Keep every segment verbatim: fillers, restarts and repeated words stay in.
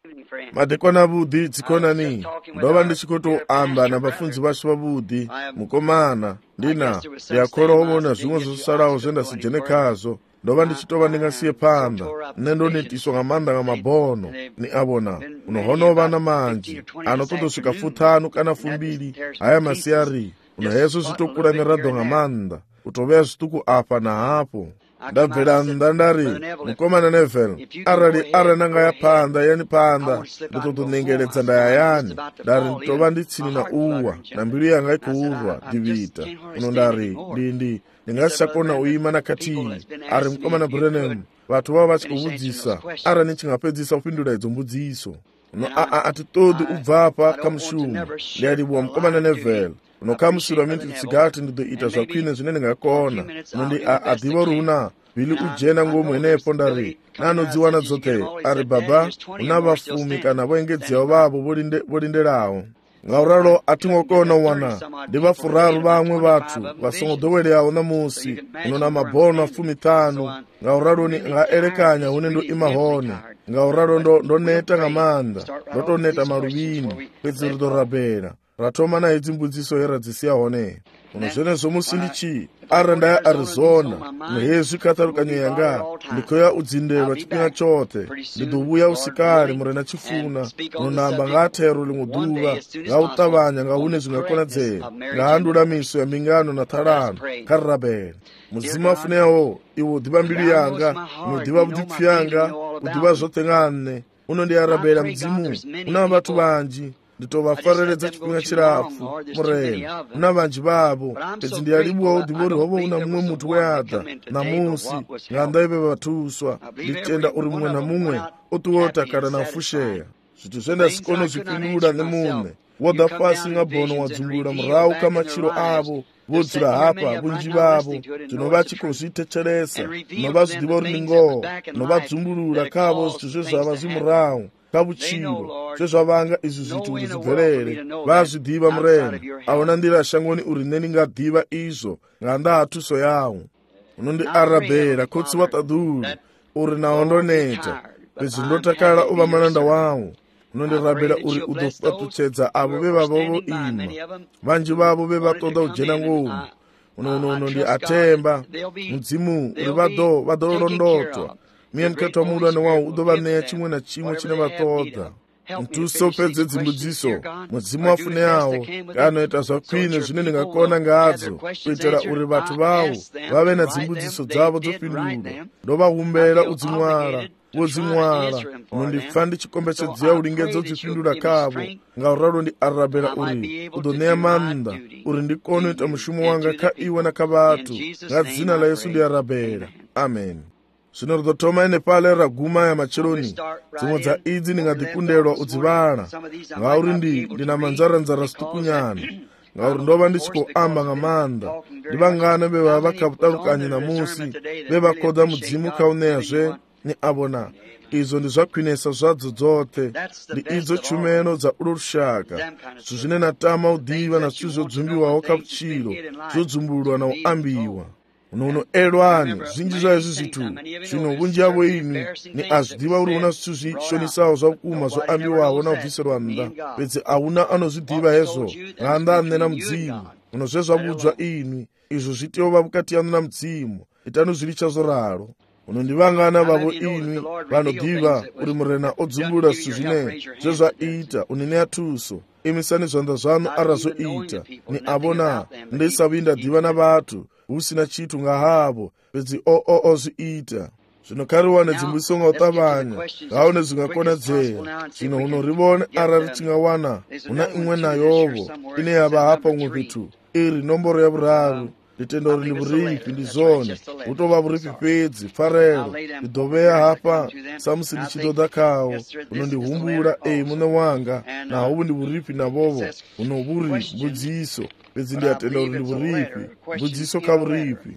madekwana vudi dzikonani ndova ndichikotoamba navafunzi vacho vavudi mukomana ndina ndiyakholowo zvimwe zvosalawo zvendasijene kazvo ndova ndichitova ndingasiye panda nne ndonitiswa ngamanda ngamabhono ni avona unohonova na manji anotondosvika futanu kana fumbiri haya masiyari unohezo zvitokura neradho ngamanda utoveya zvituku apa nahapo ndabvela ndandari mukomana Neville arali arananga yapanda yani panda ndotodonengeredza ndayayani ndari nditova nditsini na uwa na mbilu yanga ikuurwa ndivita uno ndari ndindi ndingasakona uima nakatini ari mukomana Branham vatu vava vachikuvudzisa ara nichingapedzisa kupindura idzo mbudziso uno aa atitodi ubvapa kamushumu ndiyalibuwa mukomana Neville unokamusirwa minti tsigati ndidoita zvakwine zvine ndingakona nondi adhiva runa vili ujena ngomwenepo ndari nanodziwana dzote ari baba una vafumi kana voengedziwa vavo volindelawo ngauralo atingokona wana ndivafuraru vamwe vatu vasongodoweleyawo namusi unona mabhono afumi tanu ngauralo ni ngaelekanya une ndo imahone ngauralo ndo ndoneta ngamanda ndotoneta maluvini pedzi ridorabela ratoma na idzi mbudziso yeradzisiya hone uno zvene zvomusindichi ara ndaya Arizona nehezvi katarukanyo yanga ndikoya udzindelwa chipinga chote ndidovuya usikali murena chifuna unonamba ngaatero limwe duva ngautavanya ngaune zvingakonadzera ngahandula miso ya mingano na thalano karabela mudzima afunewo iwo udiva mbilu yanga unodiva vudipfi yanga udiva zvote ngane unondiyarabela mdzimu una vatu vanji nditovafareredza chipinga chirafu murena una vanji vavo pedzi ndiyalibuwa udhivori hovo una mumwe mutu weadha namusi ngandaive vatuswa nditenda uri mumwe na mumwe otuwota kana nafusheya zvithu zvendasikono zvipindula nemume woda fasi ngabhono wadzungula murau kamachiro avo vodzura hapa vunji vavo zvinova chikozvitecheresa nova zvidhivori ningoho nova dzumbulula kavo zvithu zvezvava zvimurau kabuchiro zvezvavanga izvi zvithu zvibverere vazvidhiva murena aona ndira shangoni uri neni ngadhiva izvo ngandahatuso yawo unondiarabhera kotsi watadhulu uri nawo ndoneta pedzi ndotakala uva mananda wawo unondirabhera uri udopatuchedza avo vevavovo ima vanji vavo vevatoda ujena ngomu unonono ndi atemba mudzimu uri vado vadolondotwa miye mkati wa mulwane wawo udovaneya chimwe na chimwe chine vatoda mtuso pedze dzimbudziso mudzimu wafune yawo kanoita zvakwine zvine ndingakona ngadzo kuitira uri vatu vavo vave na dzimbudziso dzavo dzopindula ndovahumbera udzimwara wodzimwara unondifa ndichikombetsedziya ulingedzo dzipindula kavo ngauralo ndi arabela uri udoneya manda uri ndikono ita mushumo wanga ka iwe na kavatu ngadzina la Yesu ndi arabela amen zvino ridotoma ine pale raguma ya macheloni dzimwe dza idzi ndingadikundelwa udzivala ngauri ndi ndina manzaranzara situkunyana ngauri ndova ndichikoamba ngamanda ndivangane veva vakavutalukanye namusi vevakodza mudzimu kaunezve ni avona izo ndi zvakwinesa zvadzo dzote ndi idzo tshumeno dza ulo rushaka zvithu zvine natama udiva na zvithu zvodzumbiwawo kabuchiro zvodzumbululwa na uambiwa unono elwani zvinji zva izvi zvithu zvino vunji yavo imi ni azvidiva uri una zvithu zvishonisawo zvakuma zvoambiwawo na ubviserwa nda pedzi auna anozvidiva hezvo nganda anena mudzimu uno zvezvabudzwa imi izvo zvitova vukati yanu na mudzimu itanu zviri chazoraro unondivangana vavo imi vanodiva uri murena odzumbulula zvithu zvine zvezvaita unene atuso imisani zvanda zvanu arazvoita ni avona ndeisavinda diva na vatu usina chitu ngahavo pedzi oo ozviita zvino kariwa nedzimbudiso ngautavanya ngaone zvingakonadzera zvino unorivona ara richingawana una imwe nayovo ine yava hapa umwe vitu iri nomboro yavuraru nditenda uri ndi vuripi ndi zone utova vuripi pedzi farero ndidoveya hapa samusi ndichidoda kawo unondihumbula ei mune wanga nahovu ndi vuripi navovo unovuri mbudziso pedzi ndiyatenda uri ndi vuripi mbudziso kavuripi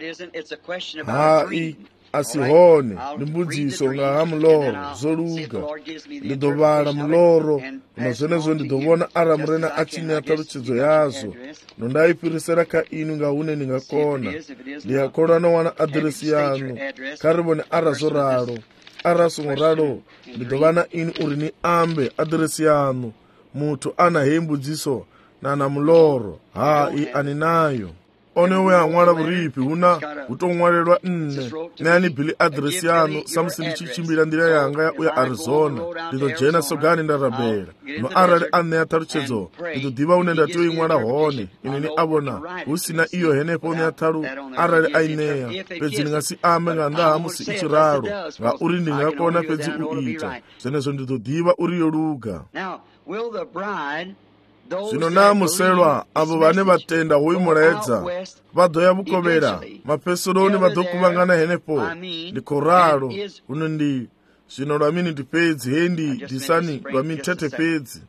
hai asihone ndi mbudziso ngaha muloro zoluga ndidovala muloro na zvenezvo ndidovona ara murena achine ataruchidzo yazo nondaipirisira ka inu ngaune ndingakona ndiyakola nowana adresi yanu karivone ara zoraro arasi ngoralo ndi ḓo vha na ini uri ni ambe aḓiresi yanu. Muthu ana heyi mbudziso na na muloro hai ani nayo. One we a ṅwala vhurifhi hu na hu tou ṅwalelwa nne ṋeani bili aḓiresi yanu sa musi ndi tshi tshimbila nḓila yanga ya u ya Arizona ndi ḓo dzhena Sogani nda rabela. No arali a ṋea ṱhalutshedzo ndi ḓo ḓivha hune nda tea u i ṅwala hone. Ini ni a vhona hu si na iyo henefho ṋea ṱhalu arali a i ṋea, fhedzi ndi nga si ame nga nnḓa ha musi i tshi ralo ngauri ndi nga kona fhedzi u ita zwenezwo. Ndi ḓo ḓivha uri yo luga. Zwino na muselwa avo vhane vha tenda hoyu mulaedza vha ḓo ya vhukovhela mafhesoloni vha ḓo kuvhangana henefho. Ndi khou ralo huno ndi zwino lwa miniti fhedzi hei ndi disani lwa mithethe fhedzi.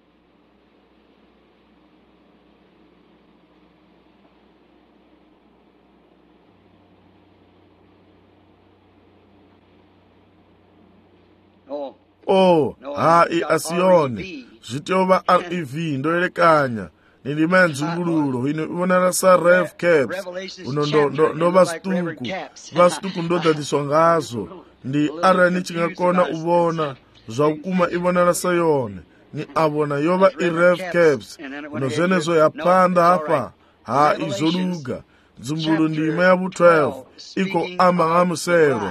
Oh, hai asiyone zwi tea u vha R E V ndo elekanya. Ni ndima ya nzumbululo ino ivhonala sa ref caps. Uno ndo ndo ndo vha siṱuku vha siṱuku ndo ḓaḓiswa ngazwo. Ndi arali ni tshi nga kona u vhona zwa vhukuma i vhonala sa yone, ni a vhona yo vha i ref caps. Uno zwenezwo ya phanḓa hafha ha izwo luga. Nzumbululo ndima ya vhu twelve i khou amba nga muselwa.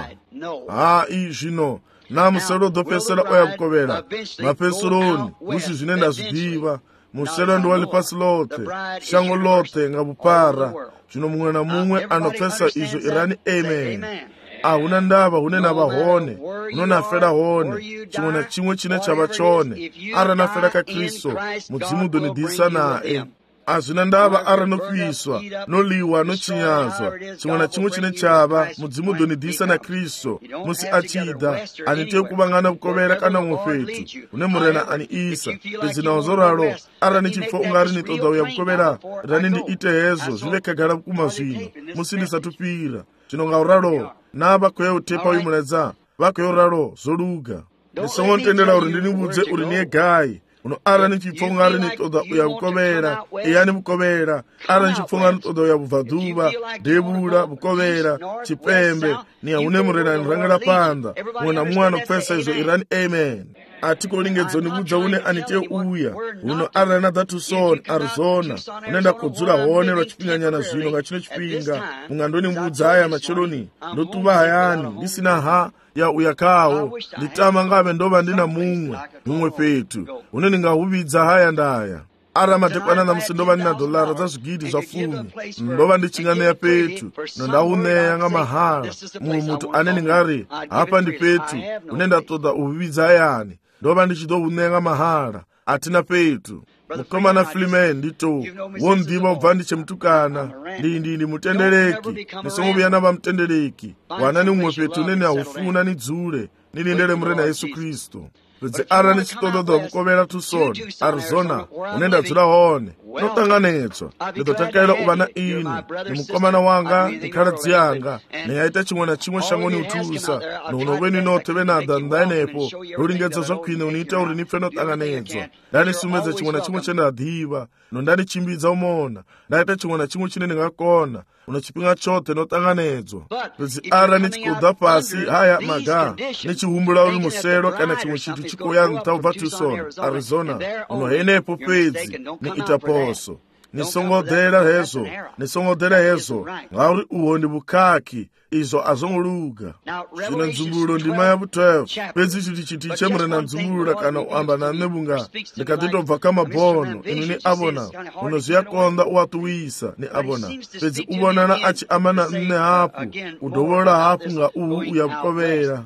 Hai zwino na muselwa ḓo fhedzisela o ya vhukovhela mafhesoloni husi zwine nda zwi ḓivha. Muselwa ndi wa ḽifhasi ḽoṱhe, shango ḽoṱhe nga vhuphara. Zwino muṅwe na muṅwe ano pfesa izwo irani amen. A huna ndavha hune na vha hone huno na fela hone tshiṅwe na tshiṅwe tshine tsha vha tshone. Ara na fela kha Kristo mudzimu ḓo ni ḓisa nae. A zwina ndavha ara no fhiswa no liwa no tshinyadzwa tshiṅwe na tshiṅwe tshine tshavha mudzimu ḓo ni ḓisa na Kristo musi a tshi ḓa. Ani tea u kuvhangana vhukovhela kana huṅwe fhethu hune murena ani isa. Fhedzi naho zwo ralo arali ni tshi pfa ungari ni ṱoḓa u ya vhukovhela rani ndi ite hezwo zwi vhe khagala vhukuma zwino musi ndi sathu fhira. Zwino nga u ralo na vha khou ya u thepha uyu mulaedza vha khou ya u ralo zwo luga. Ndi songo ntendela uri ndi ni vhudze uri ni ye gai. Uno arali ni tshi pfa ungari ni ṱoḓa u ya vhukovhela iyani vhukovhela. Arali ni tshi pfa ungari ni ṱoḓa u ya vhubvaḓuvha, devhula, vhukovhela, tshipembe ni ya hune murena ni rangela phanḓa. Muṅwe na muṅwe ano pfesa izwo irani amen. A thi khou lingedza ni vhudza hune ani tea uya. Huno arali na ḓa Tucson, Arizona hune nda khou dzula hone lwa tshifhinga nyana zwino nga tshino tshifhinga munga ndo ni mbudza haya matshiloni ndo ṱuvha hayani ndi sina ha ya uya khawo. Ndi tama ngavhe ndo vha ndi na muṅwe muṅwe fhethu hune ni nga huvhidza haya ndaya. Ara madekwana na musi ndo vha ndi na dolara dza zwigidi zwa fumi ndo vha ndi tshi nga ṋea fhethu no nda u ṋea nga mahala muṅwe muthu ane ni nga ri hafha ndi fhethu hune nda ṱoḓa u huvhidza hayani. Ndo vha ndi tshi ḓo u ṋea nga mahala athina fhethu. Mukomana Filimeni ndi to wo nḓivha u bva ndi tshe mutukana ndi ndi ndi mutendeleki. Ni songo vhuya na vha mutendeleki wana ni huṅwe fhethu hune ni a hufuna ni dzule ni lindele murena Yesu Kristo. Fhedzi arali ni tshi ṱoḓa ḓo vhukovhela Tucson, Arizona hune nda dzula hone no ṱanganedzwa ndi ḓo takalela u vha na ini. Ni mukomana wanga ni khaladzi yanga ni a ita tshiṅwe na tshiṅwe shangoni u thusa nono vheni noṱhe vhe na ḓa nnḓa henefho ro lingedza zwa khwine u ni ita uri ni pfe no ṱanganedzwa. Nda ni sumbedza tshiṅwe na tshiṅwe tshe nda ḓivha no nda ni tshimbidza u mona nda ita tshiṅwe na tshiṅwe tshine ni nga kona uno tshifhinga tshoṱhe no ṱanganedzwa. Fhedzi ara ni tshi khou ḓa fhasi haya maga ni tshi humbula uri muselo kana tshiṅwe tshithu tshi khou ya nṱha u bva Tucson, Arizona uno henefho fhedzi ni ita poso. Ni songo ḓela hezwo ni songo ḓela hezwo ngauri uho ndi vhukhakhi. Izwo a zwo ngo luga. Zwino nzumbululo ndima ya vhu twelve fhedzi tshithu tshithihi tshe murena nzumbulula kana u amba na nṋe vhunga ndi kha ḓi tou bva kha mabono inu ni a vhona uno zwi a konḓa u a ṱuwisa ni a vhona. Fhedzi u vhonana a tshi amba na nṋe hafhu u dovholola hafhu nga uhu u ya vhukovhela.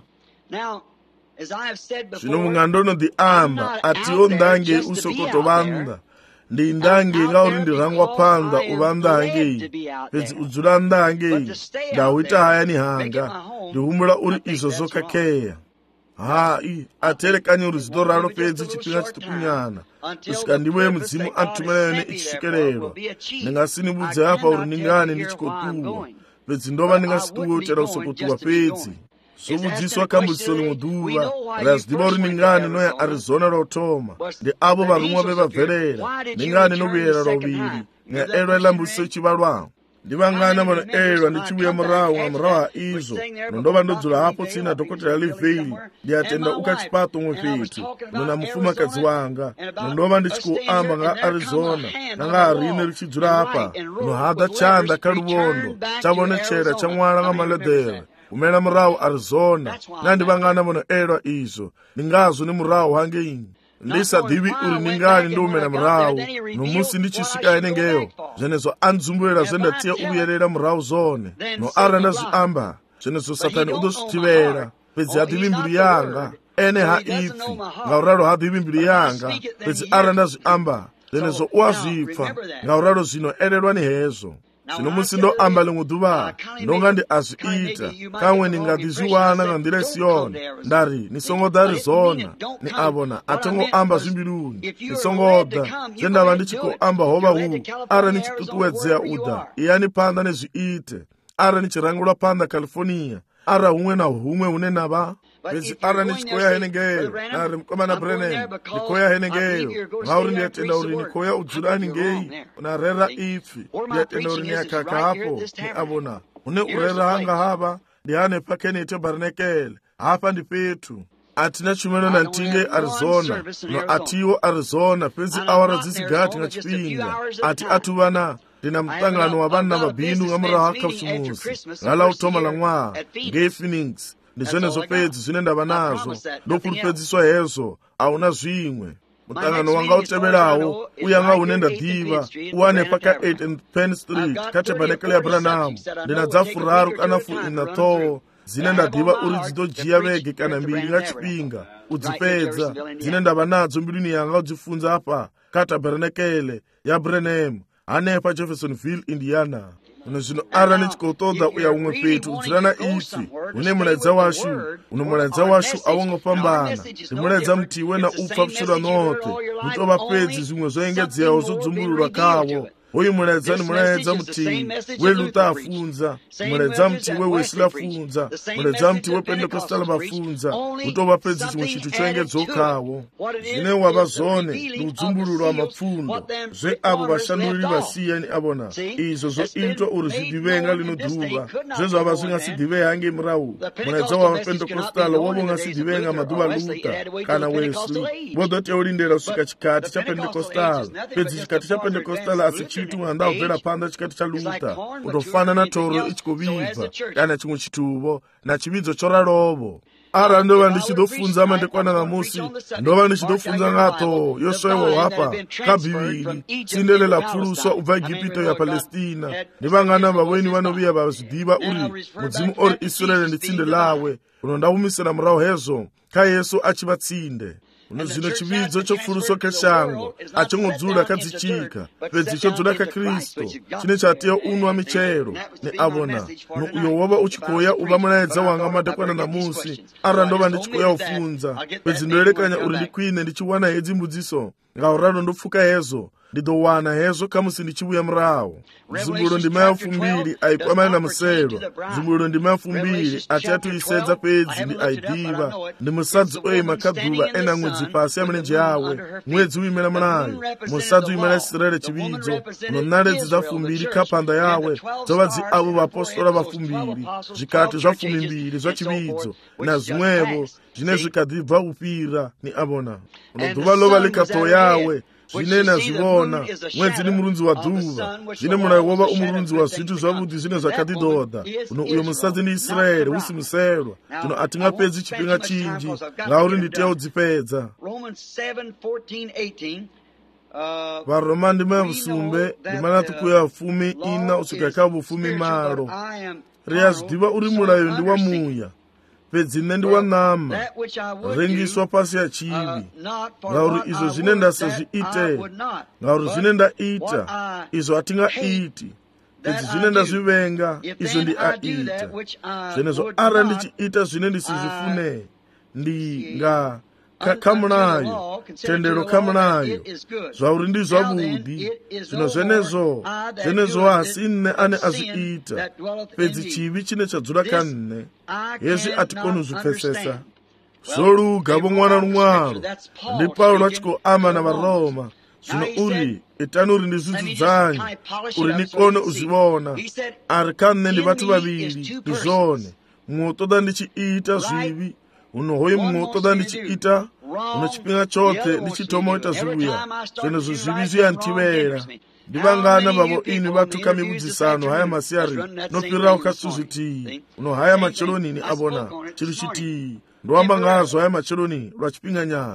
Zwino vhunga ndo no ḓi amba a thi ho nnḓa hangei u sokou tou vha nnḓa. Ndi nnḓa hangei ngauri ndi rangwa phanḓa u vha nnḓa hangei. Fhedzi u dzula nnḓa hangei nda u ita hayani hanga ndi humbula uri izwo zwo khakhea. Hai a thi elekanya uri zwi ḓo ralo fhedzi tshifhinga tshiṱukunyana u swika ndivho ye mudzimu a nthumela yone i tshi swikelelwa. Ndi nga si ni vhudze hafha uri ndi ngani ndi tshi khou ṱuwa. Fhedzi ndo vha ndi nga si ṱuwe u itela u sokou ṱuwa fhedzi. Zwo vhudziswa kha mbudziso ḽiṅwe ḓuvha ri a zwi ḓivha uri ndi ngani no ya Arizona lwa u thoma. Ndi avho vharuṅwa vhe vha bvelela. Ndi ngani no vhuyela lwa vhuvhili nga elwa ḽa mbudziso i tshi vhalwaho. ndivangana vanoerwa ndichiuya murawo nga murawo ha izvo nondova ndodzula hapo tsina dhokotera livheri ndiyatenda ukachipato umwe petu nona mufumakadzi wanga nondova ndichikuamba nga Arizona nanga harine richidzura apa nohadha chanda karuvondo chavonechera chamwala nga maledhere kumena murawo Arizona nandivangana vanoerwa izvo ndingazo ni murawo hange ini ndisadhivi uri ningani ndoumena murawo nomusi ndichisvika inengeyo zvenezo andzumbuira zvendatiya uyerera murawo zone noara ndazviamba zvenezo Satani udozvitivera pedzi hadhivi mbiru yanga ene haipfi ngauraro hadhivi mbiru yanga pedzi ara ndazviamba zvenezo uwazvipfa ngauraro zvino ererwa nehezvo zvino musi ndoamba limwe dhuva ndonga ndi azviita kamwe ningadizviwana nga ndira isiyona ndari nisongoda Arizona ni avona atongoamba zvimbiruni nisongoda zvendava ndichikoamba hova huu ara nichitutuwedzea uda iyani panda nezviite ara nichirangula panda California ara humwe na humwe hune nava pedzi ara nichikoya henengeyo nari mukomana Branham ndikoya henengeyo ngauri ndiyatenda uri nikoya udzurani ngei unarera ipfi ndiyatenda uri niyakaka hapo ni avona une urera hanga hava ndihane pakenete Barnekele hapa ndi petu atina chumeno na ntinge Arizona no atiwo Arizona pedzi awara dzisigati nga chipinga ati atuvana ndina mutangano wa vanhu mabindu nga murawo ha khasimusi ngala utoma la n'waha ngei Phoenix ndi zvenezo pedzi zvine ndava nazvo ndopulupedziswa hezvo hauna zvimwe mutangano wanga uteverawo uyanga une ndadhiva uwane paka eight and Penn Street katabhanekele ya Branham ndina dzafuraru kana fuina thowo dzine ndadhiva uri dzidojiya vege kana mbiri nga chipinga udzipedza dzine ndava nadzo mbiruni yanga udzifunza apa katabhanekele ya Branham hanepa Jeffersonville, Indiana. Uno zvino ara nichikotoda uya umwe petu udzirana ipfi une mulaedza washu uno mulaedza washu awongopambana ndi mulaedza mutiwe na upfa pfuchira note mutova pedzi zvimwe zvoengedzeyawo zvodzumbululwa kawo uyu mulaedza ni mulaedza muti weLuther afunza mulaedza muti weWesley afunza mulaedza muti wePentecostal vafunza kutova pedzi chimwe chinthu choengedzokawo zvine wava zvone ni udzumbululo wa mapfundo zveavo vashanduriri vasiyani avona izvo zvoitwa uri zvidivenga lino dhuva zvezvo ava zvingasidhive hange murawu mulaedza wa Pentecostal wavo ngasidhivenga madhuva Luther kana Wesley vodoti urindira kusvika chikati chaPentecostal pedzi chikati chaPentecostal asi chitu handabvera panda chikati cha Luther utofana na toro ichikuvibva kana chimwe chituvo na chividzo chorarovo ara ndova ndichidofunza mandekwana namusi ndova ndichidofunza ngato yoswewa hapa kabiviri tsindelela pfuluswa ubva Egipto ya Palestina ndivangana vavoini vanoviya vazvidiva uri mudzimu ori Israeli nditsinde lawe unondaumisira murawo hezvo kayesu achivatsinde uno zvino chividzo chopfuluswa keshango achongodzula kadzichika pedzi chodzula kaKristu chine chatiya unwa michero neavona nouyo wova uchikoya uva mulaedza wanga madekwana namusi ara ndova ndichikoya ufunza pedzi ndoerekanya uri ndikwine ndichiwana hedzi mbudziso ngauraro ndopfuka hezvo ndidowana hezvo kamusi ndichiuya murawo zumbulo ndima yafumbiri aikwamana na musero zumbulo ndima yafumbiri ati atuisedza pedzi ndi aidiva ndi musadzi oima kadhuva ena mwedzi pasi ya milenje yawe mwedzi uimena mulayo musadzi uimena Israeli chividzo nonaledzi zafumbiri kapanda yawe dzova dzi avo vapostora vafumbiri zvikati zvafumimbiri zvachividzo na zvimwevo zvine zvikadhibva upira ni avona unodhuva lova likato yawe zvine nazvivona mwedzi ni murunzi wa dhuva zvine mulayo wova umurunzi wa zvinthu zvavudi zvine zvakatidhodha uno uyo musadzi ndi Israeli usi muserwa tino atingapedzi chipinga chinji ngauri nditeya udzipedza varoma ndima ya vusumbe ndima natukuya fumi ina usvika ka vufumi malo riyazvidiva uri mulayo ndi wa muya pedzi nne ndi wa nama rengiswa pasi ya chivi ngauri izvo zvine ndasazviite ngauri zvine ndaita izvo hatingaiti pedzi zvine ndazvivenga izvo ndi aita zvenezvo ara ndichiita zvine ndisizvifune ndinga kamulayo tendero kamulayo zvauri ndi zvavudi zvino zvenezvo zvenezvo hasi nne ane azviita pedzi chivi chine chadzura kanne hezvi hatikoni kuzvipfesesa zvoluga vomwana rumwaro ndi Paulo achikoamba na Varoma zvino uri itani uri ndizvidzudzanyi uri nikone uzvivona. Ari kane ndi vathu vaviri ndizvone, mumwe utoda ndichiita zvivi, uno hoyu mumwe utoda ndichiita uno chipinga chothe ndichitomoita zviuya. Zvenezvo zvivi zviyantivera. Ndivangana vavo ini vatuka mibudzisano haya masiyari nopirira ukasuzviti uno haya machelonini abona chiri chiti ndoamba ngazo haya macheloni lwachipinga nyana.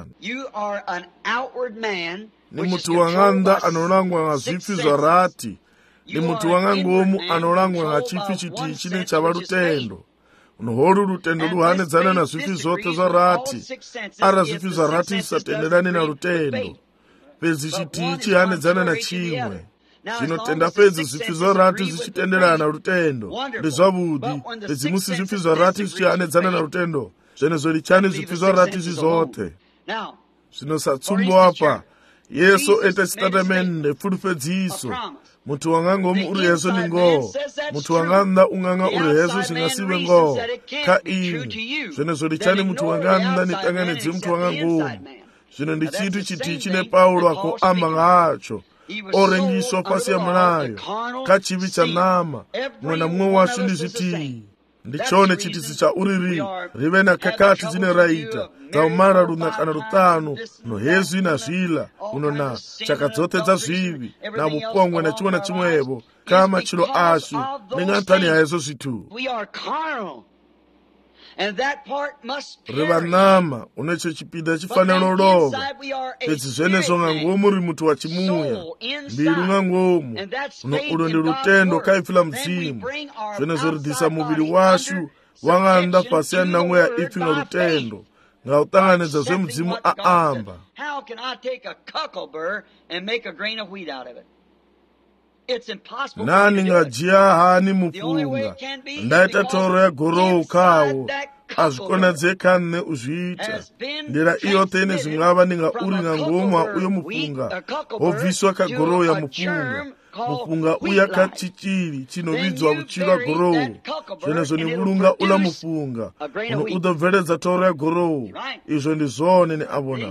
Ni mutu wang'anda anorangwa nga zvifi zva rati, ni mutu wang'angomu anorangwa nga chifi chiti chine chava lutendo. Unoholu lutendo luhanedzana na zvifi zvote zva rati, ara zvifi zva rati zvisatenderani na lutendo. Pedzi chiti chihanedzana na chimwe. Zvinotenda pedzi zvifi zva rati zvichitenderana na lutendo ndi zvavudi, pedzi musi zvifi zva rati zvichihanedzana na lutendo, zvenezvo lichani zvifi zva rati zvizote. Zvinosatsumbo apa Yesu etestatamende pfulupedziso mutu wang'angomu uri heso ni ngoo, mutu wang'anda ung'ang'a uri heso singasive ngoo ka ini. Zvenezvo lichani mutu wang'anda nitanganidzi mutu wang'angomu. Zvino ndi chitu chiti chine Paulo akuamba ng'acho orengiswa pasi ya mulayo ka chivi cha nama mwe na mwe washu ndi zviti. Ndichone chitisi cha uriri rive na kakati zine raita za umara luna kana lutano uno hezu ina zvila uno na chakadzote za zvivi na mupongwe na chimwe na chimwevo kama chilo ashu ning'antani ya hezo zvitu. Riva nama unecho chipinda chifanano lova pedzi zvenezvo ng'angomu ri mutu wachimuya mbilu ng'angomu uno ulo ndi lutendo kaifila mzimu. Zvenezvo ridhisa muviri washu wang'anda pasi ya nangwe ya ipi nga lutendo nga utanganidza zve mudzimu aamba. Nani ngajiya hani mupunga ndaita toro ya gorowu kawo azvikonadzekane uzviita. Ndira iyo tene zvingava ninga uri ng'angomu uyo mupunga wobviswa kagorowu ya mupunga. Mupunga uya kachichiri chinovidzwa kuchirwa gorowu. Zvenezvo ni vulunga ula mupunga uno udobveredza toro ya gorowu. Izvo ndi zvone ni abona.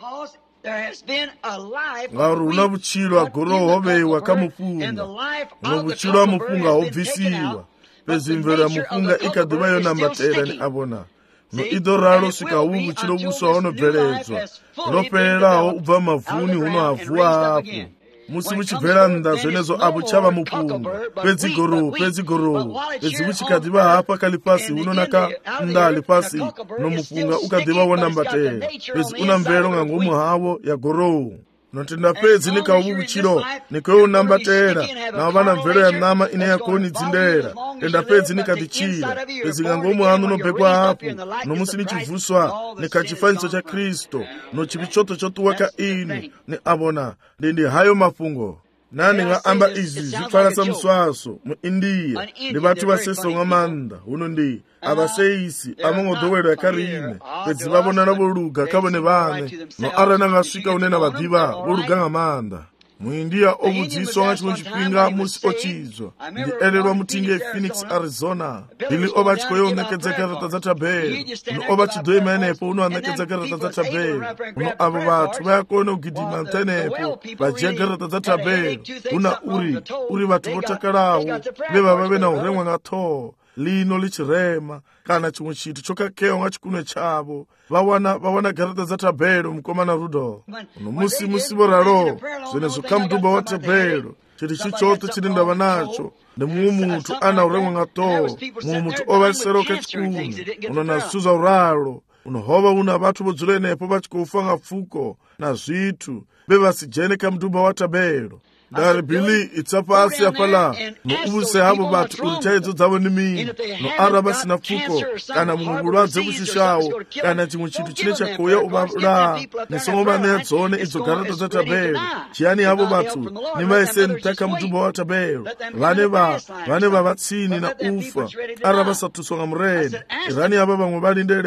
Ngauri una vuchirwa gorowu hoveyiwa kamupunga, uno vuchirwa mupunga hobvisiwa. Pedzi mvero ya mupunga ikadiva yonambatera ni abona. No idoralo svika uvu vuchiro vuswa honobveredzwa unopererawo ubva mavhuni huno havua hapo. Musi vuchibvera nda zvenezvo apo chava mupunga. Pedzi gorowu, pedzi gorowu, pedzi vuchikadiva hapa kalipasi hunonaka ndali pasi no mupunga ukadiva wonambatera. Pedzi una mvero ng'angomu havo ya gorowu. Notenda pedzi nikauvu vuchiro nikwewo nambatera na vana mvero ya nama ine yakoni dzindera. Tenda pedzi nikadichira pedzi ng'angomu hanu nobhekwa hapo nomusi nichivhuswa nikachifaniso cha Kristo no chivi choto chotuwaka ini ni abona. Ndindi hayo mafungo nani ng'aamba izi zvifarasa muswaso mu India ndi vathu vasesonga manda huno ndi avaseisi amang'odowero yakarime pedzi vavonana voluga kavone vane no arana ngasvika unena vadhiva voluga ng'amanda. Muindia ovudziswa nga chimwe chipinga musi ochidzwa ndi elelwa mutinge Phoenix, Arizona. Ili ova chikoyonekedza karata za tabelo no ova chidoima enepo uno anekedza karata za tabelo uno avo vathu vayakone kugidima ntenepo vajiya karata za tabelo una uri uri vathu votakalawo veva vave na uremwa nga thoo lino lichirema kana chimwe chitu chokakewa nga chikunwe chavo vawana vawana karata za tabelo mukomana Rudolph. Uno musi musi voralo zvenezvo kamudumba wa tabelo chiri chichoto chiri ndava nacho ndi mumwe mutu ana uremwa nga thoo, mumwe mutu ovaliseroka chikunwe uno na zvitu zva uralo unohova una vathu vodzula enepo vachikofa nga pfuko na zvitu vevasijene kamudumba wa tabelo. Dari bili itsapasi apala no uvuse havo vathu uri chaidzo dzavo ni mini no arava sina pfuko kana mumwe vulwadze vuchishawo kana chimwe chitu chine chakuya uvavula nisongo vaneya dzone idzo karata za tabelo. Chiyani havo vathu ni vaiseni taka mudumba wa tabelo vane va vane va vatsini na ufa arava satuswa nga murene. Irani hava vamwe valindele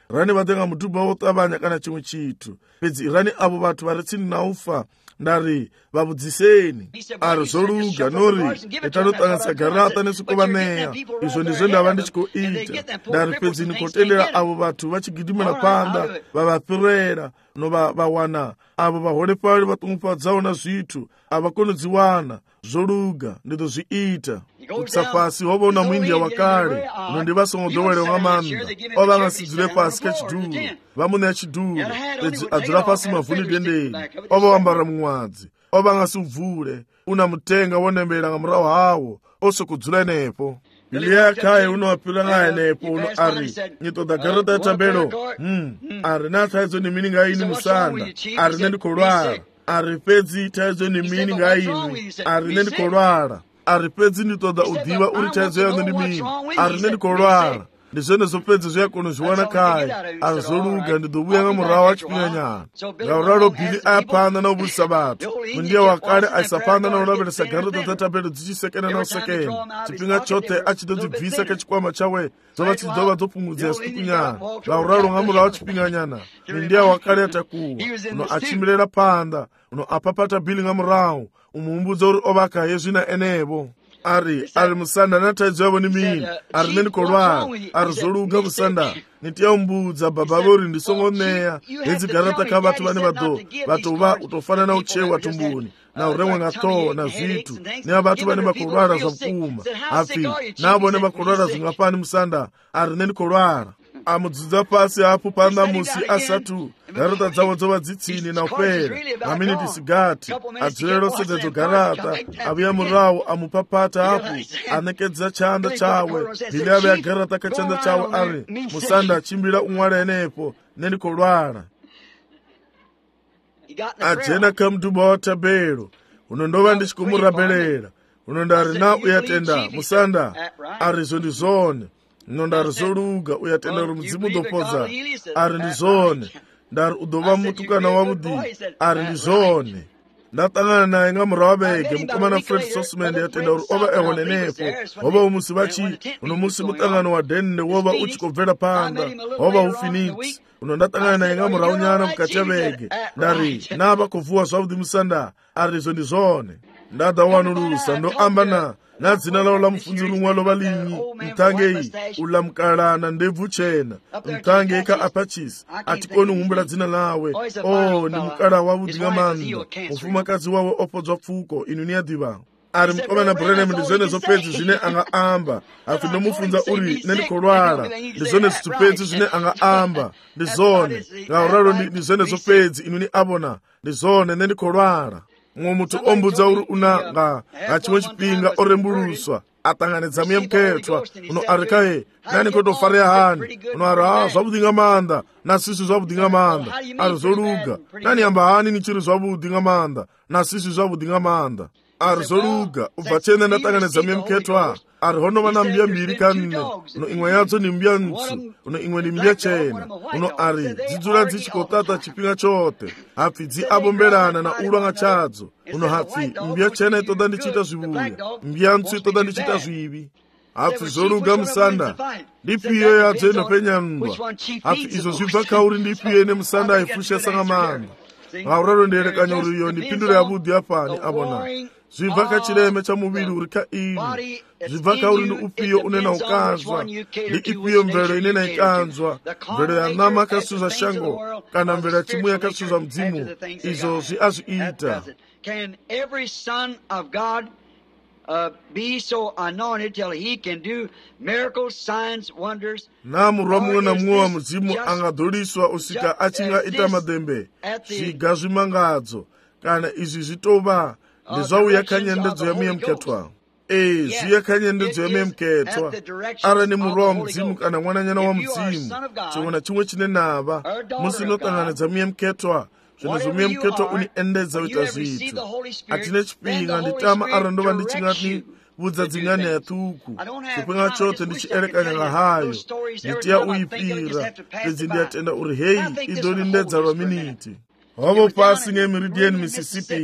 rani vatenga mutuba wo ṱavhanya kana chimwe chithu, fhedzi rani avo vathu vari tsini na ufa ndari vabudziseni. Ari zwo luga nori itano ṱanganyisa garaṱa ni swiko vaneya, izwo ndi zwe ndavha ndi tshi khou ita. Ndari fhedzi ni khou tendela avo vathu vha tshi gidimela phanḓa vha vha fhirela no vha vha wana avo vhaholefhali vha ṱungufhadzaho na zwithu a vha koni u dzi wana. Zwo luga ndi ḓo zwi ita. U tsa fhasi ho vha hu na muindia wa kale uno ndi vha songo ḓowelewa nga maanḓa. O vha nga si dzule fhasi kha tshidulo, vha mu ṋea tshidulo fhedzi a dzula fhasi mavuni dendeni. O vha o ambara muṅwadzi, o vha nga si u bvule, u na mutenga wo nembela nga murahu hawo, o sokou dzula henefho. Bilia khaye uno wapira nga henefho uno ari ni ṱoḓa garaṱa ya thabelo. Hmm, ari na thaidzo ni mini nga ini musanda? Ari nṋe ndi khou lwala. Ari fhedzi thaidzo ni mini nga ini? Ari nṋe ndi khou lwala. Ari fhedzi ndi ṱoḓa u ḓivha uri thaidzo yaṋu ndi mini? Ari nṋe ndi khou lwala. Ndi zwenezwo fhedzi zwi a kona u zwi wana khaye. Ari zwo luga, ndi ḓo vhuya nga murahu ha tshifhinga nyana. Ngauralo Bili a ya phanḓa na u vhudzisa vhathu. Mundia wa kale a isa phanḓa na u lavhelesa garaṱa dza thabelo dzi tshi sekena na u sekena. Tshifhinga tshoṱhe a tshi ḓo dzi bvisa kha tshikwama tshawe, dzo vha tshi ḓo vha dzo fhungudzea zwiṱuku nyana. Ngauralo nga murahu ha tshifhinga nyana, mundia wa kale a takuwa, uno a tshimbilela phanḓa, uno a phaphatha Bili nga murahu, u mu humbudza uri o vha kha hezwi na enevho. Ari ari musanda na thaidzo yavho ni mini? Ari nṋe ndi khou lwala. Ari zwo luga musanda, ni tea u mbudza baba vho uri ndi songo ṋea hedzi garaṱa kha vhathu vhane vha ḓo vha tou vha u tou fana na u tshewa thumbuni na u reṅwa nga ṱhoho na zwithu. Ni a vhathu vhane vha khou lwala zwa vhukuma, hapfi na vhone vha khou lwala zwingafhani musanda. Ari nṋe ndi khou lwala. A mudzudza fhasi hafhu phanḓa musi a sathu garaṱa dzawe dzo vha dzi tsini na u fhela nga miniti sigathi. A dzulela u sedza dzo garaṱa, a vhuya murahu a muphaphatha hafhu a ṋekedza tshanḓa tshawe. Bili a vhea garaṱa kha tshanḓa tshawe ari musanda tshimbila u ṅwala henefho, nṋe ndi khou lwala. A dzhena kha muduba wa thabelo, uno ndo vha ndi tshi khou mu rabelela. Uno ndari na u ya tenda musanda? Ari zwo ndi zwone. No ndari zwo luga, u ya tenda uri mudzimu u ḓo fhodza? Ari ndi zwone. Ndari u ḓo vha mutukana wavhuḓi? Ari ndi zwone. Nda ṱangana naye nga murahu ha vhege, mukomana Fred Sosman ya tenda uri o vha e hone henefho. Ho vha hu musi vha tshi, uno musi muṱangano wa dende wo vha u tshi khou bvela phanḓa, ho vha hu Phoenix. Uno nda ṱangana naye nga murahu nyana vhukati ha vhege. Ndari na vha khou vuwa zwavhuḓi musanda? Ari izwo ndi zwone. Nda ḓa wanulusa ndo amba na na dzina lawo la mufunzi luṅwalo vha linyi mthangei u ḽa mukalana ndebvu tshena mthangei kha Apaches. A thi koni u humbula dzina lawe. O ndi mukala wavhuḓi nga maanḓa, mufumakadzi wawe o fhodzwa pfuko, inu ni a ḓivha. Ari mukomana Branham ndi zwenezwo fhedzi zwine a nga amba. Hapfi ndo mu funza uri nṋe ndi khou lwala. Ndi zwone zwithu fhedzi zwine a nga amba. Ndi zwone ngauralo ndi zwenezwo fhedzi inu ni a vhona. Ndi zwone nṋe ndi khou lwala. Muṅwe muthu o mbudza uri una nga nga tshiṅwe tshifhinga o rembuluswa a ṱanganedza muya mukhethwa. Uno ari khae na ni khou tou farea hani? Uno ari ha zwavhuḓi nga maanḓa, na sisi zwavhuḓi nga maanḓa. Ari zwo luga, na ni amba hani ni tshiri zwavhuḓi nga maanḓa na sisi zwavhuḓi nga maanḓa? Ari zwo luga, u bva tshe nṋe nda ṱanganedza muya mukhethwa. Ari ho no vha na mmbya mbili kha nne, uno iṅwe yadzo ndi mmbya ntsu, uno iṅwe ndi mmbya tshena. Uno ari dzi dzula dzi tshi khou ṱaṱa tshifhinga tshoṱhe, hapfi dzi abombelana na u lwa nga tshadzo. Uno hapfi mmbya tshena i ṱoḓa ndi tshi ita zwivhuya, mmbya ntsu i ṱoḓa ndi tshi ita zwivhi. Hapfi zwo luga musanda, ndi ifhio yadzo ino penya nndwa? Hapfi izwo zwi bva kha uri ndi ifhio ine musanda a i fushesa nga maanḓa. Ngauralo ndi elekanya uri iyo ndi phindulo yavhuḓi hafhani a vhona. Zwi bva kha tshileme tsha muvhili uri kha ini. Zwi bva kha uri ndi ufhio une na u kanzwa, ndi ifhio mvelo ine na i kanzwa, mvelo ya ṋama kha zwithu zwa shango kana mvelo ya chimuya kha zwithu zwa mudzimu. Izwo zwi a zwi ita. Uh, be so anointed till he can do miracles, signs, wonders. Na murwa muṅwe na muṅwe wa mudzimu a nga ḓoliswa u swika a tshi nga ita madembe, zwiga zwimangadzo, kana izwi zwi tou vha ndi zwa u ya kha nyendedzo ya muya mukhethwa. Ee, zwi ya kha nyendedzo ya muya mukhethwa. Arali ni murwa wa mudzimu kana ṅwananyana wa mudzimu, tshiṅwe na tshiṅwe tshine na vha musi no ṱanganedza muya mukhethwa, zwenezwo muya mukhethwa uni endedza u ita zwithu. A thine tshifhinga ndi tama arali ndo vha ndi tshi nga ni vhudza dzingane ya ṱhukhu, tshifhinga tshoṱhe ndi tshi elekanya nga hayo. Ndi tea u i fhira, fhedzi ndi a tenda uri heyi i ḓo lindedza lwa minithi. Ho vha fhasi nge Meridian, Mississippi,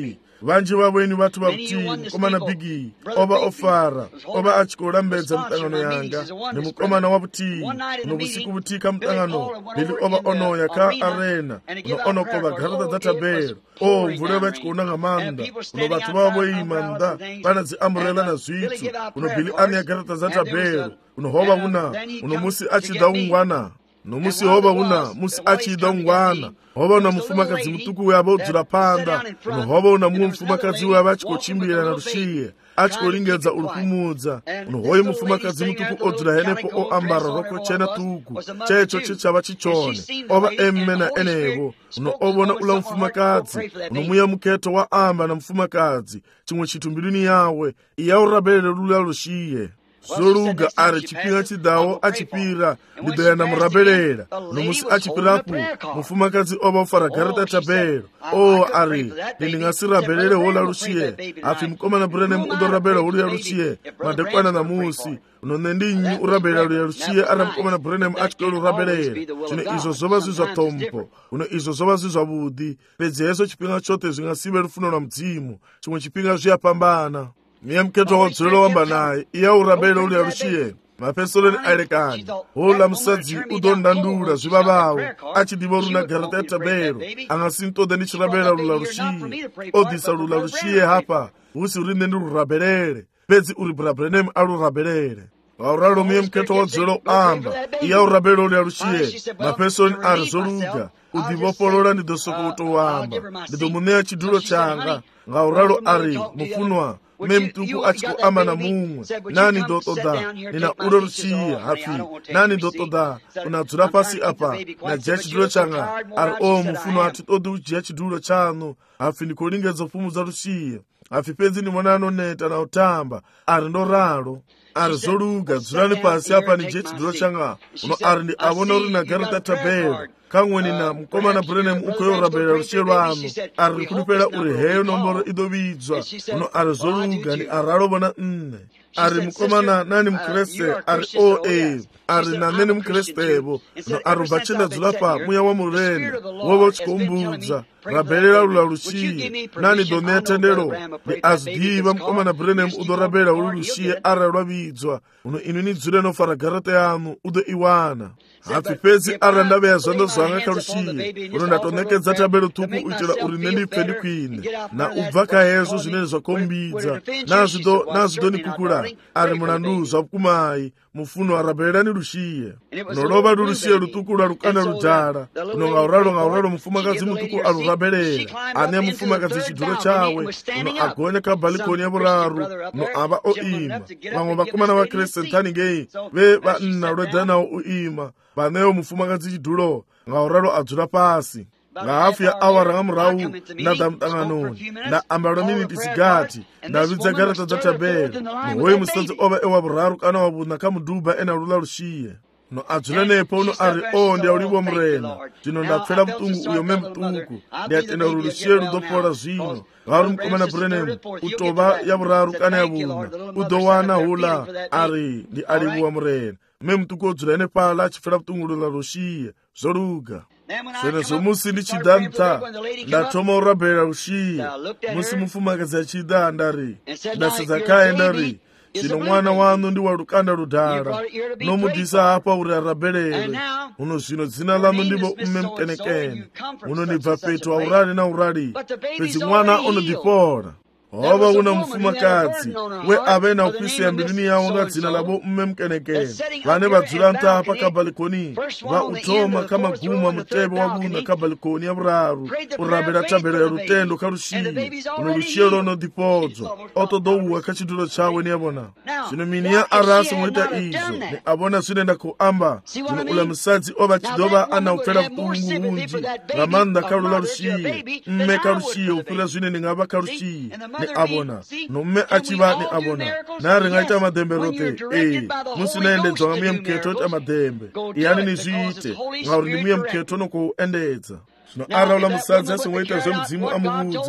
vanji vavweni vatu vabutimu komana bigi oba ofara oba achikolambedza mutangano yanga nemukomana wabutimu nobusiku butika mutangano lili oba onoya ka arena no onokoba garata databero o mvule vachikuona ngamanda uno vatu vavo imanda pana ziambrela na zvitu uno bili ane garata databero uno hova una uno musi achida ungwana no musi hova una musi achida ungwana hova una mufumakazi mutuku wabo udzula panda uno hova una muo mufumakazi wabo achikochimbira na rushiye achikolingedza urikumudza uno hoye mufumakazi mutuku odzula henepo o ambara roko chena tuku checho chichava chichone ova emme na enevo uno ovona ula mufumakazi uno muya muketo wa amba na mufumakazi chimwe chitumbilini yawe iyaurabele lula rushiye Zoruga ari chipinga chidawo achipira lidoyana murabelela nomusi achipirapo mufumakazi oba ufara garata tabero o ari liningasirabelele hola rushiye afi mkomana brene udorabela hola rushiye madekwana na musi unonendinyi urabela hola rushiye ara mkomana brene achikolo urabelele chine izo zoba zizwa tompo uno izo zoba zizwa budi pezi yeso chipinga chote zingasibe rufuno na mzimu chimwe chipinga ziyapambana Miya mketo hodzolo wamba naye iya urabela uli arushiye mapesolo alekani hola msadzi udondandula zvibabawo achidivo runa garata tabero angasintode ni chirabela lula rushiye odisa lula rushiye hapa usi urinde ni urabelele pezi uri brabrenem arurabelele Auralo miya mketo hodzolo amba iya urabela uli arushiye mapesolo arzoluga udivopolola nidosokoto wamba nidomunea chidulo changa ngauralo ari mufunwa memtuku achiko amana mumwe nani dotoda nina uro rushiya hafi nani dotoda unadzura pasi apa na jia chidulo changa ari o mufuno ati todi ujia chidulo chano hafi nikolingedza fumu za rushiya hafi penzi ni mwana anoneta na utamba ari ndoralo ari zoluga dzurani pasi apa ni jia chidulo changa uno ari ndi avona uri na garata tabero kangweni na mkomana Brenham ukoyo rabela rushiye lwanu ari kulipela uri heyo nomboro idovidzwa uno ari zoluga ni aralo bona nne ari mkomana nani mkreste ari oa ari na nene mkrestebo no ari vachenda dzulapa muya wa murene wovo chikombudza rabelela lula rushiye nani donetendero ni azdiva mkomana Brenham udorabela ulu rushiye ara lwavidzwa uno inuni dzule no fara garata yanu udo iwana hafi pezi ara ndabe ya zondo zwanga karushiye uno natonekedza tabelo tuku uitela uri nendife ndikwine na ubvaka hezo zvinene zvakombidza nazvido nazvido ni kukula ari munanduzwa kumai mufuno arabela ni rushiye unolova rushiye rutukula rukana rujara uno ngauralo ngauralo mufumakazi mutuku arurabelela ane mufumakazi chidulo chawe uno agonya kabalikoni ya buraru uno ava oima vamwe vakomana va kristentani ngei ve vanna lwedzanawo uima vaneyo mufumakazi chidulo ngauralo adzula pasi ngahafu ya awara ngamurawu ndadza mutanganoni ndaambalo miniti zigati ndavidza garata dza tabelo muhoyi musadzi ova ewa vuraru kana wavuna kamudhubha ena lula rushiye no adzula nepo uno ari o ndiauliwa murena zvino ndapfela mutungu uyo memutuku ndiatenda uri rushiye rudopola zvino ngauri mukomana Brenham utova ya vuraru kana yavuna udowana hula ari ndi aliwa murena memutuku odzula nepala achifela mutungu lula rushiye zoluga senezo musi ndichidanta ndatoma urabela rushiye musi mufumakazi achida ndari ndasedza kaye ndari zvino mwana wanu ndi walukanda ludhara nomudisa apa uri arabelele uno zvino dzina lanu ndivo ume mkenekene uno ndibva petu aurali na urali pezi mwana unodipola hova una mufumakazi we ave na ukwisiya mbilini yawo nga dzina lavo ume mkenekene vane vadzula nta apa kabalikoni va utoma kama guma mutebe wavuna kabalikoni ya vuraru urabela tabelo ya rutendo karushiye uno rushiye lono dipodzwa otodouwa kachidulo chawe ni yavona zvino mini ya arasi mwita izo ni avona zvinenda kuamba zvino ula musadzi ova chidova ana upfela vutungu hunji ngamanda karula rushiye mme karushiye upfela zvinene ngava karushiye ni abona nomme achiva ni abona nari ngaita madembe rote eh musinaendedzwa ngamuye mketo ita madembe yani ni zviite ngauri ni muye mketo no kuendedza zvino araula musadzi asingwaita zvemudzimu amuvudza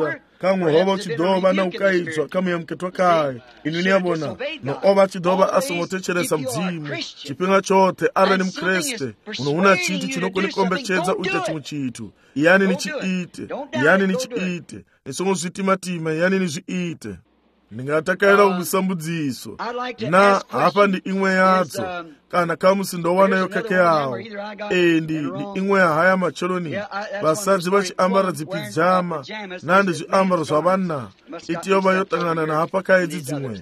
kamwe hova uchidova na ukaidzwa kamuyamuketwa kaye inu niyabona no ova achidova asongotecheresa mdzimu chipinga chote ara ni mkreste unouna chitu chinokunikombechedza uita chimwe chitu iyani ni chiite iyani ni chiite nisongozvitimatima iyani ni zviite ndingatakaira kusambudziso na hapa ndi imwe yadzo kana kamusi ndowanayo kake yawo e ndi ndi imwe ya haya macholoni vasadzi vachiambara dzipijama nandi zviambaro zvavanna itiyoba yotangana na hapa kaidzi dzimwe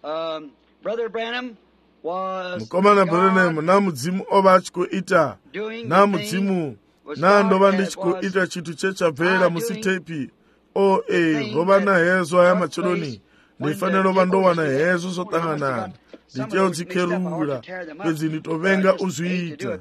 mukomana Branham na mudzimu ova achikoita na mudzimu na ndova ndichikoita chitu chechabvera musitepi o e rova na hezo haya macholoni ndifanira ova ndowana hezo zotanganana nditeudzikerura pedzi nditovenga uzviita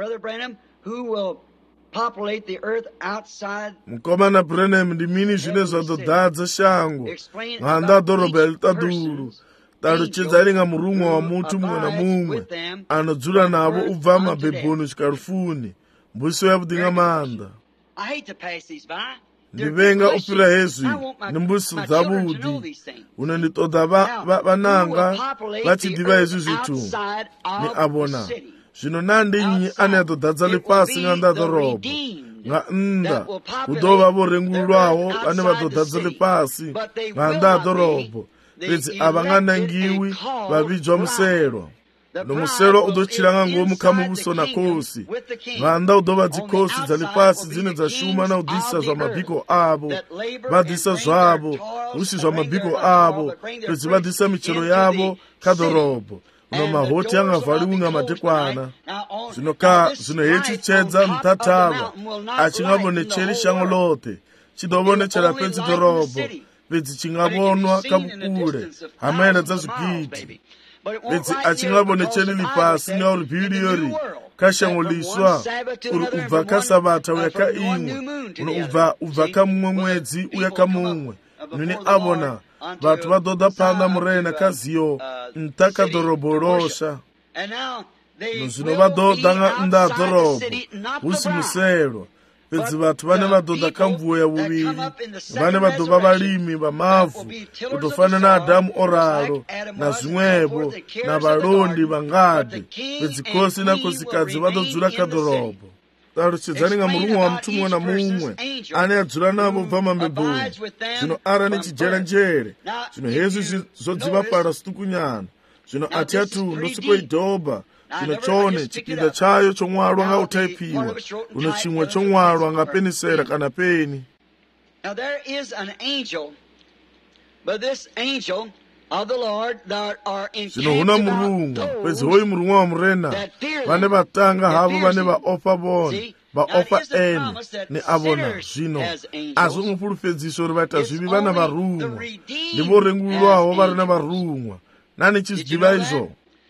mukomana Branham ndimini zvine zvadodhadza shango ng'anda dhorobha yalitaduru taluchedza ringa murumwa wa mutu mumwe na mumwe anodzura navo ubva mabhebhoni zvikarufuni mbuso yavudinga manda ndivenga upira hezvi nembuso dzavudi unonditoda vananga vachidiva hezvi zvitu ni avona zvino nandinyi ane atodhadza lepasi ng'anda dhorobha ng'anda kudova vorengulwawo vane vatodhadza lepasi ng'anda dhorobha pedzi avang'anangiwi vavidzwa musero nomusero udochiranga ngomu kamubuso na kosi ng'anda udova dzikosi dzali pasi dzine dzashuma na udhisa zvamabhiko avo vadhisa zvavo usi zvamabhiko avo pedzi vadhisa michero yavo kadhorobho uno mahoti angavhariwi ngamadekwana zvinoka zvinohechichedza mutatava achingavonecheri shango lote chidovonechera pedzi dhorobho pedzi chingavonwa kabukure hamaenda dzazvigidhi pedzi achingavonecheri lipasi neori bhiliyori kashango liswa uri ubva kasavata uya kaimwe uno ubva ubva kamumwe mwedzi uya kamumwe nini avona vatu vadodha panda murena kaziyo ntakadhorobho rosha nozvino vadodha ng'anda dhorobho husi musero pedzi vatu vane vadodha kamvuo ya vuviri vane vadova varimi vamavhu kutofana naadhamu oraro na zvimwevo na varondi vangadhi pedzi kosi nakosikadzi vadodzura kadhorobho taluchedzani nga murumwa wa mutu mumwe na mumwe ane adzura navo ubva mambebhoni zvino ara nechijeranjere zvino hezvi zodziva para situkunyana zvino ati atundo sikoidhobha chino chone chipinda chayo chomwalwa ngautaipiwa uno chimwe chomwalwa ngapenisera kana peni. Now there is an angel, but this angel of the Lord that are zvino huna murunga pedzi hoyi murunga wa murena vane vatanga havo vane vaopa vona vaopa ene ne avona zvino azvo mupurufedziso uri vaita zvivi vana varumwa ndivorengulwawo vari na varumwa nani chizvidiva izvo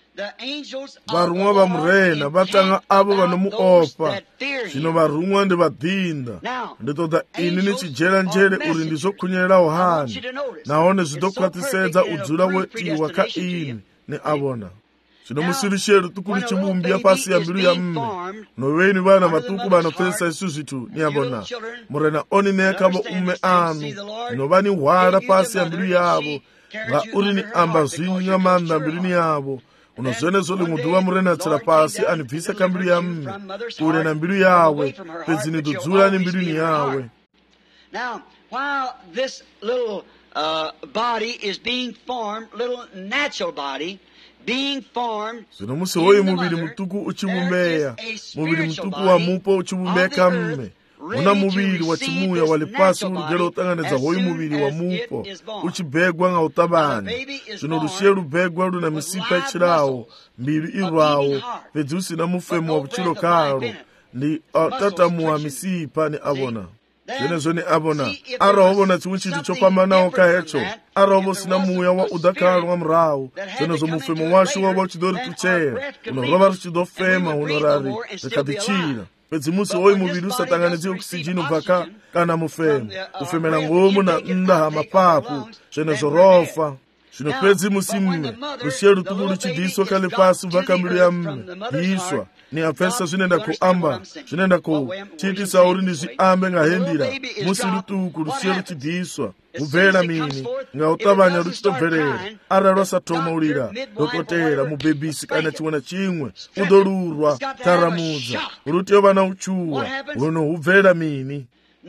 varumwa va murena vatanga avo vanomuopa zvino varumwa ndevadhinda nditoda ini nechijeranjere uri ndizokunyererawo hani naone zvidokwatisedza udzura wetiwa kaini ne avona zvino musirisheru tukuri chibumbia pasi ya mbiru ya mme noweni vana vatuku vanopfesa isu zvitu ni avona murena oni nekavo umme anu novani hwara pasi ya mbiru yavo nga uri ni amba zvinyi ngamanda mbirini yavo unozvene zoli muduwa murena tsira pasi anibvisa kambiru ya mme kure na mbiru yawe pedzi nidodzura ni mbirini yawe. Now while this little uh, body is being formed, little natural body being formed, zvino musi hoyi muviri mutuku uchivumbeya muviri mutuku wa mupo uchivumbeka mme una muviri wa chimuya wali pasi urugero utanganidza hoyi muviri wa mupo uchibhegwa ngautabani zvino rushiye rubhegwa runa misipa ichirawo mbiri irwawo pedzi usina mufemo wa vuchiro karo ndi tatamuwa misipa ni avona zvenezvo ni avona arahovona chimwe chinhu chopambanawo kahecho arahovo sina muya wa udakarwa murawu zvenezvo mufemo washo wava uchidori kucheya unorova ruchidofema unorari rikatichira pedzi musi hoyi muviri usatanganidzi oksijini ubvaka kana mufemo kufemera ngomu na nda hamapapu zvenezvo rofa zvino fedzi musi mme lusiye rutuku ruchidhiswa kale pasi ubva kambiru yamme dhiiswa ni apfesa zvinoenda kuamba zvinoenda kuchiitisa uri ndizviambe ngahendira musi rutuku rusiye ruchidhiswa mubvera mini ngautavanya ruchitobverera ara rwasatomaurira dhokotera mubhebhisi kana chimwe na chimwe udorurwa taramudza ruti yovana uchuwa huno hubvera mini.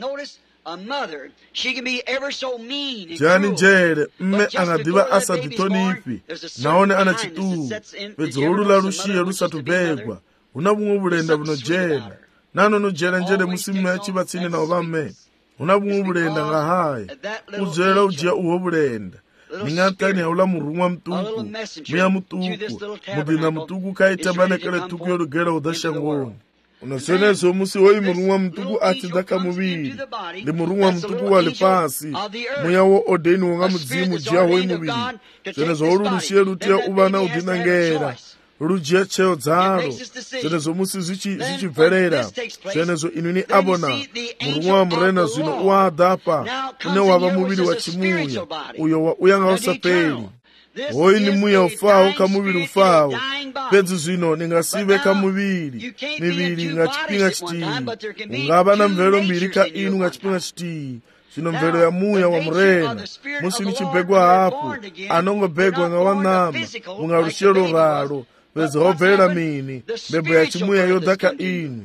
Jani njere mme angadhiva asadhitonipi naone ana chituhu pedzorula rushiye rusatubegwa una vumwe vulenda vunojera nano nojera njere musi mme achivatsine navo vamme una vumwe vulenda ngahaye udzera ujia uho vulenda ningatani haula murumwa mtuku muya mutuku mudhinda mutuku kaitambanekele tuku yorugera udhashangoni unosenezo musi hoi murumwa mtuku achidhaka muviri ndi murumwa mtuku wali pasi muya wo odeni wonga mudzimu jia hoi muviri senezo holu rushiye rutiya uvana udhinangera rujia cheo dzaro senezo musi zichibverera senezo inuni abona murumwa murena zvino uadhapa une wava muviri wa chimuya uyo wa uyanga usaperi hoi ni muya ufawo kamuviri ufawo pedzi zvino ningasive kamuviri miviri ngachipinga chitii ungava na mvero mbiri kainu ngachipinga chitii zvino mvero ya muya wa murena musi nichibhegwa hapo anongobhegwa ngawanama unga rushero raro pedzi hobvera mini mbembo ya chimuya yodhaka inu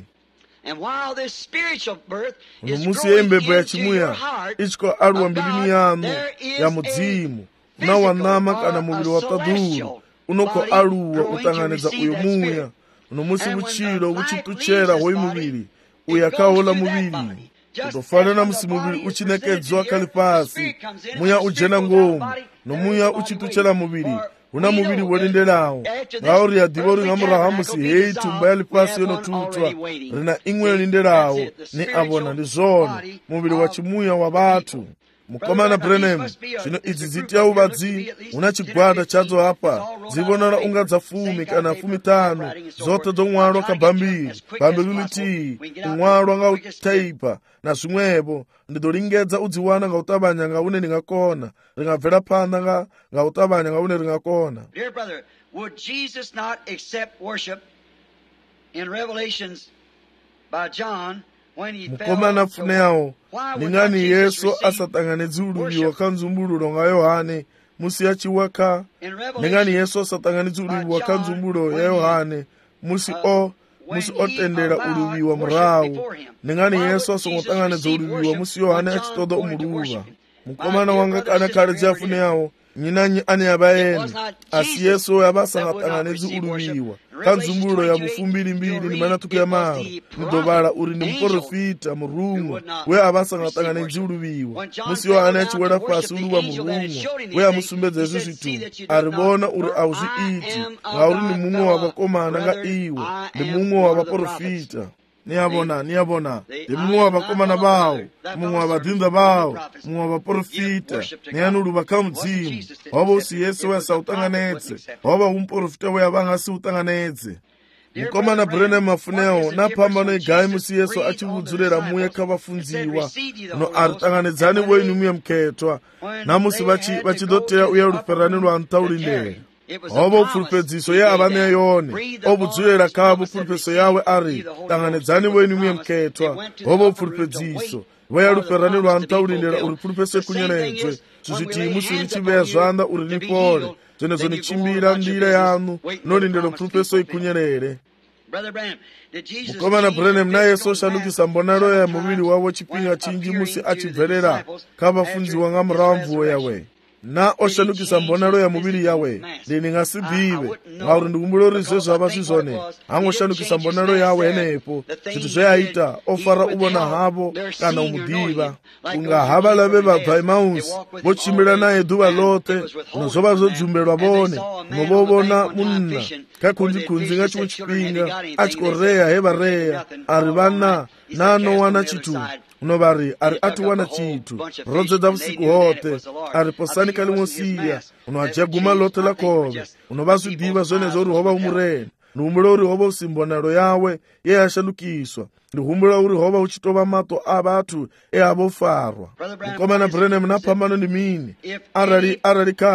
uno musi yembembo ya chimuya ichiko aruwa mbilini yanu ya mudzimu una wanama kana muviri watadhuru unoko aluwa utanganiza uyo muya uno musi vuchiro vuchituchera hoi muviri uyakaola muviri utofanana musi muviri uchinekedzwa kali pasi muya ujena ngomu nomuya uchituchera muviri una muviri welindelawo ngauri yadhiva uri ngamuraha musi hei tumba yali pasi yonotutwa rina imwe yolindelawo ni avona ndi zona muviri wa chimuya wa vatu. Mukomana Branham zvino idzi dzitiya uvadzi una chigwada chadzo hapa dzivonara unga dzafumi kana fumi tano zote dzomwalwa kabhambiri bhambiri liti umwalwa ngautaipa na zvimwevo ndidolingedza udziwana ngautavanya ngaune ndingakona ringabvera panda nga ngautavanya ngaune ringakona. Dear brother, would Jesus not accept worship in Revelations by John? Mukomana funeawo ningani Yesu asatanganidzi uluvi wakanzumbuluro nga Yohane musi yachiwaka ningani Yesu asatanganidzi uluvi wakanzumbuluro ya Yohane musi o musi otendera uluvi wa murawu ningani Yesu asongotanganidza uluvi wa musi Yohane achitoda umuluva. Mukomana wanga kana kale jafuneawo nyinanyi ani yabayeni asi Yesu yabasangatanganidzi uluviwa kanzumbuluro ya mufumbiri mbiri ni manatuku ya maro nidobala uri ni mporofita murumwa we abasangatanganidzi uluviwa musi Yohane achiwera pasi uluwa murumwa we amusumbedza Yesu chitu aribona uri auziiti nga uri ni mumwe wabakomana nga iwe ni mumwe wabaporofita. Niyabona, niyabona, ndi mumwe wabakomana bawo, mumwe wabadinda bawo, mumwe wabaporofita, niyanulu bakamudzimu, waba usi Yesu wesa utanganetse, waba umporofita we abangasi utanganetse. Mukomana Branham afuneo, na pambano igai musi Yesu achivudzulera muye kabafunziwa, no aritanganedzani wenyu muye mketwa, na musi bachidotea uya uruperanirwa antaulindere. Obo fulpedziso ya abane yone obudzulera kabo fulpeso yawe ari tanganedzani wenyu muye mketwa obo fulpedziso waya ruperanirwa antaulindera uri fulpeso kunyenedzwe tuziti musi nichibeya zvanda uri nipole zenezo nichimbira ndira yanu nolindero fulpeso ikunyerere. Mukomana Branham na Yesu shanukisa mbonaro ya muviri wavo chipinga chinji musi achibverera kabafunziwa nga muramvuwo yawe na oshanukisa mbonaro ya muviri yawe ndini ngasibhive ngauri ndikumbulori zvezvo ava zvizvone angoshanukisa mbonaro yawe enepo zvithu zveaita ofara uvona havo kana umudhiva kunga hava lave vabva emausi vochimbira naye dhuva lote unozova zodzumberwa vone unovovona munna kakunzikunzi nga chimwe chipinga achikoreya hevareya ari vana naanowana chitu unovari ari atiwana chitu rodzedza vusiku hote ari posani kalimosiya unoajaguma lote lakove unovazvidhiva zvenezvo uri hova umureni ndihumbula uri hova usimbonaro yawe yeyashandukiswa ndihumbula uri hova uchitova mato avatu eavofarwa. Mukomana Branham napambano ndi mini arali arali ka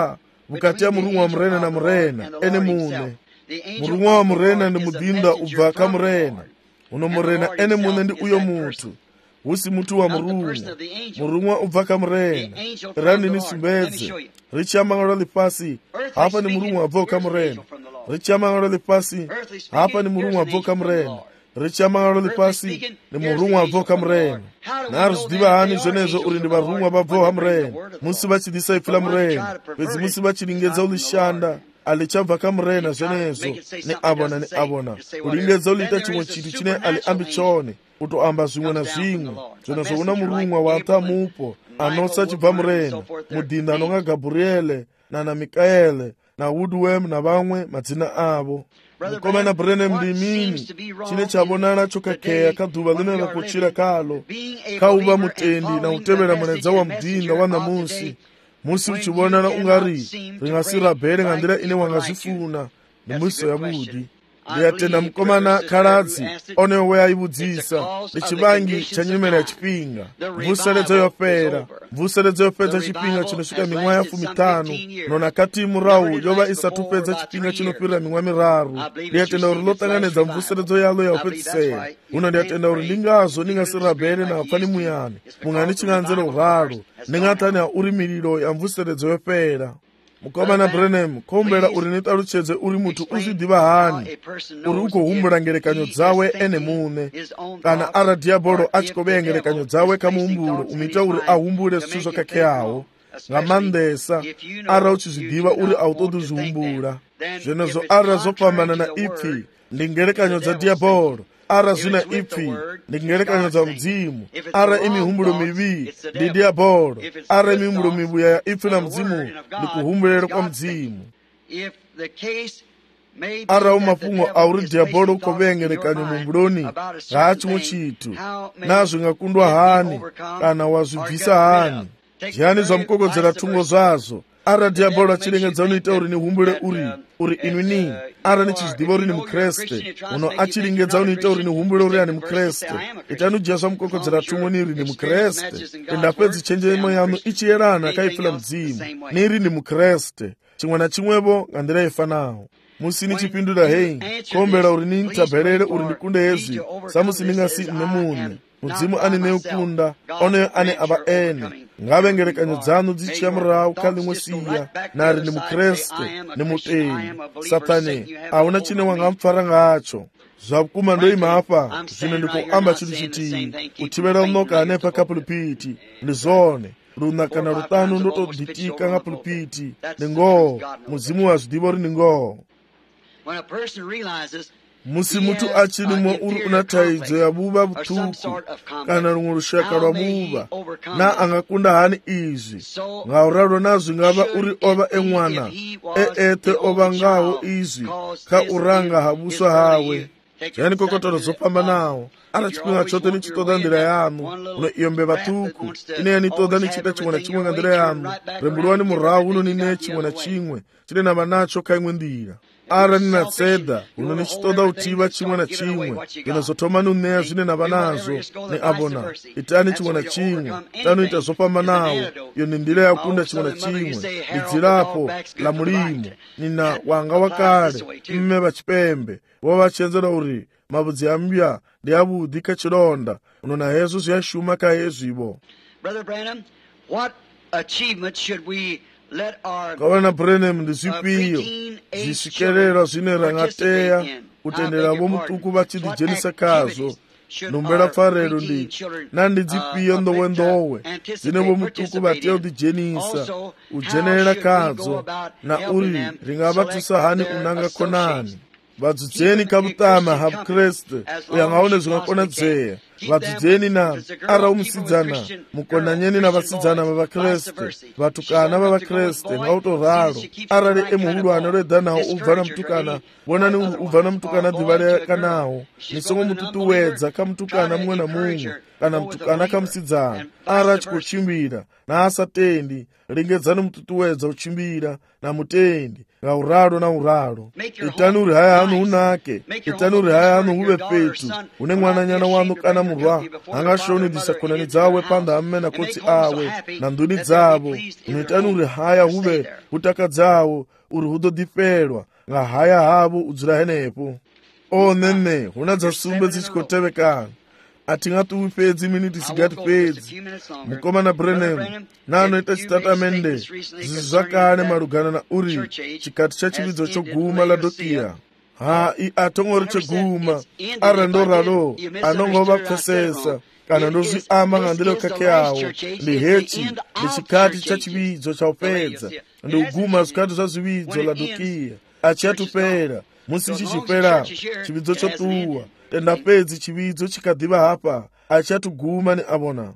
vukati ya murumwa wa murena na murena ene mune. Murumwa wa murena ndi mudinda ubva ka murena. Uno murena ene mune ndi uyo mutu. Usi mutu wa murumwa. Murumwa ubva ka murena. Rani ni sumbedze. Richi amangalo lipasi. Hapa ni murumwa ubva ka murena. Richi amangalo lipasi. Hapa ni murumwa ubva ka murena. Richi amangalo lipasi ni murumwa ubva ka murena. Naru diva hani zvenezo uri ndi varumwa babva ha murena. Musi vachidisa ifula murena. Pedzi musi vachilingedza ulishanda. Alichabva ka murena zvenezo ni abona ni abona. Ulingedza ulita chimwe chinthu chine ali ambichone. Kutoamba zvimwe na zvimwe. Zvenezo una murumwa wata mupo. Anosa chibva murena. Mudinda anonga Gabriele na na Mikaele na Woodwem na vamwe madzina avo. Mukomana Branham ndi mini chine chabonana chokakeya kadhuva lino rakuchira kalo kauva mutendi na utevera mwenedza wa mdinda wa namusi. Musi uchibonana ungari ringasirabhere ngandira ine wangazifuna ni muso ya budi. Ndiyatenda mukomana Kaladzi oneyo we aibudzisa ndichibangi cha nyimera ya chipinga mvuseredzo yopera mvuseredzo yopedza chipinga chinosvika mimwa yafu mitano nona kati murau yova isatupedza chipinga chinopirira mimwa miraru. Ndiyatenda uri lotanganedza mvuseredzo yalo yaupedzisera. Uno ndiyatenda uri ndingazo ningasirabhere na apani muyani mungani chinganzero raro ndingatani uri miliro ya mvuseredzo yopera. Mukomana Branham kombera uri nitaluchedze uri mutu uzvidiva hani uri ukohumbura ngerekanyo dzawe ene mune kana ara diabolo achikobeya ngerekanyo dzawe kamuumburo umita uri ahumbure zvithu zvakakeyawo ngamandesa ara uchizvidiva uri autodi zvihumbura. Zvenezo ara zopambana na ipfi ndi ngerekanyo dza diabolo. Ara zvina ipfi ndi ngerekanyo dza mdzimu. Ara imihumbulo mivi ndi diabolo. Ara imihumbulo mibuya ya ipfi na mdzimu ndi kuhumbulera kwa mdzimu. Ara umafungo auri diabolo ukobeya ngerekanyo mumbuloni ngachimwe chithu nazvo ngakundwa hani kana wazvibvisa hani. Zviyani zvamukokodzera thungo zvazo. Ara diabolo achilengedza unoita uri nihumbule uri uri inwini. Ara nichizvidiva uri ni mukreste uno achilengedza unoita uri nihumbule uri ani mukreste. Itani ujia zvamukokodzera thungo niri ni mukreste endapedzi chenjemo yanu ichiyerana kaifula mdzimu niri ni mukreste chimwe na chimwevo ngandira ifanawo. Musi nichipindura hei kombera uri nintabherere uri ndikunde hezvi samusi ningasi ine mune mudzimu ani neukunda oneyo ane ava ene ngave ngerekanyo dzanu dzichiya murau kalimwe siya nari ni mukreste ni mutendi satani auna chine wangamupfara ngacho. Zvakuma ndoima apa zvino ndikuamba chinthu chiti kuthivera unoka anepa kapulipiti ndizone runa kana rutanu ndotoditika nga pulipiti ningo muzimu wazvidiva uri ningo. Musi mutu achilimwa uri unataidzo ya buva butuku kana rumwe rushaka rwa buva na angakunda hani izvi ngauraro nazvo ngava uri ova emwana eete ova ngaho izvi ka uranga habuswa hawe. Yani kokotoro zopambanawo ara chipinga chote nichitoda ndira yanu uno iyombe vatuku ine yanitoda nichita chimwe na chimwe nga ndira yanu rembulwani murau uno nine chimwe na chimwe chine nava nacho kaimwe ndira. Ara nina tseda uno nichitoda utiva chimwe na chimwe inozotoma nuneya zvine nava nazo ni abona itani chimwe na chimwe tano ita zopambanawo iyo ni ndira yakunda chimwe na chimwe lidzirapo la mulimo nina wanga wakale mme vachipembe vo vachenzera uri mavudzi ambya ndi avudi kachilonda uno na hezo zviyashuma ka hezvivo. Brother Branham, what achievement should we Kawana Branham ndi zvipiyo zvishikerera zvine rangateya kutendera vomutuku vachidijenisa kazo numbera pfarero ndi nandi dzipiyo ndowe ndowe dzine vomutuku vateya kudijenisa ujenerera kadzo na uri ringavatusa hani unanga konani. Vadzidzeni kabutama ha Kriste uyangaone zvingakonadzeya. Vadzidzeni na ara umusidzana mukonanyeni na vasidzana va Kriste vatukana va Kriste ngautoraro arale emuhulwana reda nawo ubva na mutukana bonani ubva na mutukana divale kanawo nisongo mututu wedza kamutukana mumwe na mumwe kana mutukana kamusidzana ara chikuchimbira na asatendi ringedzani mututu wedza uchimbira na mutendi ngauralo na uralo. Itani uri haya hanu unake itani uri haya hanu uve petu une mwananyana wanu kana murwa angashoni disakonani dzawe panda amme na kotsi awe na nduni dzavo unoitani uri haya huve hutaka dzawo uri hudodifelwa nga haya havo udzira henepo. O nene huna dzasumbe dzichikotevekana atingatuwi fedzi miniti sigati fedzi. Mukomana Branham naanoita chitatamende zvizvakane marugana na uri chikati chachividzo choguma Laodikia. Ha i atongori cheguma arendo ralo anongova pfesesa kana ndozviamba ngandilo kake awo ndi hechi ndi chikati chachividzo chaupedza ndi uguma zvikati zvazvividzo Laodikia achatupera musi chichipera chividzo chotuwa tenda pedzi chividzo chikadiva hapa achatuguma ni abona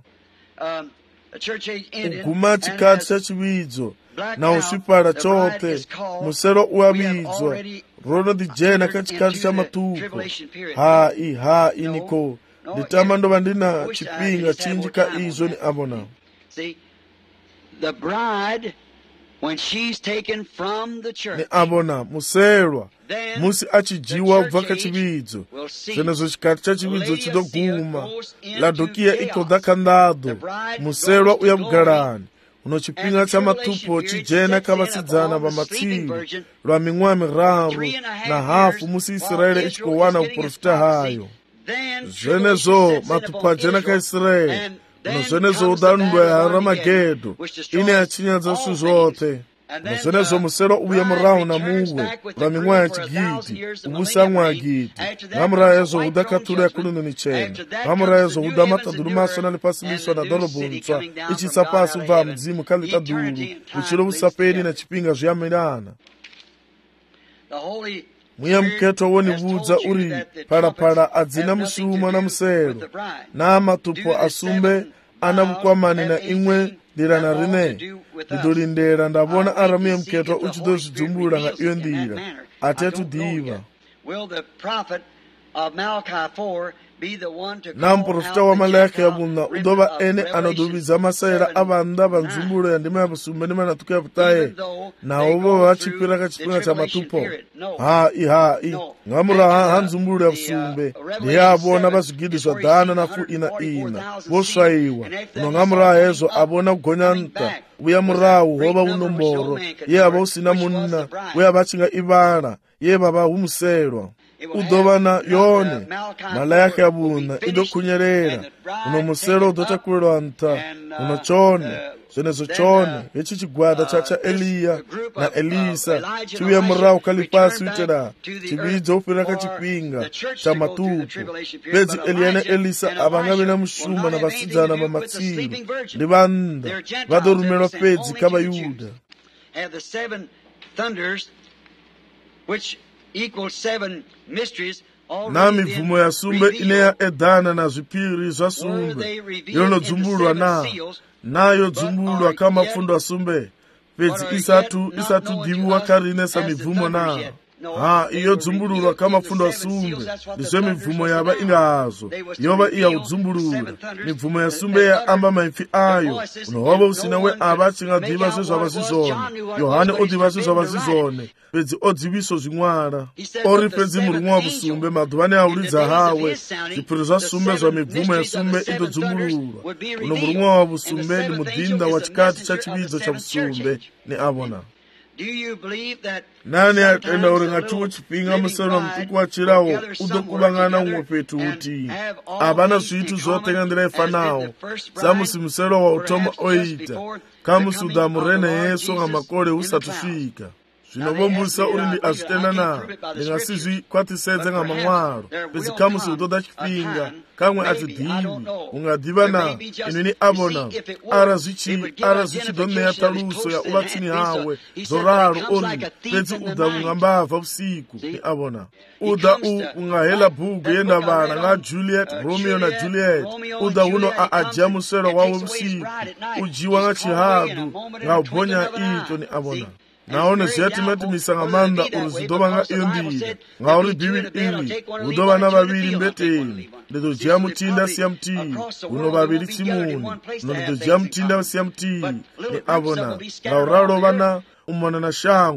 uguma chikati chachividzo na usvipara chote musero uavidzwa rono dijena kachikati chamatuko hai hai niko nditama ndova ndina chipinga chinji ka izvo ni abona. Ni abona muserwa musi achijiwa kubva kachividzo zvenezvo chikati chachividzo chidoguma Laodikia ikoda kandado muserwa uya bugarani uno chipinga chamatupo chijena kavasidzana vamatsiru lwa ming'wa miraru na hafu musi Israeli ichikowana uprofita hayo. Zvenezvo matupo ajena kaIsraeli uno zvenezvo udandwa ya Ramagedo ine achinyadza zvinhu zvose. Zvenezvo musero uya murahu na muwe lwa ming'wa ya chigidi ubusamwa agidi ngamuraya zo huda katula ya kulunu ni chena ngamuraya zo huda mataduru masona ni pasiliswa na dolobuntswa ichitsa pasi ubva mdzimu kalita duru uchiro busapeni na chipinga zviyamirana. Mwiya mketo woni budza uri parapara adzina musuma na musero na matupo asumbe anabukwamani na imwe ndirana rine ndidolindera ndabona aramiya mketo uchidozvidzumbuura nga iyo ndira atetudiva. Na muprofita wa Malaki yabuna udova ene anodoviza masaira avanda vanzumbulo ya ndima ya busumbe ndima natuka ya putaye na uvo vachipira kachipinga cha matupo hai hai ngamura hanzumbulo ya busumbe ni yabona basugidi zwa dana na fu ina ina voswaiwa uno ngamura hezo abona kugonyanta uya murahu hoba unomboro ye aba usina munna uya bachinga ibara ye baba humuserwa udovana yone Malaki yabuna idokunyerera uno musero udotakulwa anta uno chone zvenezo chone ichi chigwada chacha Eliya na Elisa chiuya murahu kalipasi uitera chividzo upira kachipinga cha matupo pedzi Eliya na Elisa avangavi na mushuma na vasidzana vamatsiru ndi vanda vadorumelwa pedzi kavayuda. Na mivumo ya sumbe ineya edana na zvipiri zva sumbe yonodzumburwa na nayo dzumbulwa kama fundo ya sumbe pedzi isatu isatu diviwa karinesa mivumo na ha iyo dzumbulurwa kama fundo ya sumbe ndizvo mivumo yava ingazo yova iya udzumbulura mivumo ya sumbe ya amba maipfi ayo unohova usina we ava achingadhiva zvezvava zvizone Yohane odhiva zvezvava zvizone pedzi odziviso zvimwara ori pedzi murumwa wa busumbe madhuvani aulidza hawe zvipiri zva sumbe zva mibvumo ya sumbe idodzumbururwa uno murumwa wa busumbe ni mudhinda wa chikati cha chividzo cha busumbe ni avona. Nani atenda uri ngatuwo chipinga musoro mtuku wa chirawo udokubangana umwe petu uti abana zvitu zote ngandira ifanawo samusi musero wa utoma oita kamusuda murene Yesu nga makore usatusvika zvinovombusa uri ndi azvitenda na ndingasizvi kwatisedze nga mamwaro pedzi kamusi utoda chipinga kamwe atidhivi ungadhiva na inini abona ara zvichi ara zvichidoneya taluso ya uvatsini hawe zoraro ori pedzi uda ungambabva usiku ni abona uda u ungahela bhugu yenda vana nga Juliet Romeo na Juliet uda uno aadya musero wawe usiku ujiwa nga chihadu nga ubonya ito ni abona. Naone zviyatimati misanga manda uruzidova nga iyo ndiri nga uri bhibili iri udova na vaviri mbeteni ndedojia mutinda siya mtiri uno vaviri tsimuni uno ndedojia mutinda siya mtiri ni avona nga uralo vana umana na shango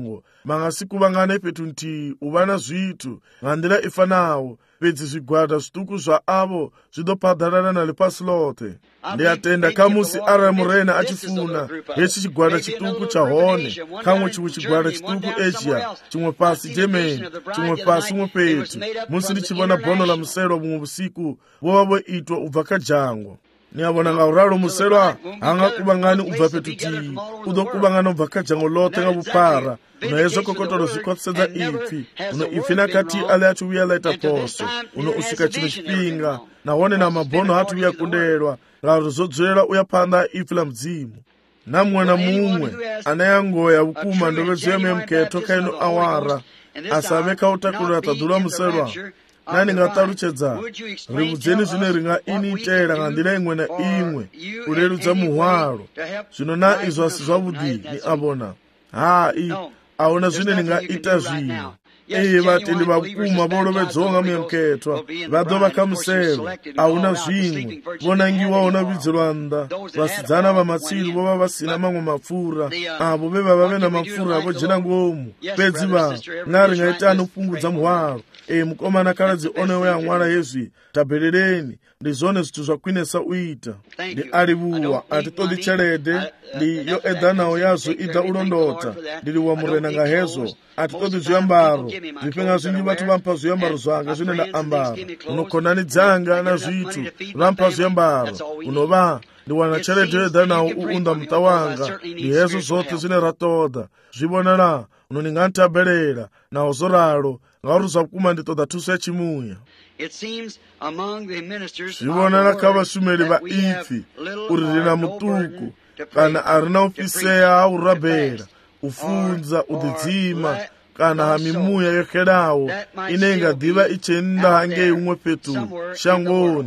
mangasikuvangane fhethu nthihi u vha na zwithu nga nḓila i fanaho, fhedzi zwigwada zwiṱuku zwa avo zwi ḓo phaḓalala na ḽifhasi ḽoṱhe. Ndi a tenda kha musi arali murena a tshi funa hetshi tshigwada tshiṱuku tsha hone, khaṅwe tshiṅwe tshigwada tshiṱuku Asia, tshiṅwe fhasi Germany, tshiṅwe fhasi huṅwe fhethu. Musi ndi tshi vhona bono ḽa muselwa vhuṅwe vhusiku vho vha vho itwa u bva kha dzhango. Ni a vhona nga uralo muselwa ha nga kuvhangani u bva fhethu thihi, u ḓo kuvhangana u bva kha dzhango ḽoṱhe nga vhuphara. Uno hezwo kokotolo zwi khwaṱhisedza ipfi, uno ipfi na khathihi a ḽi athu vhuya ḽa ita poso, uno u swika tshiṅwe tshifhinga nahone na mabono hathu vhuya kundelwa ngauri zwo dzulela u ya phanḓa ha ipfi ḽa mudzimu. Na muṅwe na muṅwe ane ya ngoya vhukuma ndovhedzo ya muyamukhetho kha ino awara a sa vhe kha u takulula ṱaḓulu muselwa. Na ndi nga ṱalutshedza, ri vhudzeni zwine ri nga ini itela nga nḓila iṅwe na iṅwe u leludza muhwalo. Zwino na izwo a si zwavhuḓi, ni a vhona? Hai, a huna zwine ni nga ita zwino. Ee, vhatendi vha vhukuma vho lovhedzwaho nga muyamukhetwa vha ḓo vha kha muselo. A huna zwiṅwe, vho nangiwaho na vhidzelwa nnḓa. Vhasidzana vha matsilu vho vha vha si na maṅwe mapfura, avo vhe vha vha vhe na mapfura vho dzhena ngomu. Fhedzi vha nga ri nga itani u fhungudza muhwalo. Ee, mukomana khaladzi one we a ṅwala hezwi, tabeleleni, ndi zwone zwithu zwa khwinesa u ita. Ndi a livhuwa, a ti ṱoḓi tshelede, ndi yo eḓanaho yazwo i ḓa u londota. Ndi livhuwa murena nga hezwo, a ti ṱoḓi zwiambaro. Zwifhinga zwinzhi vhathu vha mpha zwiambaro zwanga zwine nda ambara. Uno khonani dzanga na zwithu vha mpha zwiambaro. Uno vha ndi wana tshelede yo eḓanaho u unḓa muṱa wanga. Ndi hezwo zwoṱhe zwine ra ṱoḓa. Zwi vhonala, uno ni nga ntabelela, naho zwo ralo, ngauri zwa vhukuma ndi ṱoḓa thuso ya tshimuya. Zwi vhonala kha vhashumeli vha ipfi uri ri na muṱuku kana a ri na u fhisea ha u rabela, u funza, u ḓidzima kana ha mimuya yo xelaho ine i nga ḓivha i tshe nnḓa hangei huṅwe fhethu shangoni.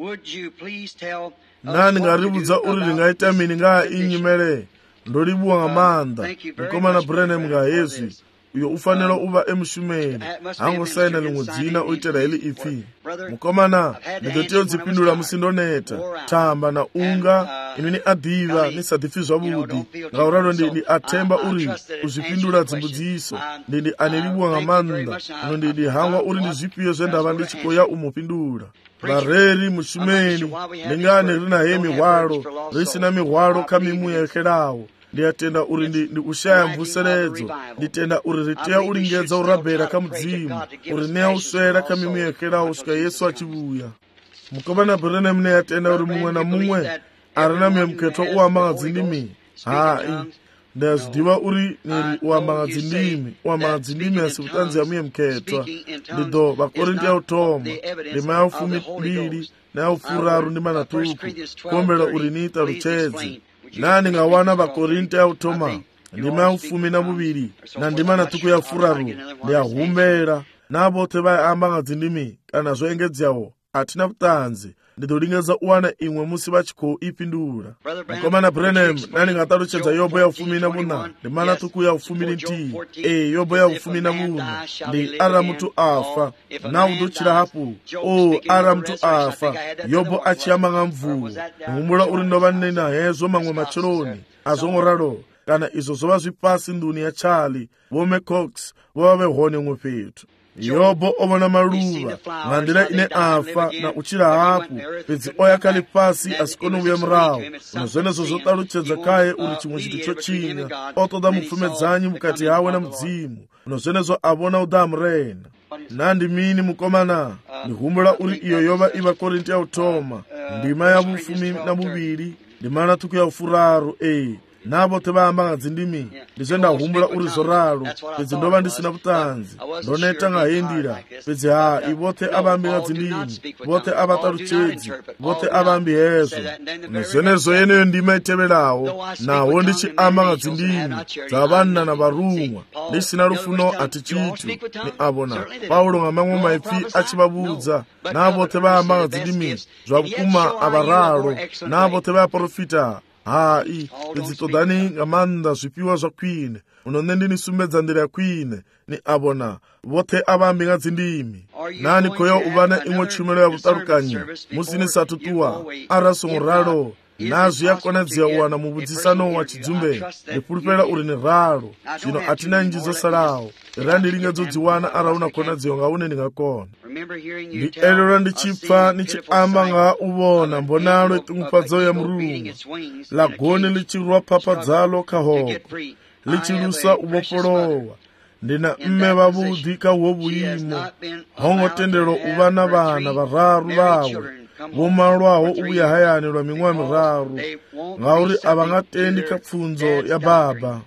Na ndi nga ri vhudza uri ri nga ita mini nga ha iyi nyimele? Ndo livhuwa nga maanḓa mukomana Branham nga hezwi. Uyo u fanela u vha emushumeli, ha ngo saina ḽiṅwe dzina u itela heḽi ipfi. Mukomana, ndi ḓo tea u dzifhindula musi ndo neta, thamba na unga, imi ni a ḓivha ni sa ḓipfi zwavhuḓi. Nga u ralo ndi a themba uri u zwifhindula dzimbudziso. Ndi ndi a ni livhuwa nga maanḓa, uno ndi ndi hangwa uri ndi zwifhio zwe nda vha ndi tshi khou ya u mu fhindula. Vhareri, mushumeli, ndi ngani ri na hei mihwalo, ri si na mihwalo kha mimuya yo xelaho? Ndi a tenda uri ndi, ndi u shaya mvuseledzo. Ndi tenda uri ri tea u lingedza u rabela kha mudzimu, uri ne a u swela kha mimuya yo xelaho u swika Yesu a tshi vhuya. Mukomana Branham ne a tenda uri muṅwe na muṅwe a re na muyamukhetho u amba nga dzindimi. Hai, ndi a zwi ḓivha uri ni ri u amba nga dzindimi, u amba nga dzindimi a si vhuṱanzi ha muyamukhetwa. Ndi ḓo Vhakorinti ya u thoma ndima ya ufumi mbili na ya ufuraru ndima na ṱuku kuombela uri ni iṱalutshedze. Na ndi nga wana Vhakorinti ya u thoma ndima ya ufumi na vhuvhili na ndima na ṱuku ya furaru. Ndi a humbela na vhoṱhe vha amba nga dzindimi kana zwo engedzeaho, a thina vhuṱanzi. Ndi ḓo lingedza u wana iṅwe musi vha tshi khou i fhindula. Mukomana Branham, na ndi nga ṱalutshedza Yobo ya ufumi na vhuṋa ndima na ṱuku ya ufumi nthihi. Ee, Yobo ya ufumi na vhuṋa ndi arali muthu afa na u ḓo tshila hafhu. O, arali muthu afa, Yobo a tshi amba nga mvuwo. Ndi humbula uri ndo vha nne na hezwo maṅwe matsheloni. A zwo ngo ralo, kana izwo zwo vha zwi fhasi nḓuni ya Charlie, Vho Cox vho vha vhe hone huṅwe fhethu. Yobo o vhona maluvha nga nḓila ine afa na u tshila hafhu, fhedzi o ya kha ḽifhasi a si kone u vhuya murahu. Na zwenezwo zwo ṱalutshedza khaye uri tshiṅwe tshithu tsho tshinya, o ṱoḓa mupfumedzanyi vhukati hawe na mudzimu. Na zwenezwo a vhona u ḓa murena. Na ndi mini mukomana? Ndi humbula uri iyo yo vha i Vhakorinti ya u thoma ndima ya vhufumi na vhuvhili ndima na ṱhukhu ya ufuraru. Ee, na vhoṱhe vha amba nga dzindimi. Ndi zwe nda humbula uri zwo ralo, fhedzi ndo vha ndi si na vhuṱanzi. Ndo neta nga heyi nḓila, fhedzi hai, vhoṱhe a vha ambi nga dzindimi, vhoṱhe a vha ṱalutshedzi, vhoṱhe a vha ambi hezwo. Na zwenezwo yeneyo ndima i tevhelaho, naho ndi tshi amba nga dzindimi dza vhanna na vharuṅwa, ndi si na lufuno a thi tshithu. Ni a vhona Paulo nga maṅwe maipfi a tshi vha vhudza, na vhoṱhe vha amba nga dzindimi zwa vhukuma a vha ralo, na vhoṱhe vha profita. Hai, fhedzi ṱoḓani nga maanḓa zwifhiwa zwa khwine. Uno nṋe ndi ni sumbedza nḓila ya khwine. Ni a vhona vhoṱhe a vha ambi nga dzindimi. Na ni khou ya u vha na iṅwe tshumelo ya vhuṱalukanyi musi ni sa ṱuṱuwa. Arali songo ralo, nazo yakonadzera uwana mubudzisano wa chidzumbe ndipulupera uri ni ralo zvino atina njira zosalawo era ndilingadzodziwana arauna konadzera ngaune ndingakona ndi ero ndichipfa nichiamba nga uvona mbonalo itungupadzo ya mulungu lagone lichirwa phapha dzalo kahoko lichilusa ubopolowa ndina mme vavudhi ka uwo vuyimo hongotendero uvana vana vararu vavo vomalwaho ubuya hayani lwa ming'wa miraru ngauri avangatendi ka pfunzo ya baba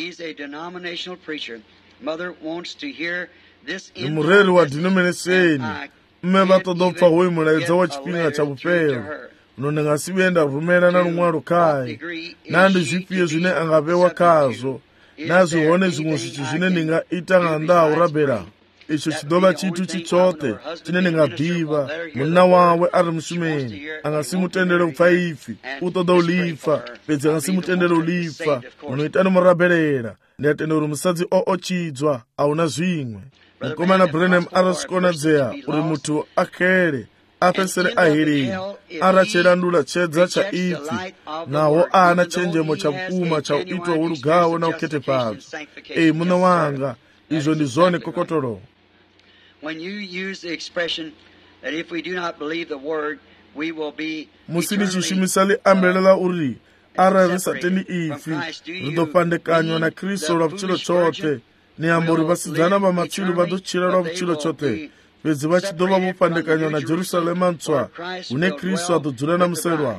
ni mureri wa denomination mme vatodopfa hoyi mulaedza wa chipinga cha vupelo uno ndingasivenda rumela na lumwalo kai nandi zvipiye zvine angavewa kazvo nazvihone zvimwe zvichi zvine ndingaita ng'andawo rabera icho chidova chitu chichote chine ndingabhiva munna wawe ari mushumeni angasimutendere upfaifi utoda ulifa pedzi angasimutendere ulifa unoitani muraberera ndiyatende uri musadzi oochidzwa auna zvimwe mukomana Branham arasvikonadzera uri mutu akhere apesere ahiriri aracherandula chedza cha ipfi nawo ana chenjemo cha pfuma cha uitwa urugawo na ukete padzo ei muno wanga izvo ndizvone kokotoro. When you use the expression that if we do not believe the word we will be musini chishimisali ambelela uri arari sateni ifi ridopandekanywa na Kristo lwa vuchilo chote ni ambori vasidzana va matsilo vadochira lwa vuchilo chote vedzi vachidova vopandekanywa na Jerusalema ntswa une Kristo adodzula na muserwa.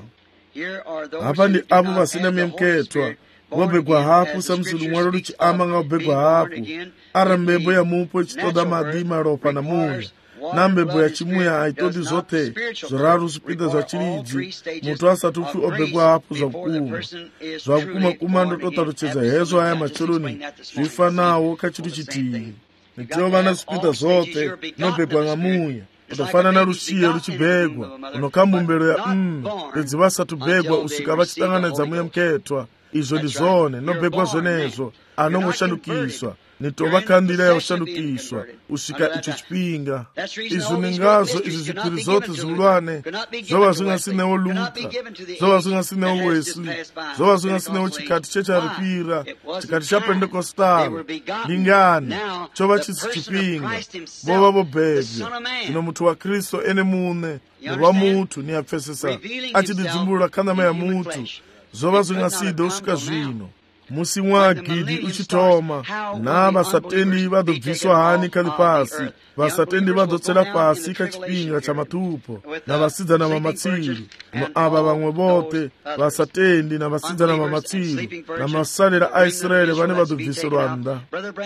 Hapa ndi avo vasina myemketwa vobegwa hapu samusulu mwalo luchiamba nga vobegwa hapu ara mbebo ya mupo ichitoda madhi maropa na muya na mbebo ya chimuya aitodi zote zoraru zipita za chilidzi mutu asatufi obegwa hapu za vukuma za vukuma kumando totarucheza hezo haya macholoni zvifanawo kachitu chitiyi nitiyo vana zipita zote nobegwa nga muya utofana na rushiye luchibegwa unokambumbelo ya mme pedzi vasatubegwa usika vachitanganedza muya mketwa izvo ndizvone nobegwa zvenezo anongoshandukiswa nitovakandira yaushandukiswa usvika icho chipinga izvo ningazo izvi zvipiri zote zviulwane zvova zvingasinewo Luther zvova zvingasinewo Wesley zvova zvingasinewo chikati checharipira chikati chapentekostalo ndingani chova chisi chipinga vova vobhebya ino mutu wa Kristo ene mune muva mutu niyapfesesa achididzimbulula kandama ya mutu zvova zvingaside usvika zvino musi mwagidi uchitoma na vasatendi vadobviswa hani kali pasi vasatendi vadotsera pasi kachipinga cha matupo na vasidzana mamatsiru no ava vamwe vote vasatendi na vasidzana mamatsiru na masalera a Israeli vane vadobviserwa nda.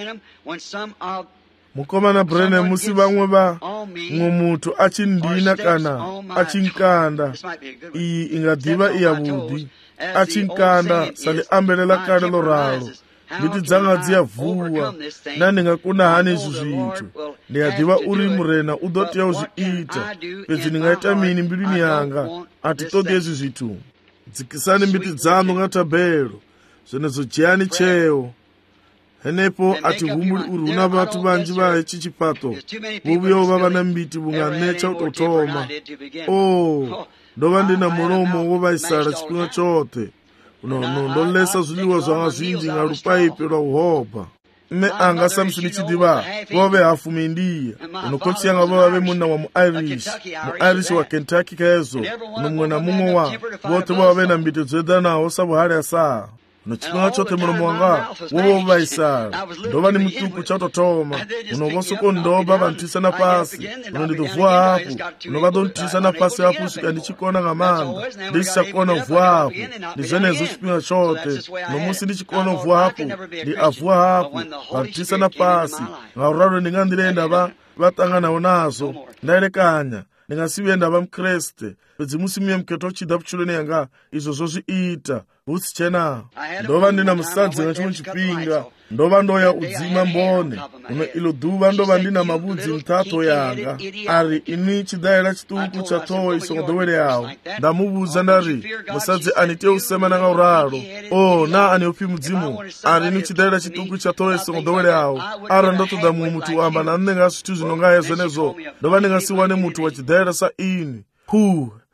Mukomana Branham musi vamwe va mwe mutu achindina kana achinkanda iyi ingadiva iyavudi achinkanda sali ambelela kale loralo nditi dzanga dziyavuwa na ndingakuna hani izvi zvintu ndiyadiva uri murena udotiya uzviita pedzi ndingaita mini mbiluni yanga atitodi izvi zvitu dzikisani mbiti dzanu ngatabelo zvenezo jiyani cheo henepo ati humuli uri una vatu vanji vahe chichipato vuvuyo vava na mbiti vunganecha utotoma oh ndova ndina mulomo wovaisala chipinga chote uno ndolesa zvidiwa zvanga zvinji nga rupaipi lwa uhopa mme anga Samsoni chidiva vove hafumi ndiya unokotsi yanga vove muna wa mu-Irish mu-Irish wa Kentucky kaezo uno mwe na mumwe wa vote vove na mbiti dzedanawo sabuhali asaa nochipinga chote mulomo wanga wovo vaisala ndova ni mutuku chautotoma unovosoko ndoba vantisana pasi unondidovua hapu unovadontisana pasi hapu usika ndichikona ngamanda ndisichakona uvua hapu ndizvenezo chipinga chote nomusi ndichikona uvua hapu ndi avua hapu vantisana pasi ngauraro ndingandirenda va vatanganawo nazo ndailekanya ndingasivenda va mkreste pedzi musi muye mketo chida puchuloni yanga izvo zozviita vutsi chena ndova ndina musadzi nga chimwe chipinga ndova ndoya udzima mbone uno ilo dhuva ndova ndina mavudzi mtato yanga ari ini chidaira chituku cha towa isongodowere yawo ndamuvudza ndari musadzi anite usema nanga uraro o na aniopi mudzimu ari ini chidaira chituku cha towa isongodowere yawo ara ndotoda mumwe mutu amba na nne nga svitu zvinonga yezvenezo ndova ndingasiwane mutu wa chidaira sa ini hu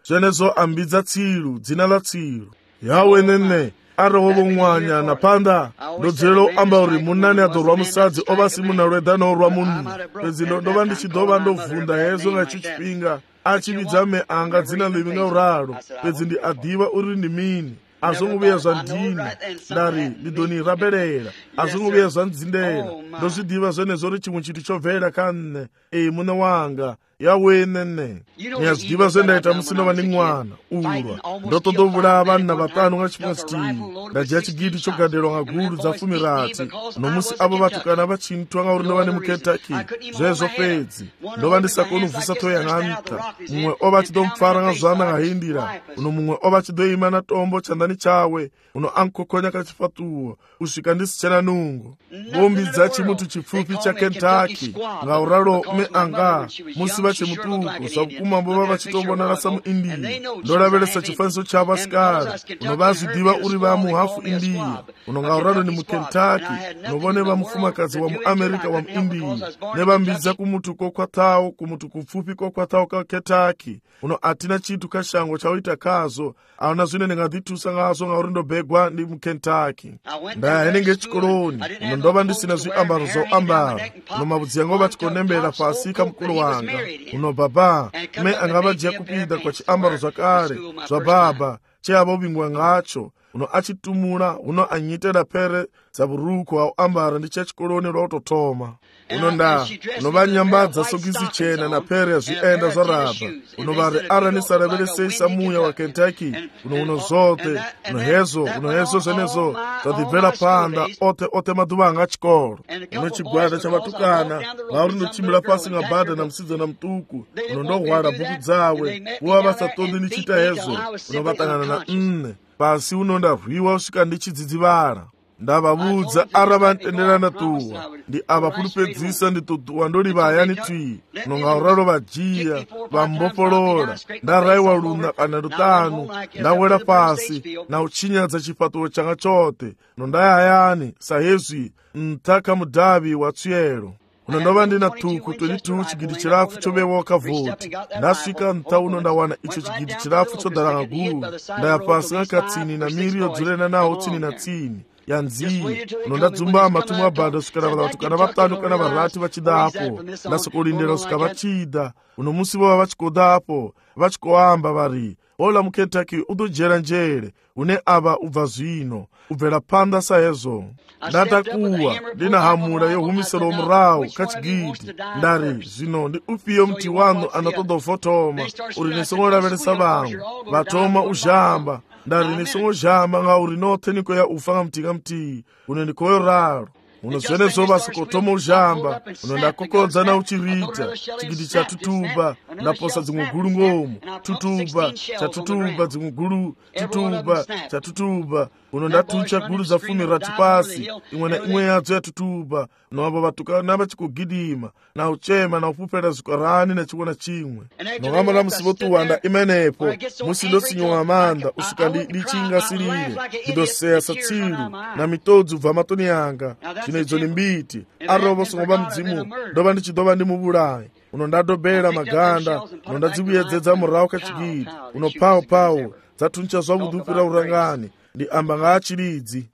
zvenezo ambidza tsilu dzina la tsilu yawe nene ari wovo mwanya na panda ndodzelo amba uri munani adorwa musadzi ova simuna lwedano rwa munhu pedzi ndova ndichidova ndovhunda hezo nga chichipinga achividza me anga dzina livi nga uralo pedzi ndi adhiva uri ndi mini azongovuya zvandini ndari ndidonirabelela azongovuya zvandzindela ndozvidhiva zvenezvo ri chimwe chiti chobvera kanne ei mune wanga yawe nene niyazvidhiva zvendaita musinova ni mwana urwa ndotodovula vanhu vatano nga chipinga chitivi ndajiya chigidi chogadelwa nga guru dzafumirati nomusi avo vatukana vachintwa nga uri ndova ni mukentaki zvezvo pedzi ndova ndisakoni kubvisa toya nga nta mumwe ova chidomupfara nga zvana nga hindira uno mumwe ova chidoima na tombo chandani chawe uno ankokonya kachifatuwo kusvika ndisichena nungo vombidza chimutu chipfupi cha Kentucky nga uralo me anga musi vachemutuku zvakumambo vava vachitombonana samuindia ndoraveresa chifaniso chavasikari uno vazvidhiva uri vamuhafu india uno nga uralo ni mukentucky unovone vamufumakadzi wa muamerica wa muindia nevambidza kumutu kokwatawo kumutu kupfupi kokwatawo ka Kentucky uno atina chitu kashango chaoita kazo aona zvine ndingadhitusa ngazo nga uri ndobhegwa ndi mukentucky ndaya henenge chikoloni uno ndova ndisina zviambaro zvoambara uno mavudzi yangu vachikonembera pasi kamukuru wanga uno baba me angavajiya kupida kwa chiambaro zvakare zvababa cheava uvingwa ngacho uno achitumula uno anyitera pere dzavuruku auambara ndichechikoloni rwautotoma uno nda unovanyambadza sokisi chena na pere yazvienda zvaraba unovari aranisaraveresei samuya wa Kentucky uno uno zote uno hezo uno hezo zvenezo zvadhibvera panda ote ote maduva anga chikoro uno chigwada chavatukana vauri ndochimira pasi nga bhadha na musidzana mutuku uno ndohwara bhuku dzawe uva vasatondi ndichita hezo uno vatangana na nne pasi uno ndarwiwa kusvika ndichidzidzivara ndavavudza aravantenderana tuwa ndi ava pulupedzisa nditotuwa ndolivayani twi nonga uralo vajiya vambopolola ndaraiwa luna kana lutanu ndawela pasi na uchinyadza chipatuwo changa chote nondayayani sahezwi mtaka mudavi wa tsuyelo uno ndova ndina tuku twenty-two chigidi chirafu chovewoka voti ndasvika nta uno ndawana icho chigidi chirafu chodharanga guru ndaya pasi nga katsini na miri yodzulena nawo tsini na tsini yanziye uno ndadzumba matumwa bhadha kusvikira vala vatukana vatano kana varati vachidapo ndasokolindera kusvika vachida uno musi vova vachikodapo vachikoamba vari ola mukentucky utojera njere une ava ubva zvino ubvera panda saizvo ndatakuwa ndina hamura yohumisiro murawo kachigidi ndari zvino ndi upiyo muti wanu anatodovhotoma uri nisongoraveresa vangu vatoma uzhamba ndari nisongozhamba nga uri noteniko ya ufa nga mti nga mti uno ndikoyo raro uno zvenezvo vasokotoma uzhamba uno ndakokodza na uchirita chigidi cha tutuba ndaposa dzimwe guru ngomu tutuba cha tutuba dzimwe guru tutuba cha tutuba uno ndatucha guru zafumirira tipasi imwe na imwe yadzo ya tutuba navo vatukana vachikugidima na uchema na upupera zvikarani na chimwe na chimwe nongamba na musivo tuwanda imenepo musi ndosinyowa amanda usvika ndichingasirire ndidoseya satsilu na mitodzi ubva matoni yanga zvino idzo ni mbiti arovo songova mudzimu ndova ndichidova ndimuvurayi uno ndadobhera maganda uno ndadzivuyedzedza murawo kachigidi uno pawo pawo dzatuncha zvavudhi upira urangani ndi amba ngaachiridzi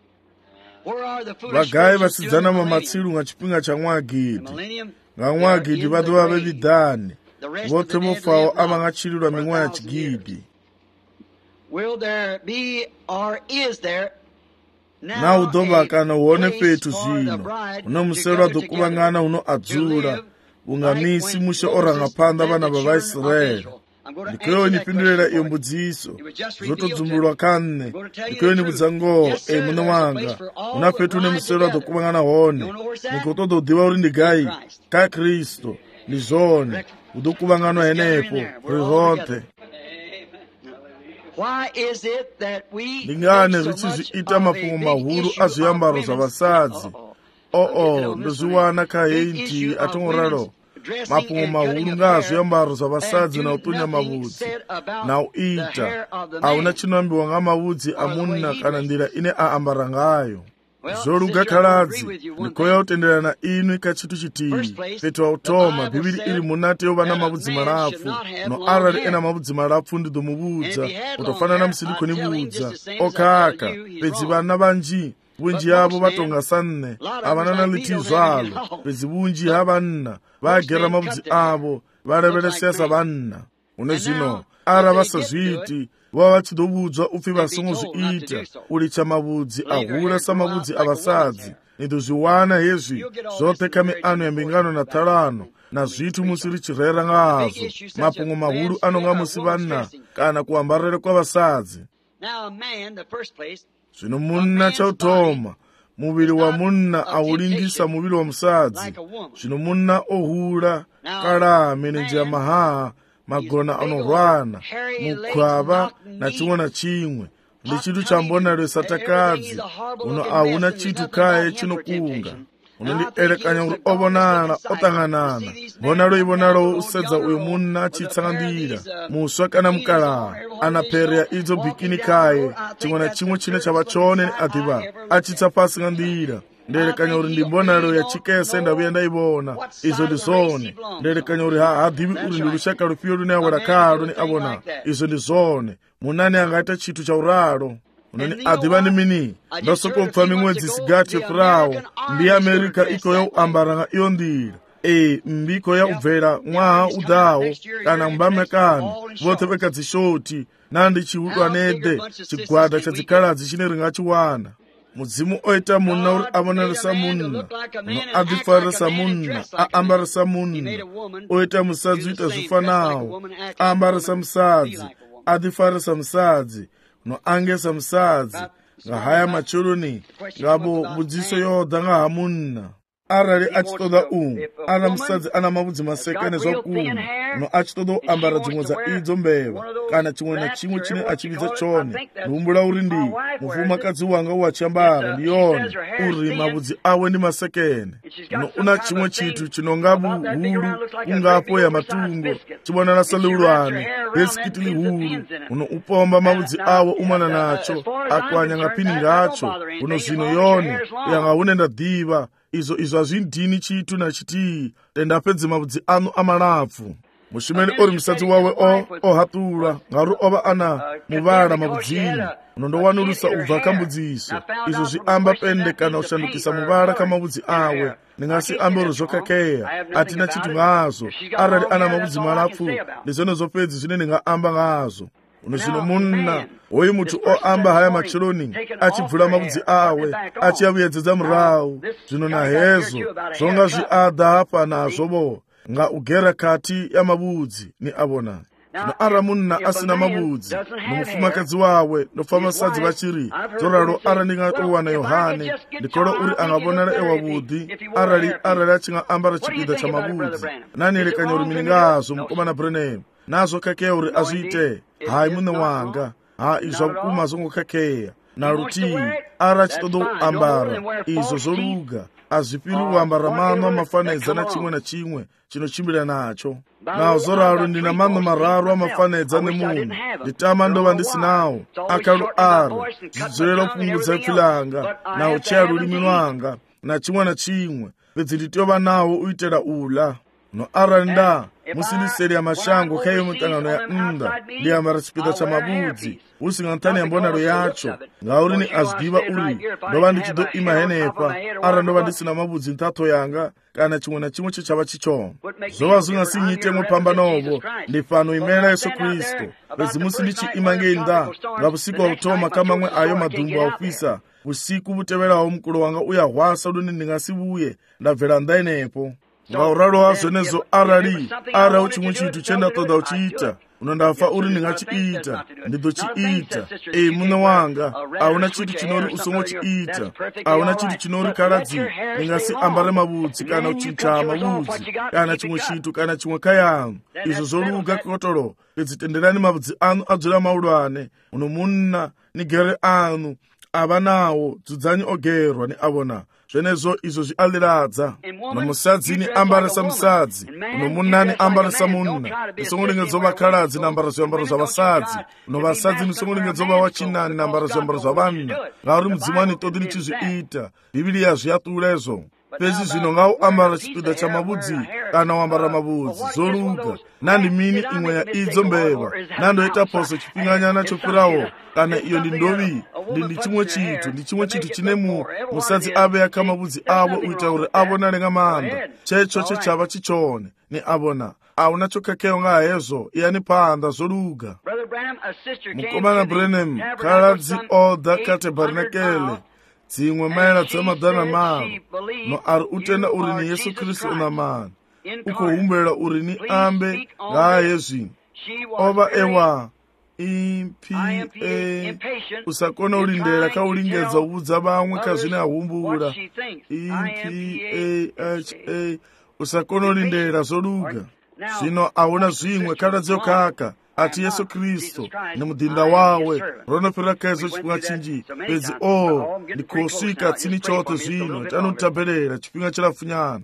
vagayi vasidzana mamatsilu nga chipinga cha mwagidi nga mwagidi vatu vave vidhani vote vofawo ava ngachililwa ming'wa ya chigidi na udovakana uone petu zvino uno musero adokuvang'ana uno adzula ungamisi mushe oranga panda vana vavaisraeri ndikoyo nipindurira iyo mbudziso zvotodzumburwa kanne ndikoyo nibudza ngoho e muno wanga una petu ne musero adokuvang'ana hone nikotododiva uri ndigai ka kristu ni zvone udokuvang'anwa henepo rihonte ndingane zvichizviita mapungo mahuru azviambaro zvavasadzi oo ndozviwana kaheinti atongoraro mapungo mahuru ngaazviambaro zvavasadzi nautonya mavudzi nauita hauna chinombiwa nga mavudzi amunna kana ndira ine aambara ngayo zoluga khaladzi ndikoya utenderana inu ika chinthu chitiyi pethu automa bibili ili munati yovana mavudzi malapfu no arali ena mavudzi malapfu ndidomuvudza utofanana msiliko nivudza okaka pedzi vana vanji bunji yavo vatonga sanne avanana litizwalo pedzi bunji havanna vagera mavudzi avo valevelesesa vanna une zvino ara vasazviti vava vachidovudzwa upfi vasingozviita ulicha mavudzi ahula samavudzi avasadzi nindozviwana hezvi zvopfeka miano yambingano na thalano na zvithu musi richirera ngazvo mapungo mahulu anonga musi vanna kana kuambarire kwavasadzi. Zvino munna chautoma muviri wa munna ahulingisa muviri wa musadzi. Zvino munna ohula kalame nenjira mahaa magona anorwana mukhwava na chimwe na chimwe ndi chinthu cha mbonero satakadzi uno ahuna chinthu kaye chinokunga uno ndi elekanya kuti ovonana otang'anana mbonalo ivonalo usedza uyo munna achitsangandira muswa kana mukala anapereya idzo bikini kaye chimwe na chimwe chine chava chone ni adhiva achitsa pasi ngandira ndelekanya uri ndi mbonalo ya chikese ndavuya ndaivona izo ndi zone ndelekanya uri hadhivi uri ndi lushaka lufiyo lune awala khalo ni avona izo ndi zone munani angaita chinthu cha uralo unoni adhiva ni mini ndasokopfa mimwedzi sigati yofurawo ndi amerika iko ya uambaranga iyo ndira e mbiko ya ubvera mwaha udawo kana mbamekani vothe vekadzishoti nandi chihudwa nede chigwada cha dzikhaladzi chine ringachiwana mudzimu oita munna uri avonarisa munna no adhifarisa munna aambarisa munna oita musadzi uita zvifanawo aambarisa musadzi adhifarisa musadzi no angesa musadzi ngahaya macholoni ngabo mudziso yodha ngaha munna arali achitoda umu ana musadzi ana mavudzi masekane zvakumu no achitoda uambara dzimwe za idzo mbeva kana chimwe na chimwe chine achividza chone nuumbula uri ndi mufumakadzi wanga uachiambara ndiyone uri mavudzi awe ndi masekene no una chimwe chinthu chinongabu hulu ungapo ya matungo chibonana salulwane besikiti lihulu uno upomba mavudzi awe umana nacho akwanya ngapini ngacho uno zvino yone yanga unenda diva izo izo azvindini chitu na chiti tendapedze mavudzi anu amalapfu mushimeni ori musadzi wawe o ohatula ngaru ova ana muvara mavudzini unondowanulusa ubva kambudziso izo zviamba pende kana ushandukisa muvara kamavudzi awe ningasi ambe uri zvokakeya atina chitu ngazo arali ana mavudzi malapfu ndizvone zvopedzi zvine ndingaamba ngazo uno zvino munna hoyu muthu oamba haya macholoni achibvula mavudzi awe achiyavuyedzedza murawu zvino na hezo zvonga zviada apa nazvovo nga ugera kati ya mavudzi ni avona zvino ara munna asina mavudzi nomufumakadzi wawe nopfa masadzi vachiri dzoralo ara ndingatowana yohane ndikolo uri angavonala ewavudhi arali arali achingaambara chipida cha mavudzi nanilekanya uri mini ngazo mukomana Branham nazo kakeya uri azviite hayi mune wanga ha izva vukuma zvongokakeya naruti ara achitodo ambara izvo zvoluga azvipiri kuambara mano amafanedza na chimwe na chimwe chinochimbira nacho nawo zoralo ndina mano mararu amafanedza nemunhu nditama ndova ndisinawo akalu ari zvidzorera kupungudza ipfi langa nawo cheya rulimi lwanga na chimwe na chimwe pedzi nditova nawo uitera ula no arali nda musindiseri ya mashango kaiyo mutangano ya nda ndiyambara chipida cha mavudzi usingantani ya mbonalo yacho ngauri ni azgiva uri ndova ndichido ima henepa ara ndova ndisina mavudzi ntato yanga kana chimwe na chimwe chichava chicho zova zingasinyite mupambanovo ndifano imela Yesu Kristo pedzi musi ndichi imange nda nga vusiku wa utoma kamamwe ayo madhumbu aufisa usiku vuteverawo mukulu wanga uyahwasa uduni ndingasivuye ndabvera ndainepo ngauralo wazvenezo arali ara uchimwe chinthu chendatoda uchiita unondafa uri ndingachiita ndidochiita ei mune wanga auna chinthu chinori usongochiita auna chinthu chinori kaladzi ndingasi ambare mavudzi kana uchita mavudzi kana chimwe chinthu kana chimwe kayanu izvo zvoluga kotolo pedzi tenderani mavudzi anu adzura maulwane uno munna nigere anu ava nawo dzudzanyi ogerwa ni avona zvenezo izvo zvialiradza no musadzi ni ambara sa musadzi no munani ambara sa munna nisongolingedzo vakhaladzi nambara zviambaro zva vasadzi no vasadzi nisongolingedzo va wachinani nambara zviambaro zva vanna ngauri mudzimu ani todi nichizviita bhibhiriya zviyatula izvo pezi zvino ngauambara chipiḓa cha mavhudzi kana uambara mavhudzi zoluga nandi mini imwe ya idzo mbeva nandoita poso chifinganyana chofirawo kana iyo ndi ndovi ndi ndi chimwe chithu ndi chimwe chithu chine mu musadzi ave kha mavhudzi avo uita uri avonale nga maanda checho chechava chichone ni avona auna chokhakheyo nga hezwo iyani phanḓa zoluga. Mukomana Branham khaladzi oda kha tabernacle dzimwe maila dza madana malo no ari utenda uri ni Yesu Kristu una mani uko humbela uri ni ambe nga hezwi ova ewa impa usakona ulindela kha ulingedza uvudza vamwe kha zwine a humbula impa usakona ulindela zoluga zvino ahuna zvimwe khaladzi yokhakha ati Yesu Kristu ni mudinda wawe ronofera kaizo chifhinga chinji pedzi o ndikosvika tsini chote zvino tanotapelera chifhinga chalafunyana.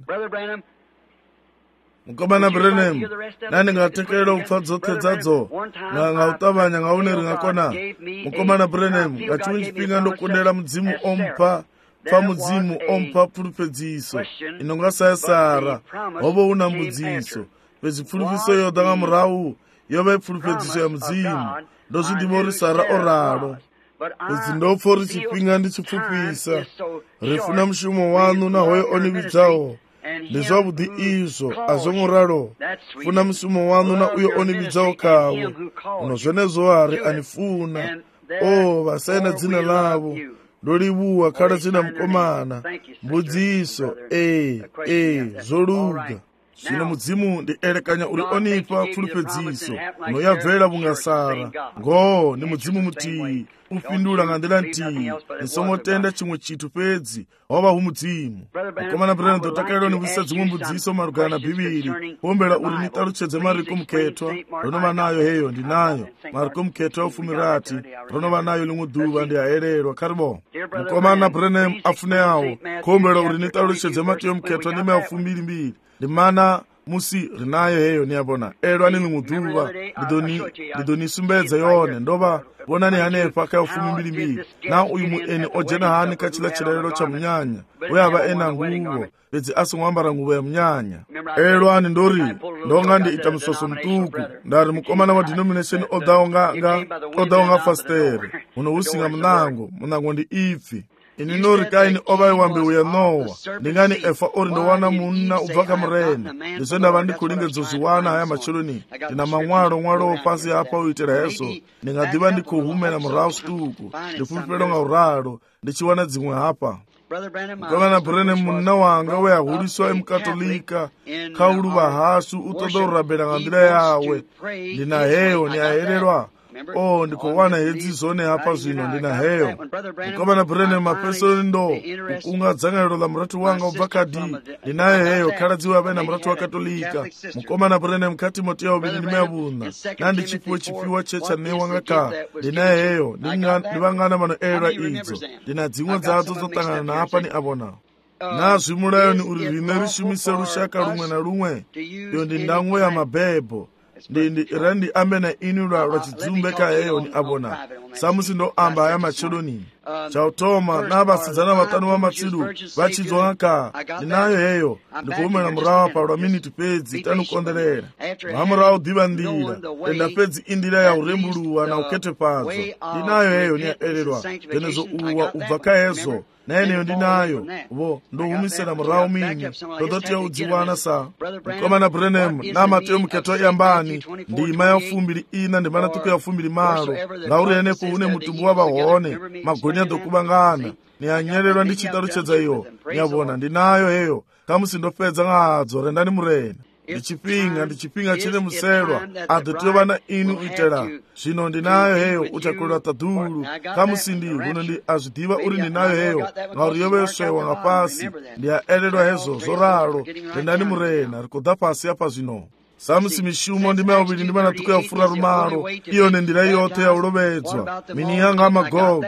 Mukomana Branham nani ngatekerera upfa dzothe dzadzo ngautavanya ngaoneri ngakona. Mukomana Branham ngachimwe chifhinga ndokundela mudzimu ompa pa mudzimu ompa pfulupedziso inongasayasara hovo una mbudziso pedzi pfulupiso yoda nga murahu yove pfulupedziso ya mudzimu ndozvidiva uri sara oralo pedzi ndopfa uri chifhinga ndichipfupisa rifuna mushumo wanu nahoyo onividzawo ndezvavhudi izvo azvomuralo funa mushumo wanu na uyo onividzawo kawe unozvenezvo hari anifuna o vasaina dzina lavo ndolivuwa khala dzina mukomana mbudziso e e zoluga zvino mudzimu ndielekanya uri onipa pfulupedziso noyabvela vungasara ngo ni mudzimu mutii upindula nga ndela ntii nisongotenda chimwe chithu pedzi wava humudzimu. Mukomana Branham ndotakalelo nivusisa dzimwe mbudziso malugana na bhibhiri pombela uri nitalutshedze mariko mukhethwa ronova nayo heyo ndinayo mariko mukhethwa ufumirati ronova nayo limwe duva ndiyaelelwa kharibo. Mukomana Branham afune awo kombela uri nitalutshedze Mateyo mukhethwa ndime afumbiri mbiri ndimana musi rinayo heyo niyabona elwa nini muduva ndidonisumbedza yone ndova vonani hanepa kaya ufumi mbili mbili na uyu mueni ojena hani kachila chilelelo cha mnyanya uyava ena nguvo pedzi asingwambara nguvo ya mnyanya elwa ni ndori ndonga ndi ita msoso mtuku ndari mukomana wa denomination odaonga nga odaonga fastere uno usinga mnango mnango ndi ifi ini nori kaini ova iwambe uya nowa ndingani efa ori ndowana munna ubvaka murena ndizo ndava ndikulingedzo zviwana haya macheloni ndina mamwalo mwalo opasi apa uitira hezo ndingadhiva ndikuhumena murahu stuku ndifulufelo nga uralo ndichiwana dzimwe hapa. Mukomana Branham munna wanga weyahuliswa emukatolika kauluva hasu utoda urabela nga ndila yawe ndina heyo niyahelelwa o ndikowana hedzi zone hapa zvino ndina heyo. Mukomana Branham mapesoni ndo ukungadzangaliro la muratu wanga ubva kadi ndinayo heyo khaladzi wave na muratu wa katolika. Mukomana Branham kati Timoteyo uviri ndime yavuna nandi chipiwe chipiwa checha ne wanga ka ndinayo heyo ndivangana vano elwa idzo ndina dzimwe dzadzo dzotangana na apa ni avona na zvimulayo ni uri rine rishumise rushaka rumwe na rumwe iyo ndi ndangwe ya mabhebho ndi randi ambe na inu lwa lwa chidzumbe ka heyo ni avona samusi ndo amba haya macheloni chautoma na vasidzana vatanu va matsilu vachidzwa ka ndinayo heyo ndikuumela murawa pa lwa miniti pedzi tanukonderera vamurawo dhiva ndira enda pedzi indira ya urembuluwa na ukete padzo ndinayo heyo niyaelelwa genezo uwa ubva ka hezo nayeneyo ndinayo vo ndohumisela murawo mini ndodotiya udziwana sa. Mukomana Branham na Mateyo mukhethwa yambani ndima ya fumbiri ina ndimana tuku ya fumbiri malo ngauri enepo une mutumbu wa vahone magonya dokuvangana niyanyelelwa ndi chitalutshedza iyo niyavona ndinayo heyo kamusi ndopedza ng'adzo rendani murena ndichipinga ndichipinga chine muselwa adotova na inu itela zvino ndinayo heyo uchakulwa tadulu kamusindi huno ndi azvidiva uri ndinayo heyo ngauri yoveswewa nga pasi ndiyaelelwa hezo zoralo rendani murena rikuda pasi apa zvino samusi mishumo ndime yauviri ndimana tuku ya ufura rumalo iyo nendira yote ya ulovedzwa mini yanga amagogo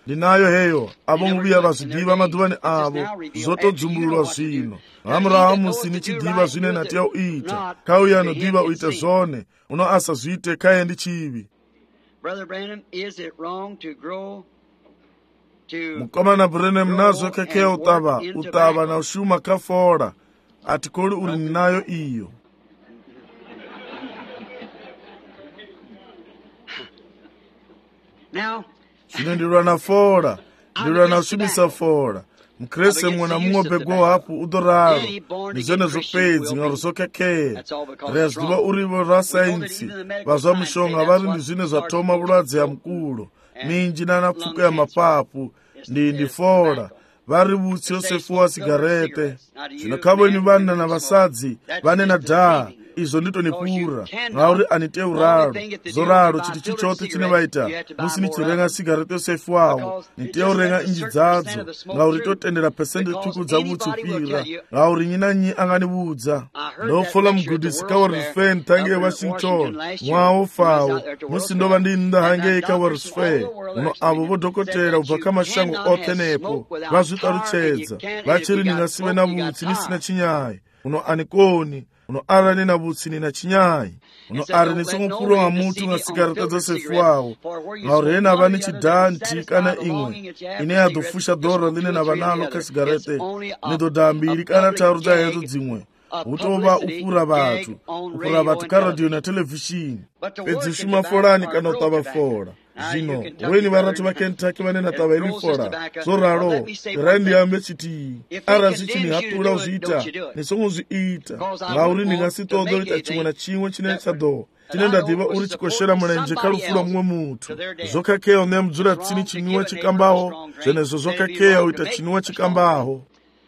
ndinayo heyo abo mubiya vazidiva maduvani avo zotodzumburwa zvino hamuraha musi nichidiva zvine natiya uita kauya anodiva uite zvone uno asazviite kaye ndi chivi. mukomana Branham nazo kekeya utava utava na ushuma kafola atikoli uri ninayo iyo. Zvino ndirwa na fola ndirwa na ushumisa fola mkrese mwana mumwe pego hapo udoraro nizone zopedzi ngaro zokekeya reziva urivo ra sainsi vazva mushonga vari ndizvine zvatoma vulwadze ya mkulo minji nanapfuko ya mapapu ndi ndifola vari vutsi Yosefu wa sigarete zvino kavo ni vana na vasadzi vane na dhaa izvo ndito ni pura ngauri anite uraro zoraro chiti chichote chine vaita musi nichirenga sigarete Yosefu wavo nite urenga inji dzadzo ngauri totendera pesende tuku dza vutsi upira ngauri nyina nyi anganiudza ndofola mugudisi kawarisfen tange Washington mwawo fawo musi ndova ndinda hange kawarisfen uno avo vodokotera ubva kamashango otenepo vazvitaruchedza vachiri ningasive na vutsi nisina chinyai uno anikoni uno ara nina vutsi nina chinyai uno ari nisomupuro wa mutu nga sigareta Josefu wavo ngauri hena vani chidhanti kana imwe ine yadhofusha dhoro line na vanalo kasigarete nidoda mbiri kana taru dza hedzo dzimwe utova upura vatu upura vatu karadio na televishini pedzi shuma folani kana utava fola zvino weni varati vaKentucky vane natava iri fola zoraro randi yambe chiti ara zvichini hatula uzviita nisomuzviita ngauri ndingasitodoita chimwe na chimwe chine chado tinendadiva uri chikoshera mulenje karufula mumwe mutu zokakeya unemudzura tsini chinwiwa chikambaho zvenezvo zokakeya uita chinwiwa chikambaho.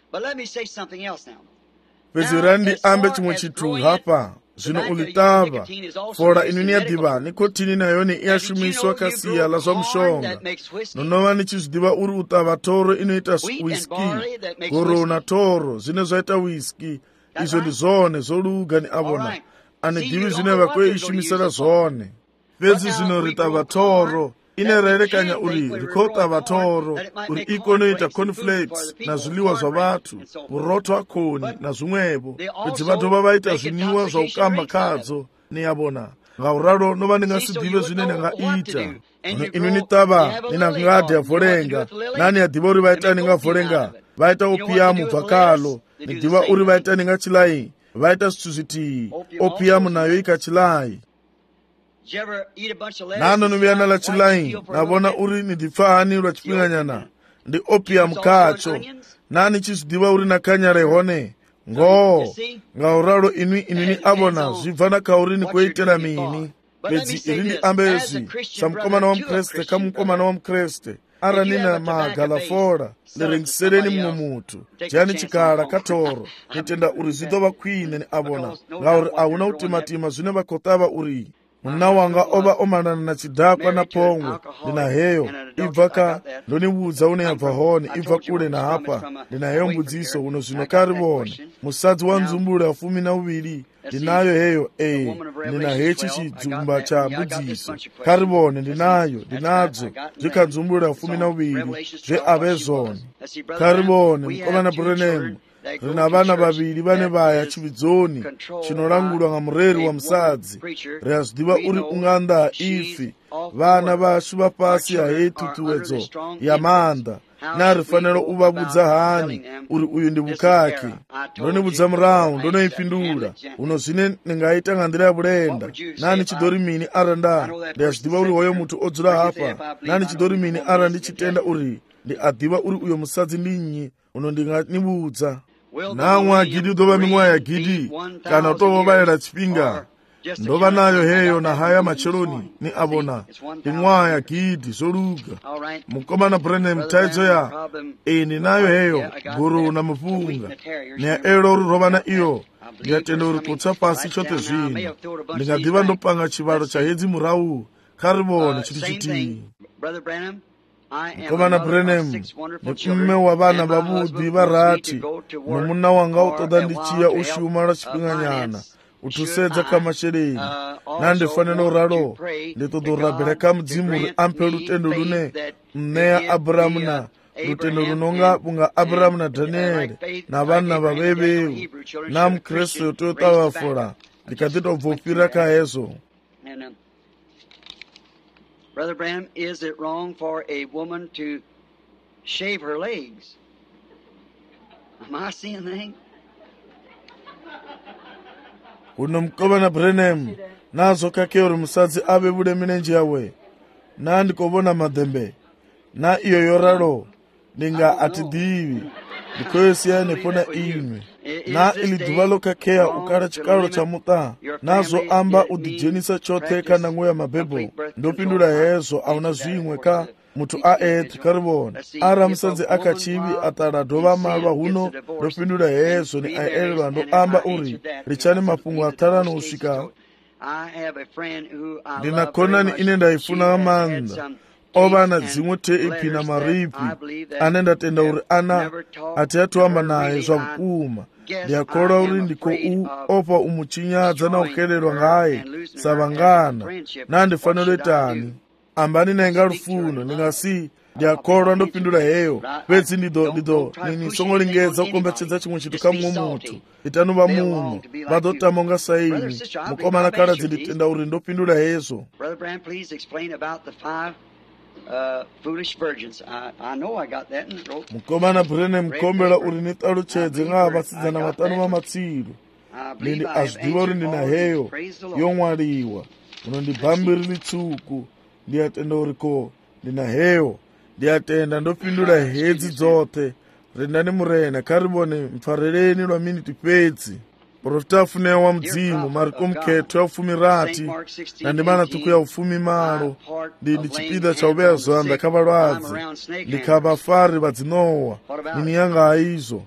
Pedzi randi ambe chimwe chitu hapa zvino ulitava fola inini yadiva nikotini nayoni iyashumiswa kasiya la zva mushonga nonova nichizvidiva uri utava toro inoita whisky korona toro zvine zvaita whisky izvo ndi zvone zoluga ni avona anidivi zvine vakoishumisira zvone. Pedzi zvino ritava toro inererekanya uri rikotava toro uri ikonoita cornflakes na zviliwa zva vatu uroto akoni na zvimwevo pedzi vatova vaita zviniwa zvaukamba kadzo neyavona ngauraro nova ndingasidive zvine ndingaita ino nitava ninangadhi yavholenga nani yadiva uri vaita ningavholenga vaita opiamu bvakalo nidiva uri vaita ningachilai vaita zvithu zviti opiamu nayo ikachilai nano noviyana la chilai navona uri nidipfahanirwa chipinganyana ndi opium kacho nani chizvidiva uri nakanya rehone ngo ngauraro inwi inini avona zvibva nakauri nikuitira mini. Pedzi iri ndi ambezi samukomana wa mkreste kamukomana wa mkreste ara nina magala fola lirengisereni mumwe mutu jani chikala katoro nitenda uri zvidova kwine ni avona ngauri auna utimatima zvine vakotava uri muna wanga ova omanana na chidhakwa na pongwe ndina heyo ibva ka ndoniudza une yabva hone ibva kule na hapa ndina heyo mbudziso uno zvino karivone musadzi wa nzumbula ya fumi na uviri ndinayo heyo e ndina hechi chidzumba cha mbudziso karivone ndinayo ndinadzo zvikanzumbula ya fumi na uviri zveavezoni karivone mukomana Branham rina vana vaviri vane vaya chividzoni chinorangulwa nga mureri wa musadzi reazvidiva uri unganda ifi vana vashu vapasi haitutuwedzo ya manda narifanira uvavudza hani uri uyu ndi vukaki ndonivudza murahu ndonoipindura uno zvine ningaita ngandira ya vulenda nani chidori mini ara nda ndiyazvidiva uri hoyo mutu odzura hapa nani chidori mini ara ndichitenda uri ndi adhiva uri uyo musadzi ndinyi uno ndinganivudza namwa gidi udova mimwa ya gidi kana utovovalela chipinga ndova nayo heyo na haya macheloni ni avona imwa ya gidi zoluga mukomana Branham taidzo ya eni nayo heyo guru na mupunga ni ya ero rova na iyo ndiyatenda uri kutsa pasi chote zvino ndingadiva ndopanga chivalo cha hedzi murau karivone chiti chiti. Mukomana Branham mume wa vana vavudi varati nomuna wanga utoda ndichiya ushuma la chipinganyana uthusedza kha masheleni na ndi fanela uralo ndi ṱoḓa u rabela kha mudzimu uri amphe lutendo lune mnea Abrahamu na lutendo lunonga vhunga Abrahamu na Daniele na vhana vha vhevheu na mukristo yo tea u ṱavha fola ndi kha ḓi tou bva u fhira kha hezwo. Brother Branham, is it wrong for a woman to shave her legs? Am I seeing things? Kuno mkovana Branham nazo khakhea uri musadzi a vhevhule milenzhe yawe na ndi khou vhona madembe na iyo yo ralo ndi nga a thi ḓivhi ndi khou yo sia hanefho na iṅwe na ili ḓuvha ḽo khakhea u kala tshikalo tsha muṱa nazwo amba u ḓidzhenisa tshoṱhe kha ndango ya mabebo. Ndo fhindula hezwo a huna zwiṅwe kha muthu a eṱhe kha ri vhone ara musadzi a kha tshivhi a ṱala dovha malwa huno. Ndo fhindula hezwo ni a elelwa ndo amba uri litshani mafhungo a ṱhalano u swika. Ndi na khonani ine nda i funa nga maanḓa o vha na dziṅwe theipi na marifhi ane nda tenda uri ana a thi athu amba naye zwa vhukuma. Ndi a kholwa uri ndi khou ofha u mu tshinyadza na u xelelwa ngaye sa vhangana na ndi fanela u itani ambani naye nga lufuno ndi nga si. Ndi a kholwa ndo fhindula heyo fhedzi ndi ḓo ndi ḓo ni songo lingedza u kombetshedza tshiṅwe tshithu kha muṅwe muthu. Itani vha muno vha ḓo tama nga sa ini mukomana khaladzi ndi tenda uri ndo fhindula hezwo. Uh, foolish virgins. I, I know I got that in the rope. Mukomana Branham mkombela uri ni ṱalutshedze nga vhasidzana vhaṱanu vha matsilu. Ndi a zwiḓivha uri ndi na heyo yo ṅwaliwa. Uno ndi bambiri ḽitswuku. Ndi a tenda uri ko ndi na heyo. Ndi a tenda ndo fhindula hedzi dzoṱhe. Rindani murena kha ri vhone mpfareleni lwa miniti fhedzi. Profita a funeya wa mudzimu Marko mukhetho ya ufumi rathi na ndi mana ṱhukhu ya ufumi malo. Ndi ndi tshipiḓa tsha u vhea zwanḓa kha vhalwadze ndi kha vhafari vha dzinowa. Nini yanga ha izwo?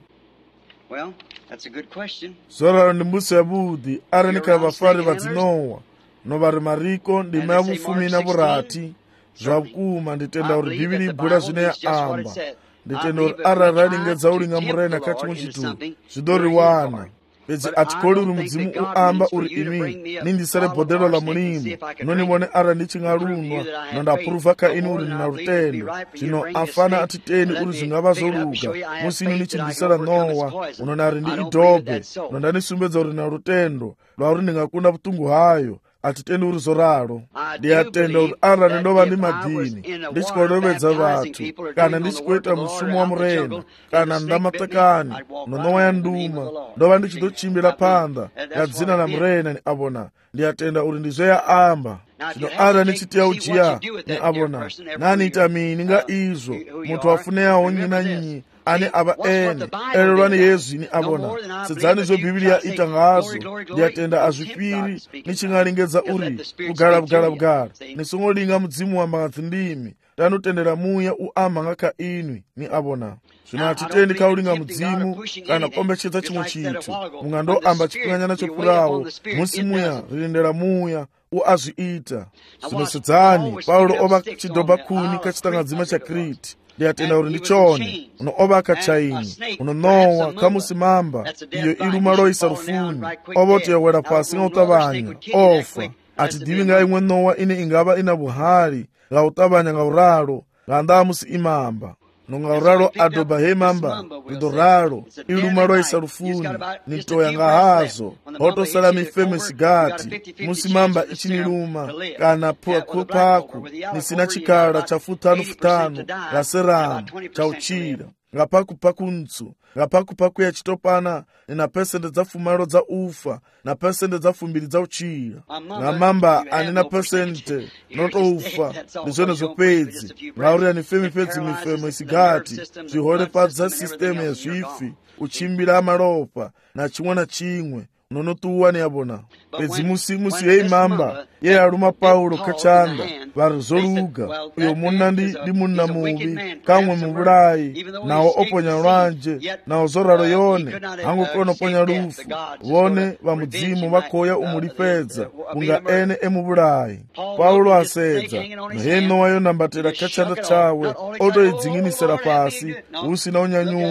Zwo ralo ndi mbuso yavhuḓi arali ni kha vhafari vha dzinowa no vha ri Mariko ndima ya vhufumi na vhurathi. Zwa vhukuma ndi tenda uri Bivhili i bula zwine ya amba. Ndi tenda uri arali ra lingedza u linga murena kha tshiṅwe tshithu zwi ḓo ri wana. Fhedzi a thi kholi uri mudzimu u amba uri imi ni ndisele boḓelo ḽa mulimo no ni vhone arali ndi tshi nga lunwa no nda phuruva kha ini uri ni na lutendo. Zwino a fana a thi tendi uri zwi nga vha zwo luga musi ini ni tshi ndisela nowa uno na ri ndi i dobe no nda ni sumbedza uri na lutendo lwa uri ndi nga kunda vhuṱungu hayo. A thi tendi uri zwo ralo. Ndi a tenda uri arali ndo vha ndi maḓini ndi tshi khou lovhedza vhathu kana ndi tshi khou ita mushumo wa murena kana nnḓa maṱakani no ṋowa ya nduma ndo vha ndi tshi ḓo tshimbila phanḓa nga dzina ḽa murena ni a vhona. Ndi a tenda uri ndi zwe ya amba. Zwino arali ni tshi tea u dzhia ni a vhona na ni ita mini nga izwo muthu a funeyaho nnyi na nnyi ane a vha ene elelwani hezwi ni a vhona. Sedzani zwo Bivhili ya ita ngazwo. Ndi a tenda a zwifhiri ni tshi nga lingedza uri vhugala vhugala vhugala ni songo linga mudzimu amba nga dzindimi tani u tendela muya u amba nga kha inwi ni a vhona. Zwino a thi tendi kha u linga mudzimu kana kombetshedza tshiṅwe tshithu vhunga ndo amba tshifhinganyana tsho fhiraho musi muya ri lindela muya u a zwi ita. Zwino sedzani Paulo o vha tshi doba khuni kha tshiṱangadzima tsha Krete. Ndi a tenda uri ndi tshone uno o vha kha tshaini uno nowa kha musi mamba iyo i luma lo isa lufuni o vha o tea wela fhasi nga u ṱavhanya ofa. A thi ḓivhi nga iṅwe nowa ine i nga vha i na vhuhali nga u ṱavhanya nga uralo nga nnḓa ha musi i mamba. No nga uralo a doba he mamba ndi ḓo ralo i luma lwa isa lufuni ni toya nga hazwo ho to sala mifemo isigathi musi mamba i tshi ni luma kana phukhu ni sina tshikhala tsha fuṱhanu fuṱhanu nga seramu tsha u tshila nga phakuphaku ntsu nga phakuphaku ya tshitopana ni na phesende dza fumalo dza ufa na phesende dza fumbili dza u tshila. Nga mamba ani na phesende no to ufa ndi zwone zwo fhedzi ngauri ani femi fhedzi mifemo isigathi zwiholefhadza sisteme ya zwipfi u tshimbila ha malofha na tshiṅwe na tshiṅwe no no ṱuwa ni a vhona. Fhedzi musi musi heyi mamba ye ya luma Paulo kha tshanḓa vha ri zwo luga uyo munna ndi ndi munna muvhi kamwe muvhulayi naho o ponya lwanzhe naho zwo ralo yone hango kona u ponya lufu. Vhone vha mudzimu vha khou ya u mu lifhedza vhunga ene e muvhulayi. Paulo a sedza na heyi nowa yo nambatela kha tshanḓa tshawe o to i dzinginisela fhasi hu si na u nyanyuwa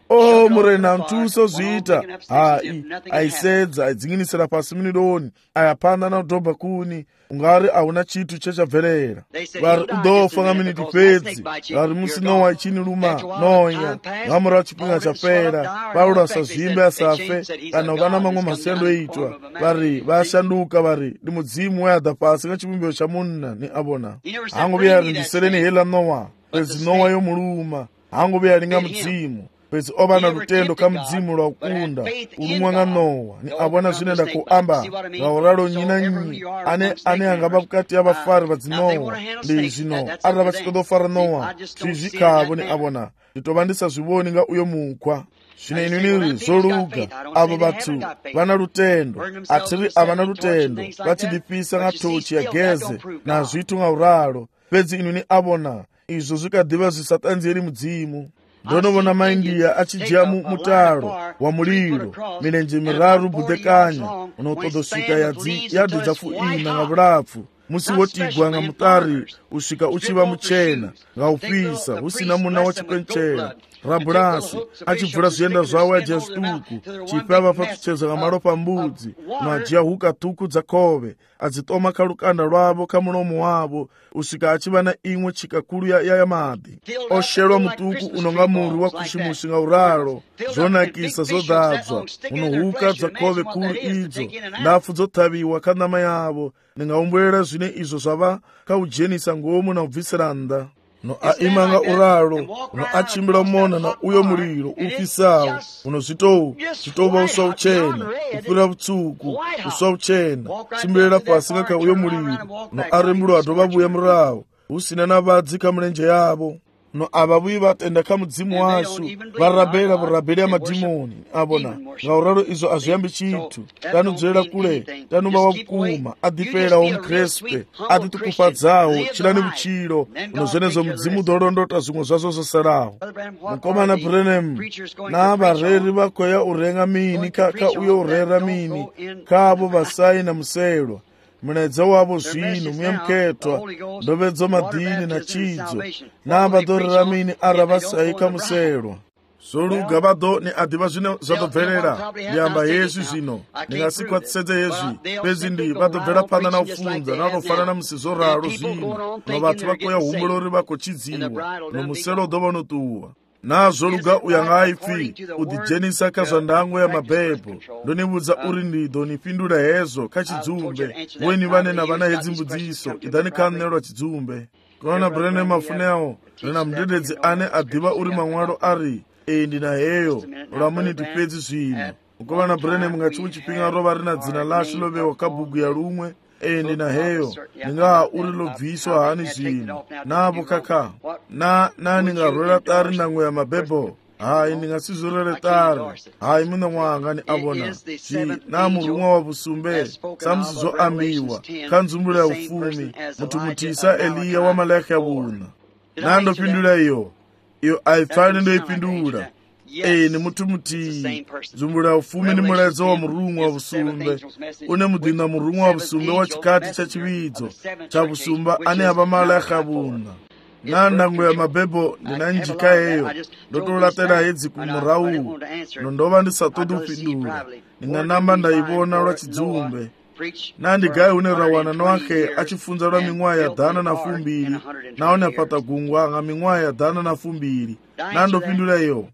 o murena mtuso zviita hai aisedza aidzinginisira pasi minidoni ayapanda na kudhobha kuni ungari hauna chitu chechabverera vari udofa nga miniti pedzi vari musi nowa ichini ruma nonya ngamura chipinga chapera paula sazvimbe asafe kana vana mamwe masendo eitwa vari vashanduka vari ndi mudzimu weadha pasi ngachibumbiro cha munna ni abona hangu vyari ndisereni hela nowa pezi nowa yomuluma hangu vyari nga mudzimu pezi obana lutendo ka mudzimu lwa ukunda ulumwa nga nowa ni abona zvinenda kuamba ngauralo nyina nyi ane ane angaba bukati y'abafari bazinowa ndi zino ara bachitodofara nowa zvizvikavo ni abona nditova ndisazviboni nga uyo mukwa zvino inini zoluga avo vathu vana lutendo atiri avana lutendo vachidipisa nga tochi ya geze na zvitu nga uralo pedzi inini abona izvo zvikadiva zvisatanziri mudzimu ndonovona maindiya achijia mu mutalo wa muliro milenje miraru budekanya unotodosvika yadzi yadhi dzafu ina nga vulapfu musi wotigwa nga mutari usvika uchiva muchena nga upisa usina muna wachikwenchera rabulasi achibvura zvienda zvavo ajiya zvituku chipi avafa tucheza nga malopa mbudzi unoajiya huka tuku dzakove adzitoma kalukanda lwavo kamulomo wavo usvika achiva na imwe chikakulu ya, ya, ya madhi osherwa mutuku unonga muri wa kushimushi nga uralo zonakisa zodhadzwa unohuka dzakove kulu idzo ndapfu dzothaviwa kanama yavo ningaumbulela zvine izvo zvava kaujenisa ngomu na ubvisiranda no aimanga uralo no achimbira mona na uyo muliro ufisawo unozvitowu chitova uswa uchena upira vutsuku uswa uchena chimbilela pasi ngaka uyo muliro no arembulwa tovavuya murawo usina na vadzi kamulenje yavo no ava vuyi vatenda ka mudzimu washu varabela vurabeli ya madhimoni abona ngauralo izvo azviyambi chitu tanudzvera kule tanuva wavukuma adhipela womukrespe atitukufadzawo chilani vuchiro unozvenezo mudzimu dolondota zvimwe zvazvo zvosarawo mukomana Branham na vareri vakoya urenga mini ka, ka uyo urera mini kavo vasai na muselo mwenedza wavo zvino muyamuketwa ndovedzo madhini na chidzo navadorera mini ara vasai kamuselwa zoluga vado ni adiva zvino zvadobverera ndiyamba yezvi zvino ndingasikwatisedze yezvi pezi ndi vadobvera pana na ufunza nanofanana musizoraro zvino no vathu vakoya humulori vakochidziwa nomuselo dova notuwa nazvoluga uyangaifi udijenisa kazvandango ya mabhebho ndonivudza uri ndido nipindura hezvo kachidzumbe weni vane na vana hedzimbudziso idhani kanelwa chidzumbe kona Branham afunewo rina mudededzi ane adhiva uri mamwalo ari e ndina heyo ulamuni tipedzi zvino ukovana Branham ngati uchipinga rova rina dzina lashu lovewa kabhugu ya rumwe e ndina heyo ningaha uri lobviswa hani zvino navo kaka na nani ngarwera tari nango ya mabhebho hai ndingasizorere tari hai muna mwanga ni abona chi na murumwa wa vusumbe samusizoambiwa kanzumbula ya ufumi mutu mutisa Eliya wa malaki ya vuna nando pindula iyo iyo aifani ndo ipindula e ni mutu muti zumbula ya ufumi ni mulezo wa murumwa wa vusumbe une mudina murumwa wa vusumbe wa chikati cha chividzo cha vusumba ane aba malaki ya vuna nandango ya mabhebho ndinanjika eyo ndotolatela hedzi kumurawu nondova ndisatodi upindula ndinganamba ndaivona lwa chidzumbe nandigayi une rawana nwake achifunza lwa ming'wa ya dhana na fumbiri naone apata gungwa nga ming'wa ya dhana na fumbiri nandopindula iyo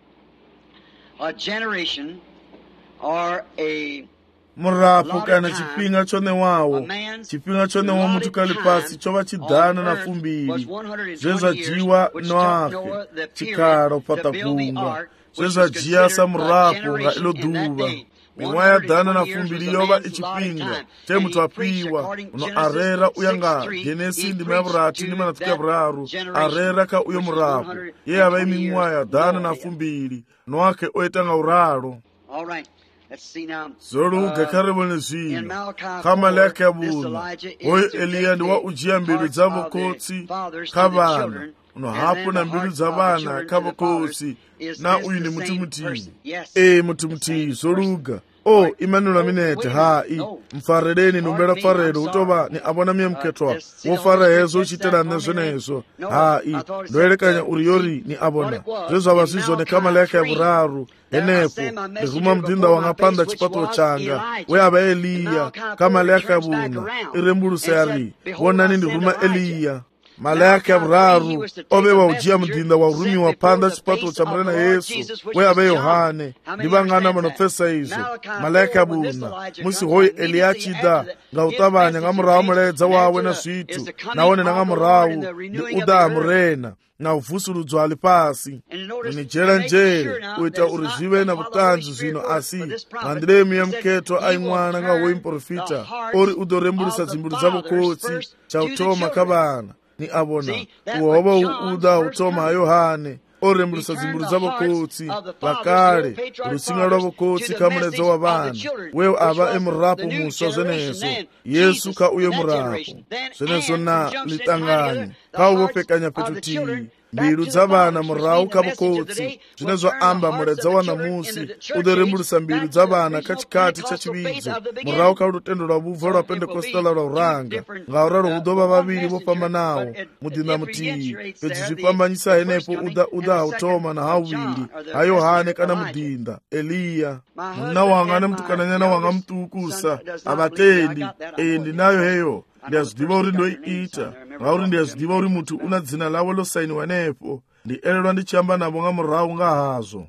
murapo kana chipinga chone wawo chipinga chone wa mutu kali pasi chova chidhana na fumbiri zvezvajiwa nwake chikara upata gungwa zvezvajiya samurapo nga ilo dhuva ming'wa ya dhana na fumbiri yova ichipinga chemutu apiwa uno arera uyanga genesi ndima ya vurati ndima na tuku ya vuraru arera ka uyo murapo ye ava iming'wa ya dhana na fumbiri nwake oitanga uralo zoluga karibone zvino kamalaki ya vuna oyo Eliya ndi wa ujiya mbilu dzavo kotsi kavana unohapo na mbilu dzavana kavo kotsi na uyu ndi muti muti e muti muti zoluga o imanula minete hai mfareleni numbela farelo utoba ni abona mie mketwa wofara hezo uchitelane zvenezo hai ndoelekanya uriyori ni abona zezo abazizone kama leka ya buraru enepo ndikuma mdinda wangapanda chipato changa we aba Eliya kama leka ya buna irembulu sayari wona nini ruma Eliya malaika buraru obe wa ujia mdinda wa urumi wapanda chipato cha mrena Yesu we abe Yohane ndibangana manofesa hizo malaika buna musi hoi Eliachida nga utabanya nga murawu muleza wawe na switu nawone nga murawu ndi uda mrena na uvusuludzwa ali pasi unijera njere uita urizive na butanzu zino asi mandiremi ya mketo aingwana nga hoi mprofita ori udorembulisa zimbulu zabo kotsi cha utoma kabana ni abona uoba uda utoma Yohane orembulisa zimbulu zabo kotsi bakale urusinga rwabo kotsi kamuleza wabana wewe aba emurapo muso zenezo Yesu ka uye murapo zenezo na litanganye ka ubopekanya petuti mbilu z'abana murawu kabukotsi zinezo amba muleza wana musi udorembulisa mbilu z'abana kachikati cha chibizo murawu ka urutendo rwa buvo rwa Pentecostal rwa uranga nga uraro udoba babiri bopama nawo mudina muti pezi zipambanyisa henepo uda uda utoma na hawili ha Yohane kana mudinda Eliya muna wangane mtukananyana wanga mtukusa abatendi endi nayo heyo ndiyazidiva uri ndoiita ngauri ndiyazidiva uri mutu una dzina lawo losainiwa nepo ndi elelwa ndichiyamba nabo nga murawu nga hazo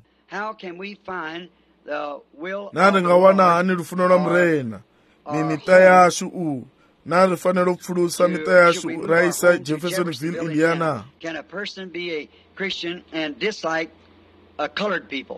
nandi ngawana hani lufuno lwa mrena ni mita yashu u nandi fanele kupfulusa mita yashu raisa Jeffersonville, Indiana. Can a person be a Christian and dislike a colored people?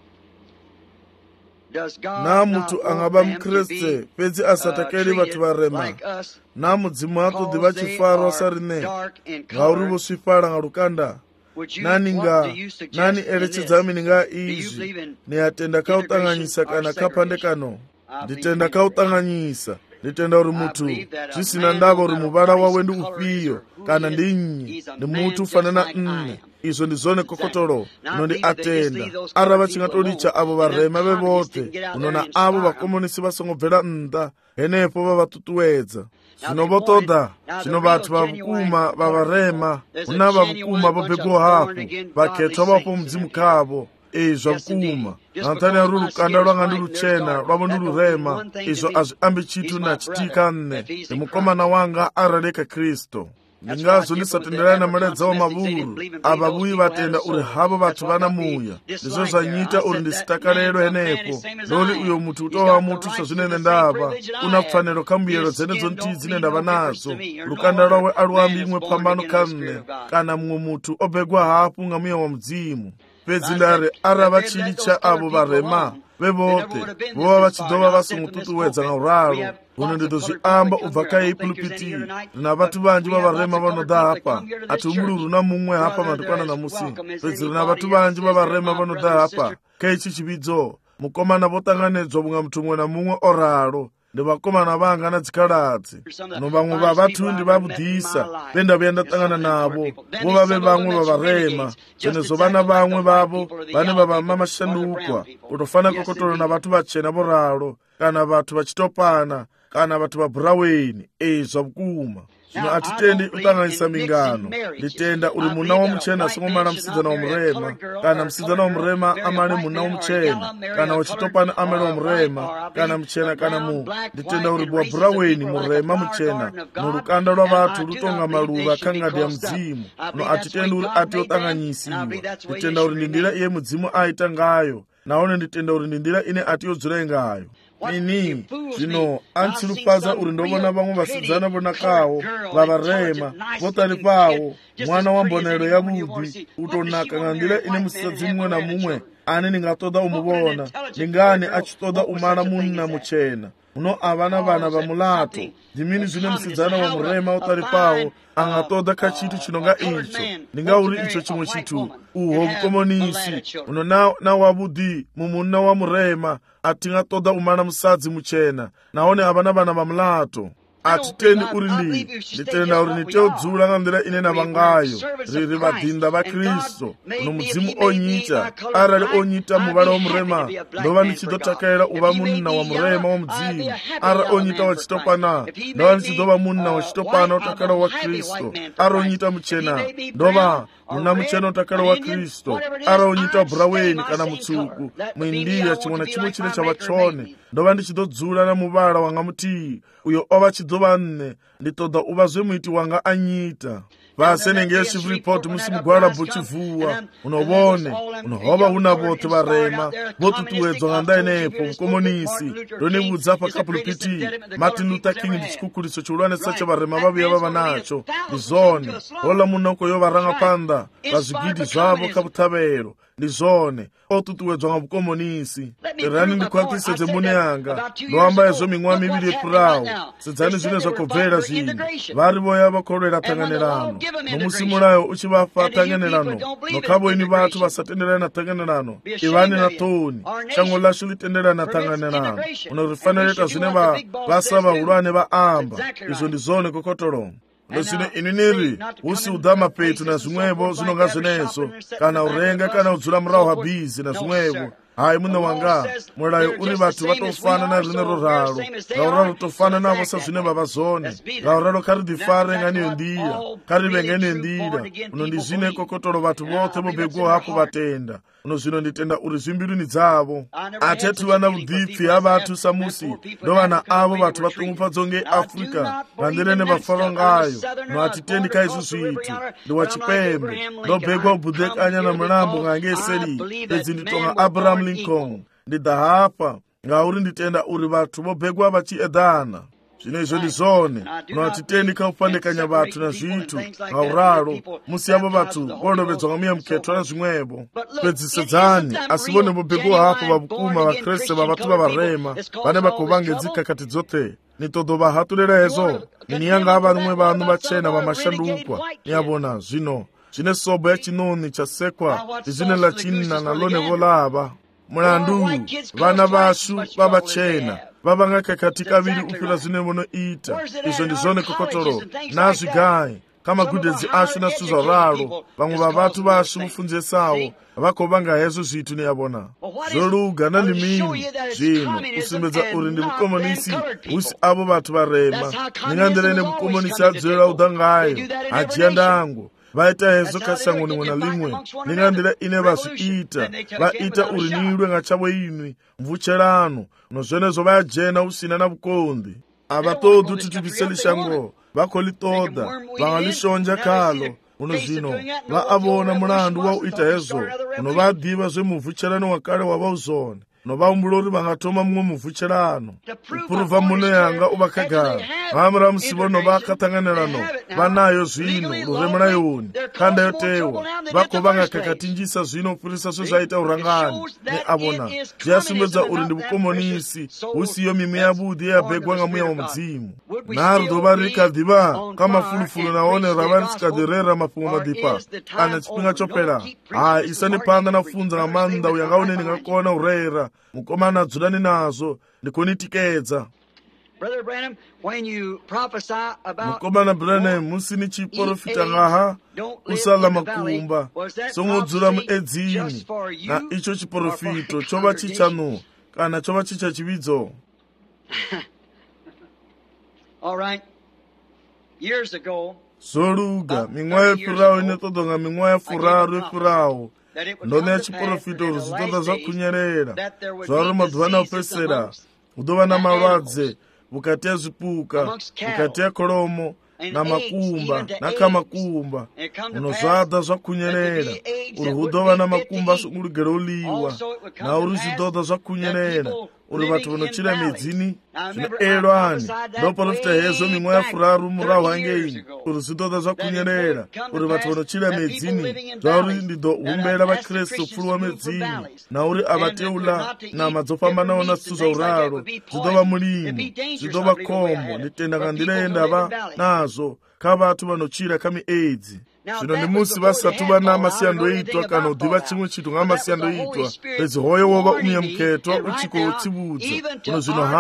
na mutu angaba mkriste pezi asatakeli vatu varema na mudzimu watu diva chifaro sarine ngauri voswifala nga lukanda nani nga nani eletsedza mininga izvi niyatenda kautanganyisa kana kapande kano nditenda kautanganyisa nditenda uri mutu zvisina ndava uri muvara wawe ndi upiyo kana ndinyi ndi mutu ufanana nne izvo ndizone kokotolo unondi atenda ara vachingatolicha avo varema vevote unona avo vakomunisi vasongobvela nda henepo vavatutuwedza zvino votoda zvino vatu vavukuma vavarema una vavukuma vobvego hapo vaketwa vapo mudzimu kavo izvo vukuma nantani ari lukanda lwanga ndi luchena lwavo ndi lurema izvo azviambi chitu na chitika nne ndi mukomana wanga araleka Kristo ndingazo ndisatenderani na maledza wa mavuru ava vuyi vatenda uri havo vatu vana muya ndizvo zvanyita uri ndisitakalelo henepo loli uyo mutu utova mutu sazvinene ndava una kufaniro kambuyero dzenedzo ntidzi nendava nazo lukanda lwawe aluambi imwe phambano kanne kana mumwe mutu obvegwa hapo nga muya wa mudzimu pedzi ndari ara vachilicha avo varema vevote vova vachidova vasungututuwedza nga uralo uno ndidozviamba ubva kaipulupiti rina vatu vanji vavarema vanoda hapa ati umuluru na mumwe hapa madikwana namusi pedzi rina vatu vanji vavarema vanoda hapa kaichi chividzo mukomana votanganedzwa bunga mutu mumwe na mumwe oralo ndi vakomana vanga na dzikaladzi no vamwe va vatu ndi vabudhisa venda venda tangana navo vo vave vamwe vavarema zenezo vana vamwe vavo vane vavama mashandukwa kutofana kokotolo na vatu vachena voralo kana vatu vachitopana kana vatu vaburaweni ezva vukuma zvino atitendi utanganyisa mingano nditenda uri muna wa muchena singomana msidzana wa murema kana msidzana wa murema amane muna wa muchena kana wachitopana amene wa murema kana muchena kana mu nditenda uri bwa buraweni murema muchena nolukanda lwa vatu lutonga maluva akangadi ya mdzimu no atitendi uri ati otanganyisiwa nditenda uri ndindira iye mudzimu aita ngayo naone nditenda uri ndindira ine ati yodzule ngayo nini zvino antsilupaza uri ndovona vamwe vasidzana vonakawo vavarema votali pawo mwana wa mbonero yavudi utonaka nga ndila ine musisadzi mumwe na mumwe ani ningatoda umuvona ningani achitoda umana munna muchena uno avana vana va mulato ndimini zvine musidzana wa murema utali pawo angatoda kachitu chinonga icho ndingauri icho chimwe chitu uho vukomonisi uno na, na wavudi mumunna wa murema atingatoda umana musadzi muchena naone avana vana va mulato atitendi uri ndi nditenda uri niteudzula nga ndira ine navangayo riri vadhinda va Kristo kuno mudzimu onyita arali onyita muvale wa murema ndova ndichidotakaira uva munna wa murema wa mudzimu ara onyita wa chitopana ndova ndichidova munna wa chitopana utakala wa Kristo ara onyita muchena ndova muna muchena utakala wa Kristo ara onyita buraweni kana mutsuku mwindiya chimwe na chimwe chile chavachone ndova ndichidodzula na muvala wanga muti uyo ova chidova nne nditoda uva zwe muiti wanga anyita vase nenge chivuripoti musimugwara buchivuwa unovone unohova una vote varema votutuwedzwa nga ndainepo mukomonisi donivudza pakapulupiti Martin Luther King ndichikukuliso chiulwanisa cha varema vaviya vava nacho ndizone hola munoko yo varanga panda vazvigidi zvavo kaputavero ndizone otutuwedzwa nga mukomonisi irani ndikwatisedze mune yanga ndoamba ezvo mimwa miviri yepurawo sedzani zvine zvakobvera zvinhu vari voya vakorera tanganirano nomusi mulayo uchivafa tanganirano nokavoini vatu vasatenderana na tanganirano ivani na toni shango lashu litenderana na tanganirano unorifanireta zvine vasa vahulwane vaamba izvo ndizone kokotoro ndozvino ini niri usi udhama petu na zvimwevo zvinonga zvinezo kana urenga kana udzura murawo habhizi na zvimwevo hayi muno wanga mulayo uri vatu vatofana na rine roraro rauraro tofana navo sazvine vavazone rauraro karidifare nganiyo ndiya karive ndira uno ndizvine kokotoro vatu vothe vobhegwo hapo vatenda uno zvino nditenda uri zvimbiruni dzavo atetu vana vudhipfi havatu samusi ndo vana avo vatu vatumupadzonge afrika vandirene vafaro ngayo no atitendi kaizvo zvitu ndiwa chipembe ndobhegwa ubudhekanya na mulambo ngange eseri pedzi nditonga Abraham Lincoln ndidahapa ngauri nditenda uri vatu vobhegwa vachiedhana zvino izvo ndizone unatitendi kaupandekanya vatu na zvitu ngauraro musi yavo vatu vonovedzwa ngamuya muketwa na zvimwevo pedzisedzani asi vone vobhegwa hapo vavukuma vakreste vavatu vavarema vane vakovangedzika kati dzothe nitodo vahatulera hezo niniyanga ava nimwe vanhu vachena vamashandukwa niyavona zvino zvine sobo ya chinoni chasekwa izvine lachinna nalone volava mulandu vana vashu vavachena vavangaka katika vili upira zvine vonoita izvo ndizvone kokotoro nazvigayi kamagudedzi ashu na suzararo vamwe vavatu vashu mufunzesawo vakovanga hezvo zvitu niyavona zvoluga nandimini zvino usimbedza uri ndi mukomonisi usi avo vatu varema ningandirene mukomonisi adzorera udangayo ajiya ndango vaita hezo kasango nimwe na limwe ningandira ine vazviita vaita uri nilwe nga chavo inwi mvucherano nozvenezo vayajena usina na vukondi avatodu titibiseli shango vakolitoda vangalishonja kalo uno zvino vaavona mulandu wa uita hezo uno vadiva zvemuvhucherano wakale wavauzone novaumulori vangatoma mumwe muvhucherano upuruvha muno yanga uvakagara vamura musivo novakatanganirano vanayo zvino ruremu nayoni kandayotewa vakovangakakatinjisa zvino upurisa zvezvaita urangani neavona zviyasumbedza uri ndi vukomonisi usiyo mimwe yavudhi yabhegwa ngamuya wamudzimu narudo varikadhiva kamafulufulu naone rava risikadirera mafungo madhipa kana chipinga chopera hayi isani panda nafunza ngamanda uyangaone ningakona urera mukomana dzulani nazo ndikonitikedza mukomana Branham musini chiprofita ngaha usala makumba songodzula muedzini na icho chiprofito chova chichanu kana chova chicha chividzo zoluga mimwa yepurawo inotodonga mimwa yafuraru yepurawo ndone ya chiprofito ruzitoda zvakunyerera zvari madhuvana opesera udova na malwadze vukati ya zvipuka vukati ya kolomo na makumba nakamakumba unozvada zvakunyerera uri hudova na makumba sungurugere uliwa na uri zvidoda zvakunyerera uri vatu vanochira medzini zvinoelwani ndoprofita hezo mimwe yafuraru murahu hangeini uri zvidoda zvakunyerera uri vatu vanochira medzini zvauri ndidohumbera vakreste upfurwa medzini nauri avateula nama dzofamba nawo nasuza uraro zvidova mulimo zvidova kombo nditenda kandirenda va nazo kavatu vanochira kamiedzi zvino nemusi vasatu vana masiyandoitwa kana udhiva chimwe chitu ng'amasiyandoitwa pedzi hoyo wova umye muketwa uchiko utsibudza uno zvino hapa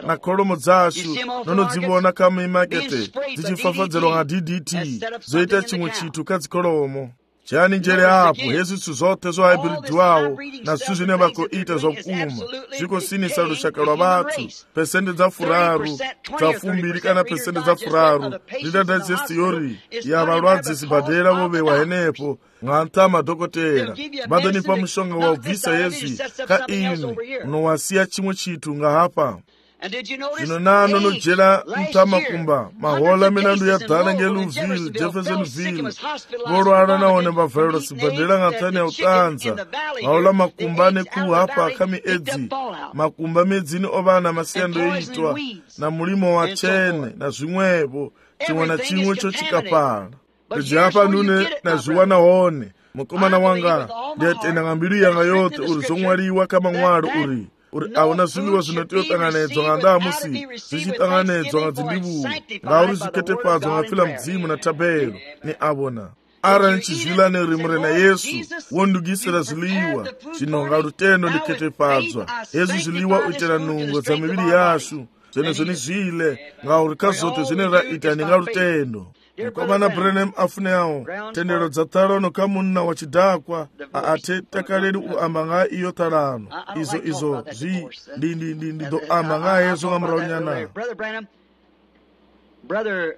na kholomo dzashu nonodzivona kama imakete dzichifafadzirwa nga D D T zoita chimwe chithu kha dzikholomo. Chani njere apo hezi zwithu zothe zwo hybridwawo na zwithu zvine vakoita zvokuma zvikosinisa lushaka lwa vathu pesende dza furaru dza fumbiri kana pesende dza furaru lidadadzesi yori ya valwadzi sibadela vovewa henepo nga nta madokotela vadonipa mushonga wa ubvisa yezwi ka inu unowasiya chimwe chithu nga hapa. Zvino nano nojela mtamakumba mahola minandu ya dhana ngeLouisville, Jeffersonville volwala naone vavhalela sibadela nga nthani ya utanza mahola makumba neku hapa kami edzi makumba medzini ovana masiyando yoitwa na mulimo wa chene na zvimwevo chimwe na chimwe cho chikapala pedzi hapa nune na zviwana hone mukomana wanga ndiyatenda nga mbilu yanga yote uri zomwaliwa kama mwalo uri uri auna zviḽiwa zvinoteyotanganedzwa nga ndamusi zvichitanganedzwa nga dzindivu ngauri zviketepadzwa nga fila mdzimu na tabelo ni avona ara nichizvila nerimi rena Yesu wondugisira zviḽiwa zvino nga lutendo ndiketepadzwa hezwi zviḽiwa uitela nungo dza mivili yashu zvenezvo ni zvile ngauri kha zote zvine ra ita ni nga lutendo. Mukomana Branham afuneawo tendero dza thalano kha munna wa chidakwa aate takaleli u amba nga iyo thalano izo izo zvi ndi ndi ndi ndi do amba nga yezo nga mraonyana. Brother Branham, brother,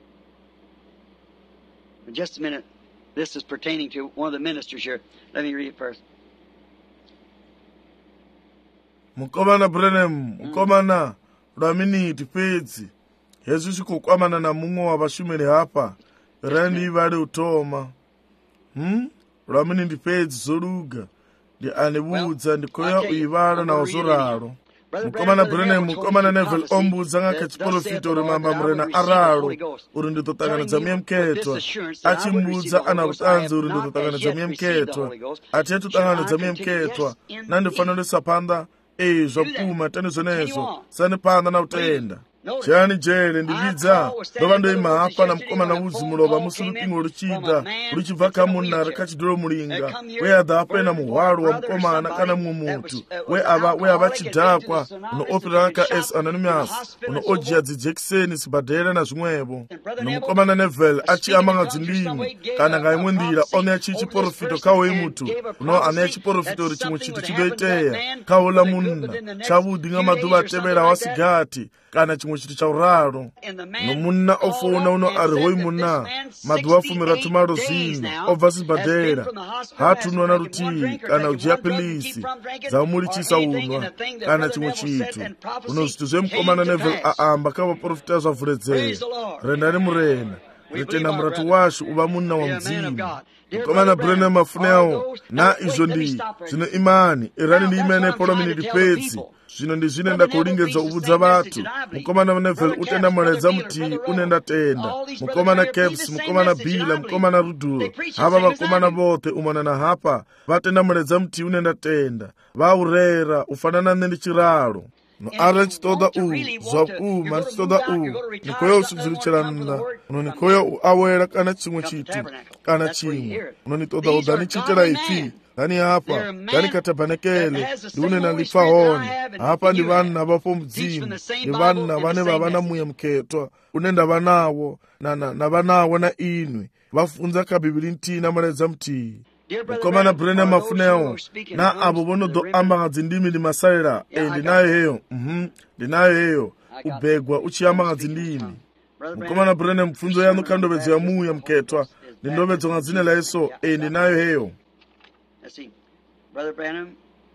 just a minute. This is pertaining to one of the ministers here. Let me read it first. Mukomana Branham, mukomana lwaminiti pedzi hezwi zvikokwamana na mumwe wa vashumiri hapa randi vale utoma hmm? lwamini ndipedzi zoluga ndi anebudza ndikoya uivala na uzoralo. Mukomana Branham, mukomana Neville ombudza nga kachiprofita uri mamba mrena aralo uri nditotanganidza myemketwa achimbudza ana rutanzi uri nditotanganidza myemketwa ati tutanganidza myemketwa nandifanira sapanda eh zvakuma tani zonezo sani panda na utenda chani jele ndilidza ndova ndoima hapa na mukomana uzimulova musulupingo luchida luchibva kamunara kachidolo mulinga we adhapena muhwalo wa mukomana kana mumwe mutu we ava we ava chidhakwa unoopera ka S Anonymous unoojia dzijekiseni sibadela na zvimwevo nomukomana Neville achiamba nga dzindimi kana nga imwe ndira one achichiprofito kawo imutu uno ane achiprofito uri chimwe chithu chidoiteya kawola munna chavudi nga madhuva atevera wasigati kana chimwe chithu cha uralo nomunna ofuna uno ari hoi munna madhuva fumira tumaro zino obva sibadela hatunwa na rutii kana ujia pilisi zaumulichisa unwa kana chimwe chithu uno zvithu zvemukomana Neville aamba kavaprofita zvavhuredzera rendani murena ritenda muratu washu uva munna wa mdzimu. Mukomana Branham afuneawo na izvo ndi zvino imani irani ndi imene polomini dipedzi zvino ndi zvine ndakulingedza ubudza vathu. Mukomana Neville utenda muledza muti unenda tenda mukomana Caps mukomana Bila mukomana Ruduro hava vakomana vote umana na hapa vatenda muledza muti unenda tenda vaurera ufanana nne ndi chiralo no ara nchitoda u zvakuma nchitoda u nikoya usubzirucheranna uno nikoya uawera kana chimwe chithu kana chimwe uno nitoda udani chitela ifi dani hapa dani katabanekele ndiune na lifa honi hapa ndi vanna vapo mdzimu ndi vanna vane vavana muya mketwa unenda vanawo na na na vanawo na inwe vafunza ka Bibili ntina maledza mti. Mukomana Branham afuneawo na abo bono do amba nga dzindimi ndi masaira e ndinayo heyo mhm ndinayo heyo ubegwa uchiamba nga dzindimi. Mukomana Branham mfunzo yanu kandobedzo ya muya mketwa ndindobedzo nga dzina la Yesu e ndinayo heyo. See, Brother Branham,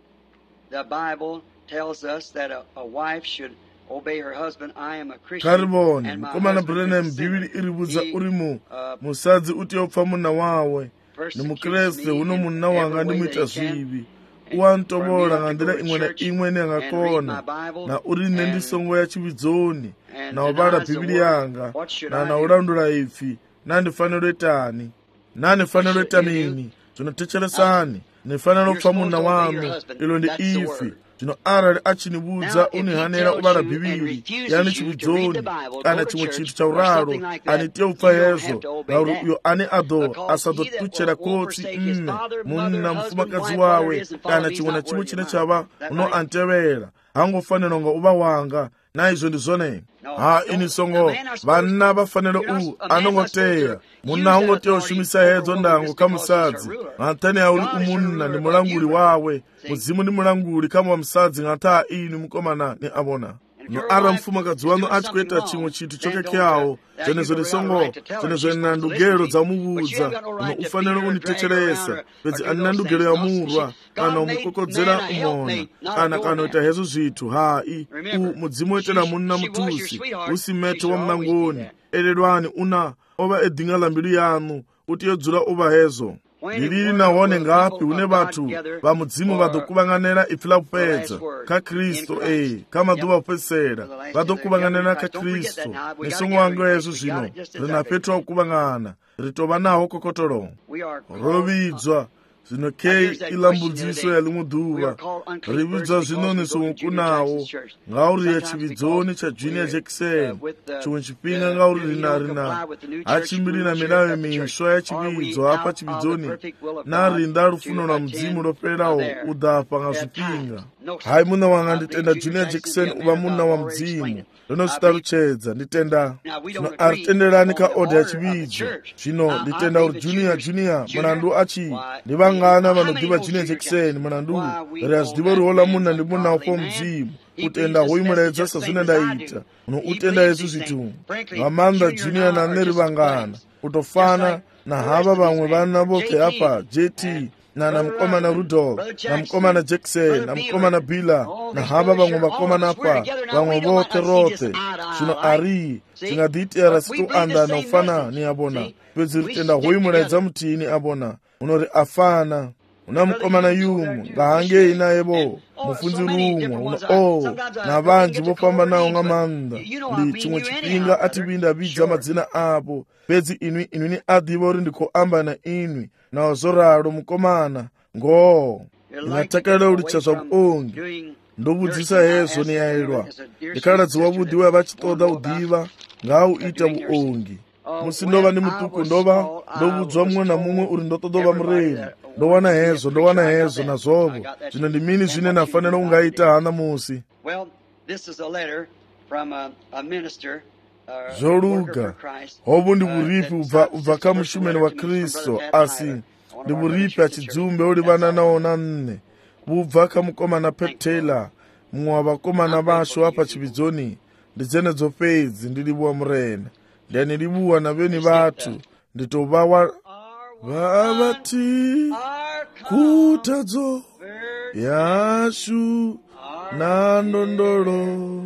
the Bible tells us that a, a wife should obey her husband. I am a Christian. Karbon, mukomana Branham Bibili iribudza urimu musadzi uti opfa munna wawe ni mukreste uno munna wanga ndimwita zvivi uwantobola nga ndira imwe na imwe nengakona na uri nendisongo ya chividzoni na ubala Bibili yanga na na ulandula ifi nandifaniro etani nandifaniro etamini zvinotecheresani nifanira kupfa munna wanu ilo ndi ifi zvino arali achinibudza unihanira ubala Bibili yani chividzoni kana chimwe chithu cha uralo anitiye upfa yezo ngauri uyo ane ado asadotuchera kotsi mme munna mfumakazi wawe kana chimwe na chimwe chine chava uno antevera hangofanira nga uba wanga na izvo ndi zoneni. ha ini songo vana vafanele u anongoteya munna ungoteya ushumisa hedzo ndango kha musadzi ng'anthani ya uli umunna ni mulanguli wawe, mudzimu ni mulanguli kama wa musadzi ng'antha ini mukomana ni avona. no ara mfumakadzi wanu achikuita chimwe chinthu chokekyawo chenezo lisongo chenezo ina ndugelo dza muvudza no ufanele unitecheresa pedzi anina ndugelo ya murwa kana umukokodzera umona kana kana ita hezo zvithu hai u mudzimu wetela munna mutusi usimete wa mnangoni elelwani una ova edinga la mbilu yanu uti yodzula ova hezo. lilili nawone ngapi une vathu va mudzimu vadokuvang'anela ifila kupedza kha Kristo eh kama duva kupesera vadokuvang'anela kha Kristo. nisongo wangu yesu zvino rina Petro wakuvang'ana ritova nawo kokotolo rovidzwa zvino kei ilambudziso ya limwe duva rividzwa zvino nisongokunawo ngauri ya chividzoni cha Junior Jackson chimwe chipinga ngauri rina rina achimbirina milayo miswa ya chividzo apa chividzoni narinda rufuno na mudzimu loperawo udhapa nga zvipinga. hai muna wanga nditenda Junior Jackson uva muna wa mudzimu rinosvitaruchedza nditenda zvino aritenderani ka oda ya chividzo zvino nditenda uri Junior Junior mwanandu achi ndivang'ana vanodiva Junior Jackson mwanandu riazvidiva rihola muna ndi muna upo mudzimu utenda hoimuledza sazvina ndaita uno utenda yesu zvithu vamanda Junior naneri vang'ana utofana na hava vamwe vana voke apa J T na na mkomana Rudolph na mkomana Jackson na mkomana Bila na hava vamwe vakomana apa vamwe voke rote zvino ari tingadhiitira situ anda na ufana ni abona pedzi ritenda hoimuledza mutini abona unori afana una mkomana yumu ngahange inayevo mufunzi rumwe uno o na vanji vofamba nawo ng'amanda ndi chimwe chipinga atipinda vidza madzina apo pedzi inwi inwi ni adhiva uri ndikoamba na inwi nawo zoralo mukomana ngoo ndingatakala uli chazva vuongi ndovudzisa hezo ni yaelwa ndikaladzi wavudiwa vachitoda udhiva ngauita vuongi musi ndova ni mutuku ndova ndovudzwa mumwe na mumwe uri ndotodova mureri ndowana hezo ndowana hezo na zovo zvino ndi mini zvine nafanira ungaita hana musi. zvoluga hovu ndi vuripi ubva ubva kha mushumeni wa Kristo asi ndi vuripi achidzumbe uli vana naona nne vubva kha mukomana Petela mumwe wa vakomana vasho apa chividzoni ndidzenedzo pedzi ndilivuwa murena ndiyani livuwa na veni vathu nditovawa vavati kutadzo yashu na ndondolo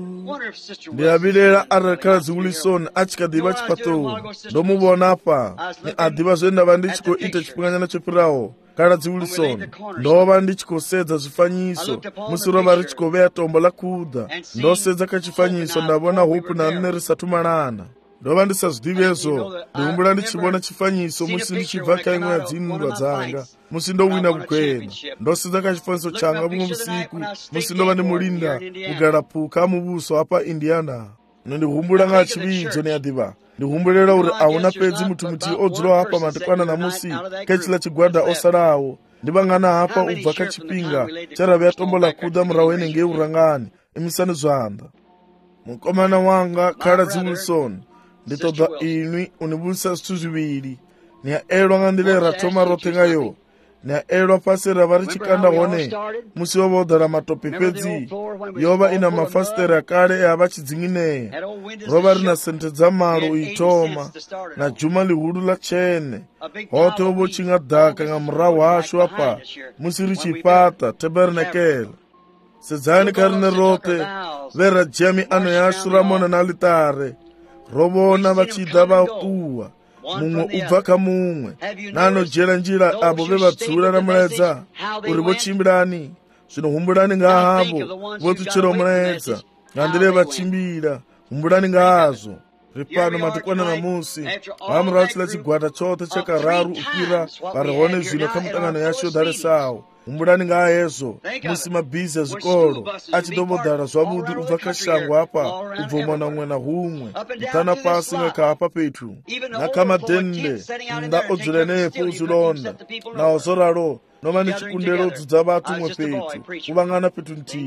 ndiyavilela arakadzi Wilson achikadhiva chipatoni ndomuvona apa ni adhiva zvendava ndichikoita chipunganyana chepirawo kadzi Wilson ndova ndichikosedza zvifanyiso musi rova richikoveya tombo la kuda ndosedza kachifanyiso ndavona hupu na nne risatumalana ndova ndisazvidivezo ndihumbula ndichivona chifanyiso musi ndichibva kaimwe ya dzinhundwa dzanga musi ndowina kukwena ndosedza kachifanyiso changa vumwe vusiku musi ndova ndimulinda kugarapuka muvuso apa Indiana. ndihumbula nga chividzo ni adhiva ndihumbulela uri auna pedzi mutu muti odzula apa matikwana na musi kechila chigwada osalawo ndivang'ana apa ubva kachipinga charave ya tombo la kuda murawo enenge urangani imisani zvanda. mukomana wanga kadzi Wilson nditoda inwi univulisa zvithu zviviri niyaelwa ng'andilera thoma rote ngayo niyaelwa pasi rava richikanda hone musi wova udhara matope pedzi yova ina mafasitera kale eava chidzing'ineya rova rina sente dzamalo uitoma na juma lihulu la chene hote ovo chingadhaka nga murahu hasho apa musi richipata tabernakel sedzani karine rote vera jami ano yashu ramona na alitare rovona vachida vakuwa mumwe ubva kha mumwe nanojera njira avo vevadzula ramuledza uri vochimbirani zvino humbulani ngahavo votuchera muledza ngandire vachimbira humbulani ngahazvo ripano matikwana na musi vamurawo chila chigwada chote chakararu ukwira varihone zvino kha mutangano yasho dharesawo humbulani ngahezo musi mabhizi azvikoro achidovodhara zvavudi ubva kashango apa ubvomana umwe na humwe mutana pasi ngakapa pethu nakamadhende nda odzula nepo uzulonda nawo zoralo nova nichikundela udzudza vatu umwe pethu kuvang'ana pethu ntii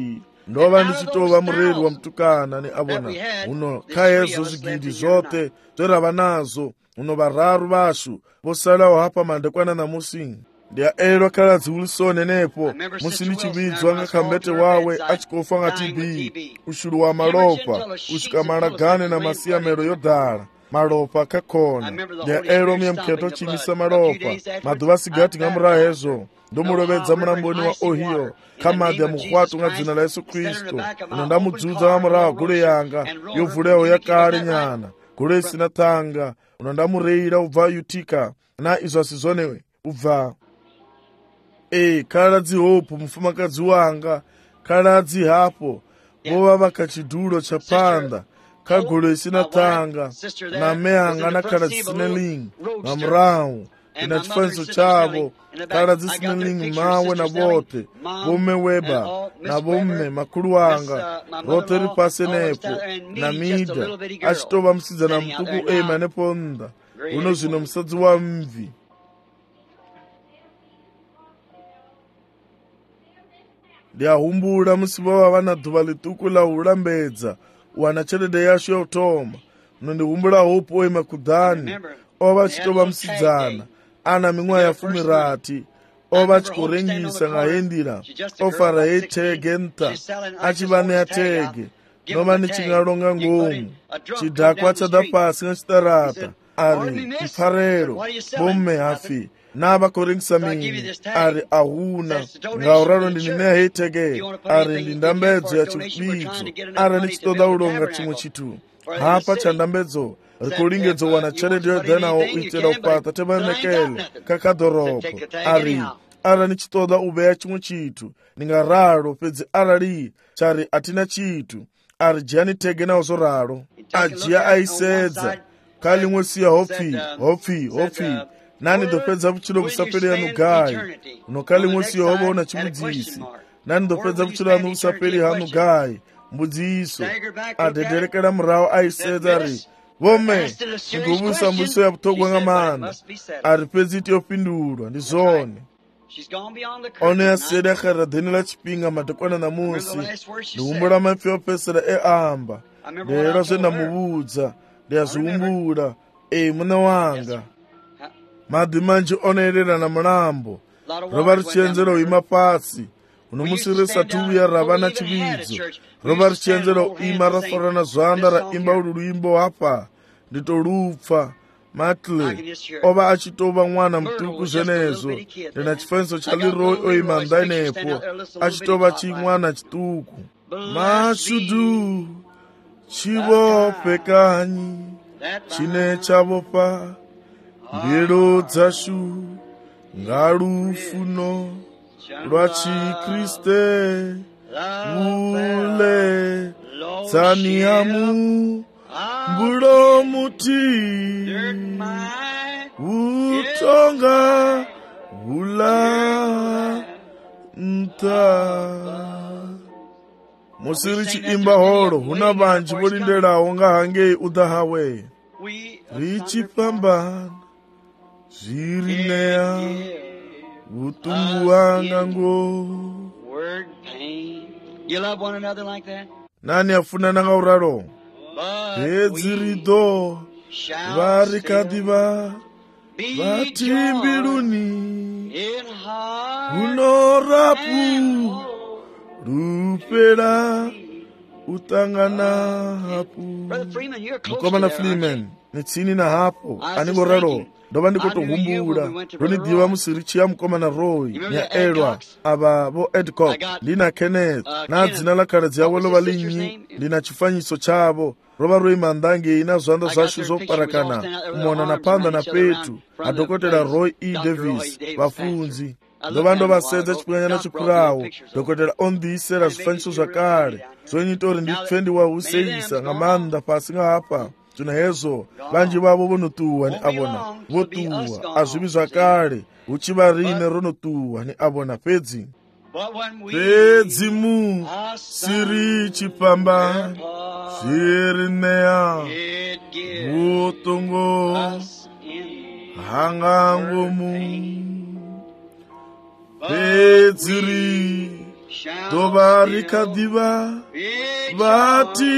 ndova ndichitova mureri wa mutukana ni abona uno khayezo zvigidi zvote zverava nazo uno vararu vashu vosalawo hapa mandekwana namusi ndiaelwa khaladzi Wilson nepo musi ndichividzwa ngakhambete wawe achikofa nga T B ushulu wa malopa ushikamala na masiyamelo yodala malopa kakhona ndiaelwa muyamkheto chimisa malopa maduva sigati ngamurahezo ndomulovedza mulamboni wa Ohio khamadi ya mukhwatu nga dzina la Yesu Kristo uno ndamudzudza wamurawa gule yanga yovulewo yakale nyana gule isina thanga uno ndamureyila ubva Utica na izo asizone ubva e khaladzi Hope mufumakadzi wanga khaladzi hapo vova vakachidulo cha panda kagulu isina thanga na meanga na khaladzi Snelling na murawu ina chifaniso chavo khaladzi Snelling mawe na vote vome Weba na vome makulu wanga rote ripase nepo na mida achitova msidzana mtuku ema nepo nda uno zvino musadzi wa mvi ndiahumbula musi vava vana dhuva lituku la ulambedza wana chelede yasho yautoma uno ndihumbula Hope oema kudhani ova achitova musidzana ana ming'wa ya fumirati ova achikurengisa ngahendira ofara yeitege nta achiva neatege nova nichingalonga ngomu chidhakwa chada pasi ngachitarata ari mfarero bomme hafi navakorengisa mini ari ahuna ngauralo ndinineheitege ari ndindambedzo ya chividzo ari ndichitoda ulonga chimwe chitu hapa chandambedzo rikulingedzo wana chelede yodhenawo uitela upata tevanekele kakadhoropo ari ara nichitoda uveya chimwe chitu ningaralo pedzi arali chari atina chitu ari jiyani tege nawo zoralo ajiya aisedza kalimwe siya hopfi hopfi hopfi nani ndopedza vuchilo vusapeli yanu gayi uno kalimwe siya hovaona chimudzisi nani ndopedza vuchilo yanu vusapeli hanu gayi mbudziso adhederekera murawo aisedza ari vome ndingovusa mbuso ya vutogwa ng'amanda ari pedzi iti yopindulwa ndizone one yasede akharadheni la chipinga madekwana namusi ndihumbula maipfi opesera eamba ndiyera zvendamuvudza ndiyazvihumbula e muna wanga madhi manji onoerera na mulambo rova richienzera uima pasi unomusirisa tuya rava na chividzo rova richienzera uima rafara na zvanda raimba uruluimbo hapa nditolupfa matle ova achitova mwana mutuku zvenezo ndina chifaniso cha Leroy oima ndainepo achitova chimwana chituku mashudu chivopekanyi chine chavopa mbiro dzashu ngalufuno lwachikriste vule tsaniyamu mbulo muti utonga vula nta musiri chiimba holo huna vanji volindelawo nga hange udahawe richipambana zvirineya utungu wanga ngo nani afuna nangauralo pedzirido varikadiva vatimbiluni unorapu rupera utangana hapu mukomana Freeman nitsini na hapo aningoralo ndova ndikotohumbula ronidiva musirichi ya mukomana Roy nyaelwa ava vo Edcock ndina Kenneth na dzina la khaladzi yavo lova linyi ndina chifanyiso chavo rova roimandange ina zvanda zvashu zoparakana kumona na panda na petu adhokotera Roy E. Davis vafunzi ndova ndovasedza chipwanyana chikurawo dhokotera ondisera zvifanyiso zvakare zvenyitori ndipfendiwa huseisa ngamanda pasi ngahapa tuna hezo vanji vavo vonotuwa ni avona votuwa azvivi zvakare uchivarine ronotuwa ni avona pedzi pedzi mu siri chipamba zvirineya vutongo hangangomu pedziri dova rikadiva vati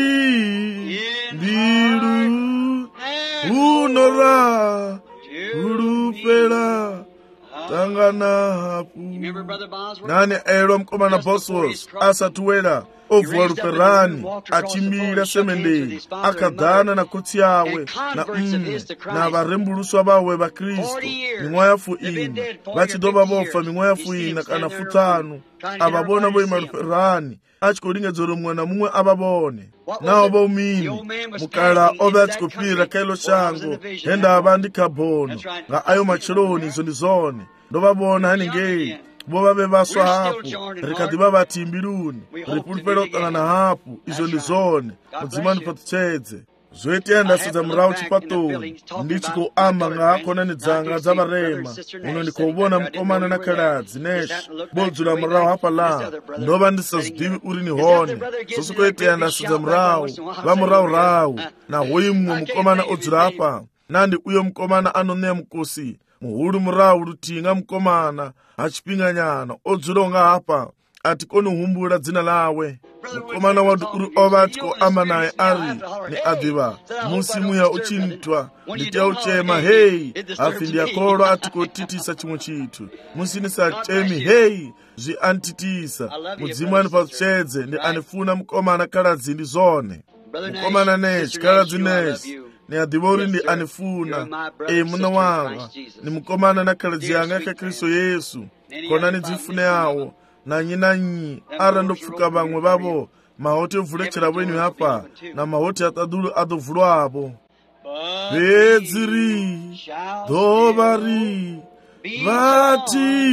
mbilu unora ulupela tangana hapu. Nani aero mkomana Bosworth asatuwela ovuwa luperani achimira semendeli akadhana na kuti yawe na mme na varembuluswa bawe ba Kristo mingwa yafu ina vachidoba bofa mingwa yafu ina kana futanu ababona boima luperani achikolinga mwana mumwe ababone nao baumini mukala obe achikopira kailo chango henda abandi kabono nga ayo machironi izo ndizone ndobabona haningei boba bebaswa hapu rikadiba batimbiruni ripulipelo tangana hapu izo ndizone muzimani patuchedze zoete yanda siza mrao chipatoni ndichiko amba nga hakona nidzanga zabarema uno ndikobona mkomana na kaladzi neshi bodzula mrao hapa la ndoba ndisazidiwi uri ni hone sosukoete yanda siza mrao va mrao rao na hoimwe mkomana odzula hapa nandi uyo mkomana anone mkosi muhulu mrao rutinga mkomana achipinganyana odzulonga hapa atikoni humbula dzina lawe mkomana wadu uri oba atiko amba naye ari ni adiva musimu ya uchintwa nditia uchema hei afindi ya kolo atiko titisa chimwe chitu musinisa chemi hei zi antitisa mudzimu anipachedze ndi anifuna mkomana kaladzi ndi zone mkomana neshi kaladzi neshi ni adivori ndi anifuna e muna wanga ni mkomana na kaladzi yanga ka Kristo Yesu kona ni dzifune yawo nanyi nanyi ara ndopfuka bamwe babo mahoti ovulechera bwenyu hapa na mahoti atadulu adovulwa abo bedziri dovari vati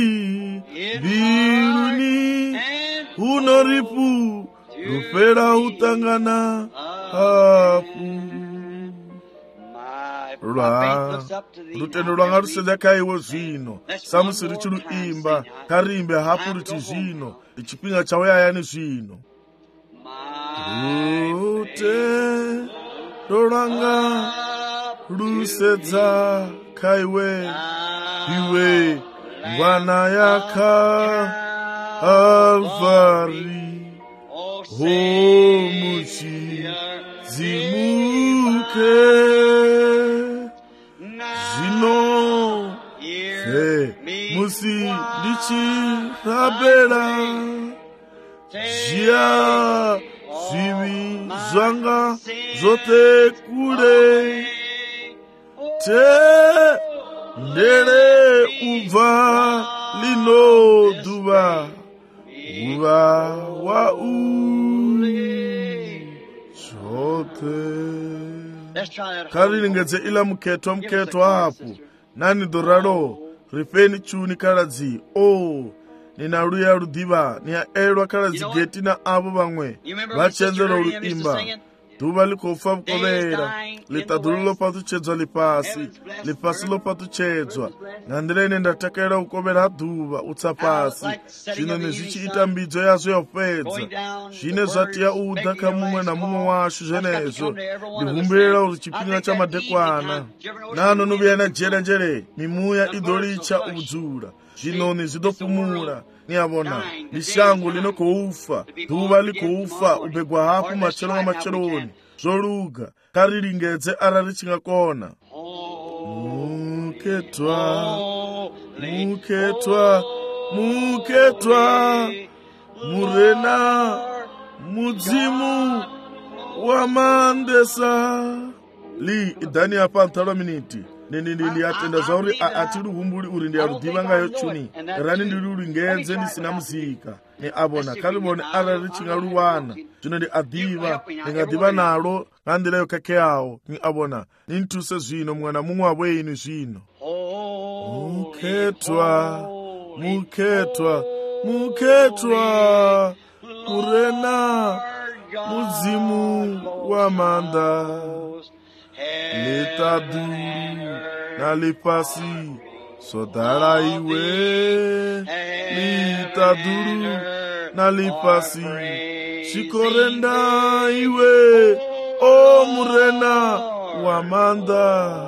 biluni unoripu rupera utangana hapu lwa lutendo lwanga luseza kaiwo zvino samusi richulu imba karimbe hapu ruti zvino ichipinga chawo yayani zvino lutendo lwanga luseza kaiwe iwe ngwana yaka alvari homuchi zimuke zino fe musi ndichirabela jia zivi zvanga zote kule te ndele ubva lino duva uva wa uli zote karilingedze ila mketo mketo hapu nani doralo ripeni chuni kaladzi o nina luya ludiva ni aelwa kaladzi geti na abo bamwe vachenzero luimba duva likofa mkovera litadulu lopatuchedzwa lipasi lipasi lopatuchedzwa ngandirene ndatakera ukovera duva utsapasi zvino nezvichiita mbidzo yazvo yapedza zvine zvatiya udha kamumwe namumwe washu zvenezvo ndihumbirira uri chipinga chamadekwana nano noviyana jerenjere mimuya idolicha udzura zvinoni zvidopumura niyabona lishango linokoufa duva likoufa ubegwa hapo machero macheroni zvoluga karilingedze ararichingakona muketwa muketwa muketwa murena mudzimu wa mandesa li idani apa ntalo miniti nini ndili atenda zauri atiri humbuli uri ndi arudiva ngayo chuni rani ndili uri ngenze ndisina muzika ni abona kalibone arari chingaluwana zvino ndi adiva ndingadiva nalo ngandirayo kake yawo ni abona nintuse zvino mwana mumwe wabo inu zvino muketwa muketwa muketwa urena mudzimu wa manda litaduru nalipasi sodara iwe litaduru nalipasi shikorenda iwe o murena wa manda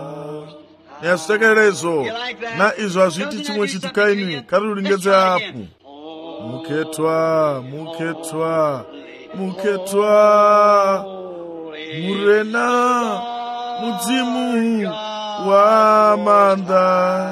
nyasutekerezo na izvo hazviti chimwe chitu kaini karilingedze apo muketwa muketwa muketwa murena mudzimu wa manda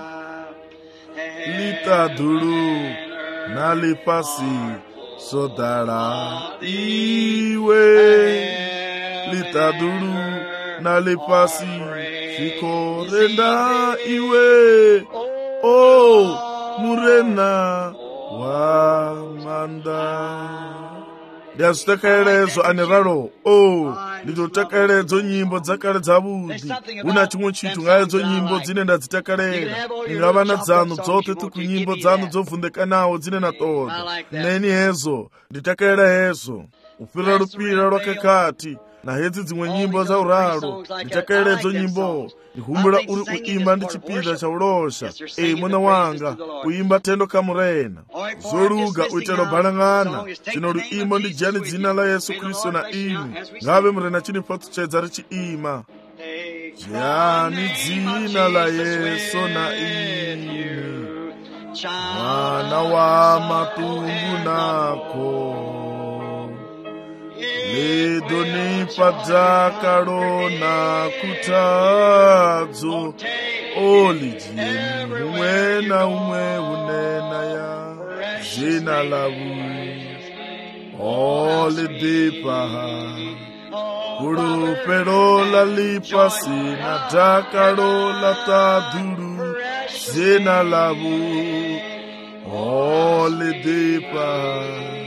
litadulu nalipasi sodara iwe litadulu nalipasi fikorenda iwe o murena wa manda ndiazvitekeleredzo ane raro o nditotekeleredzo nyimbo dzakale dzavudi una chimwe chithu ngaedzo nyimbo dzine ndadzitekelera ingava na dzanu dzote tuku nyimbo dzanu dzobvundekanawo dzine na toda neni hezo nditekelera hezo upira lupira lwakekati na hedzi dzimwe nyimbo za uralo nditekeleledzo nyimbo ndihumbira uri uimba ndi chipinda cha ulosha eyi mwana wanga uimba tendo kamurena zoluga uitelo balang'ana chino luimbo ndi jani dzina la Yesu Kristo na inu ngave murena chini mphatso chedza richiima jani dzina la Yesu na inu mwana wa matungu nako ledo nipadakalo na kutadzo olijieni umwe na umwe unena ya jina lavu olidipaha kulupelo lalipasi na dakalo latadulu jina lavu olidipaha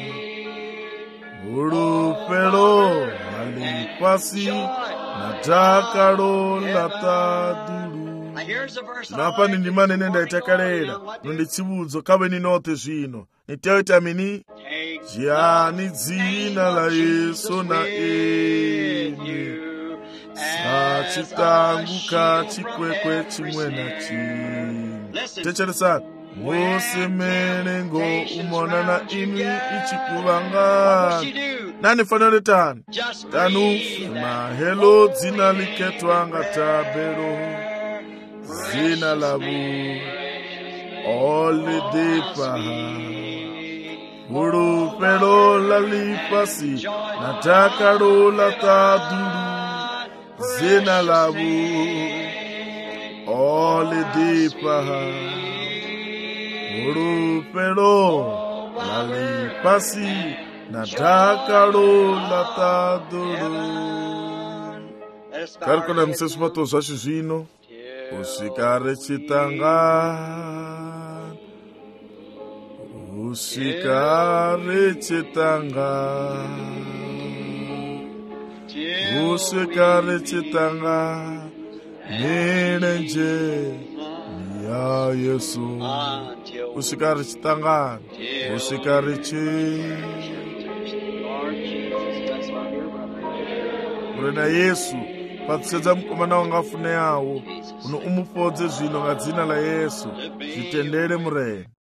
ulupelo nalipasi natakalo latadulu napa nindimane nenda itakalera nonditsibudzo kabe ninote zvino nitautamini jani dzina la Yesu na eni sachitangu kachikwekwe chimwe na chimwe techeresani musemenengo umona na imi ichikuvanga nani fanele tani tanu mahelo dzina liketwanga tabero zina labu olidipaha ulupelo lalipasi natakalo latadulu zina labu olidipaha ulupelo lalipasi natakalo latadulu karikona msesu pato zvacho zvino usikare chitanga usikare chitanga usikare chitanga nenenje ya Yesu usikare chitanga usikare chi urena Yesu patsedza mukomana wanga afune yawo uno umupodze zvino ngadzina la Yesu zvitendere murena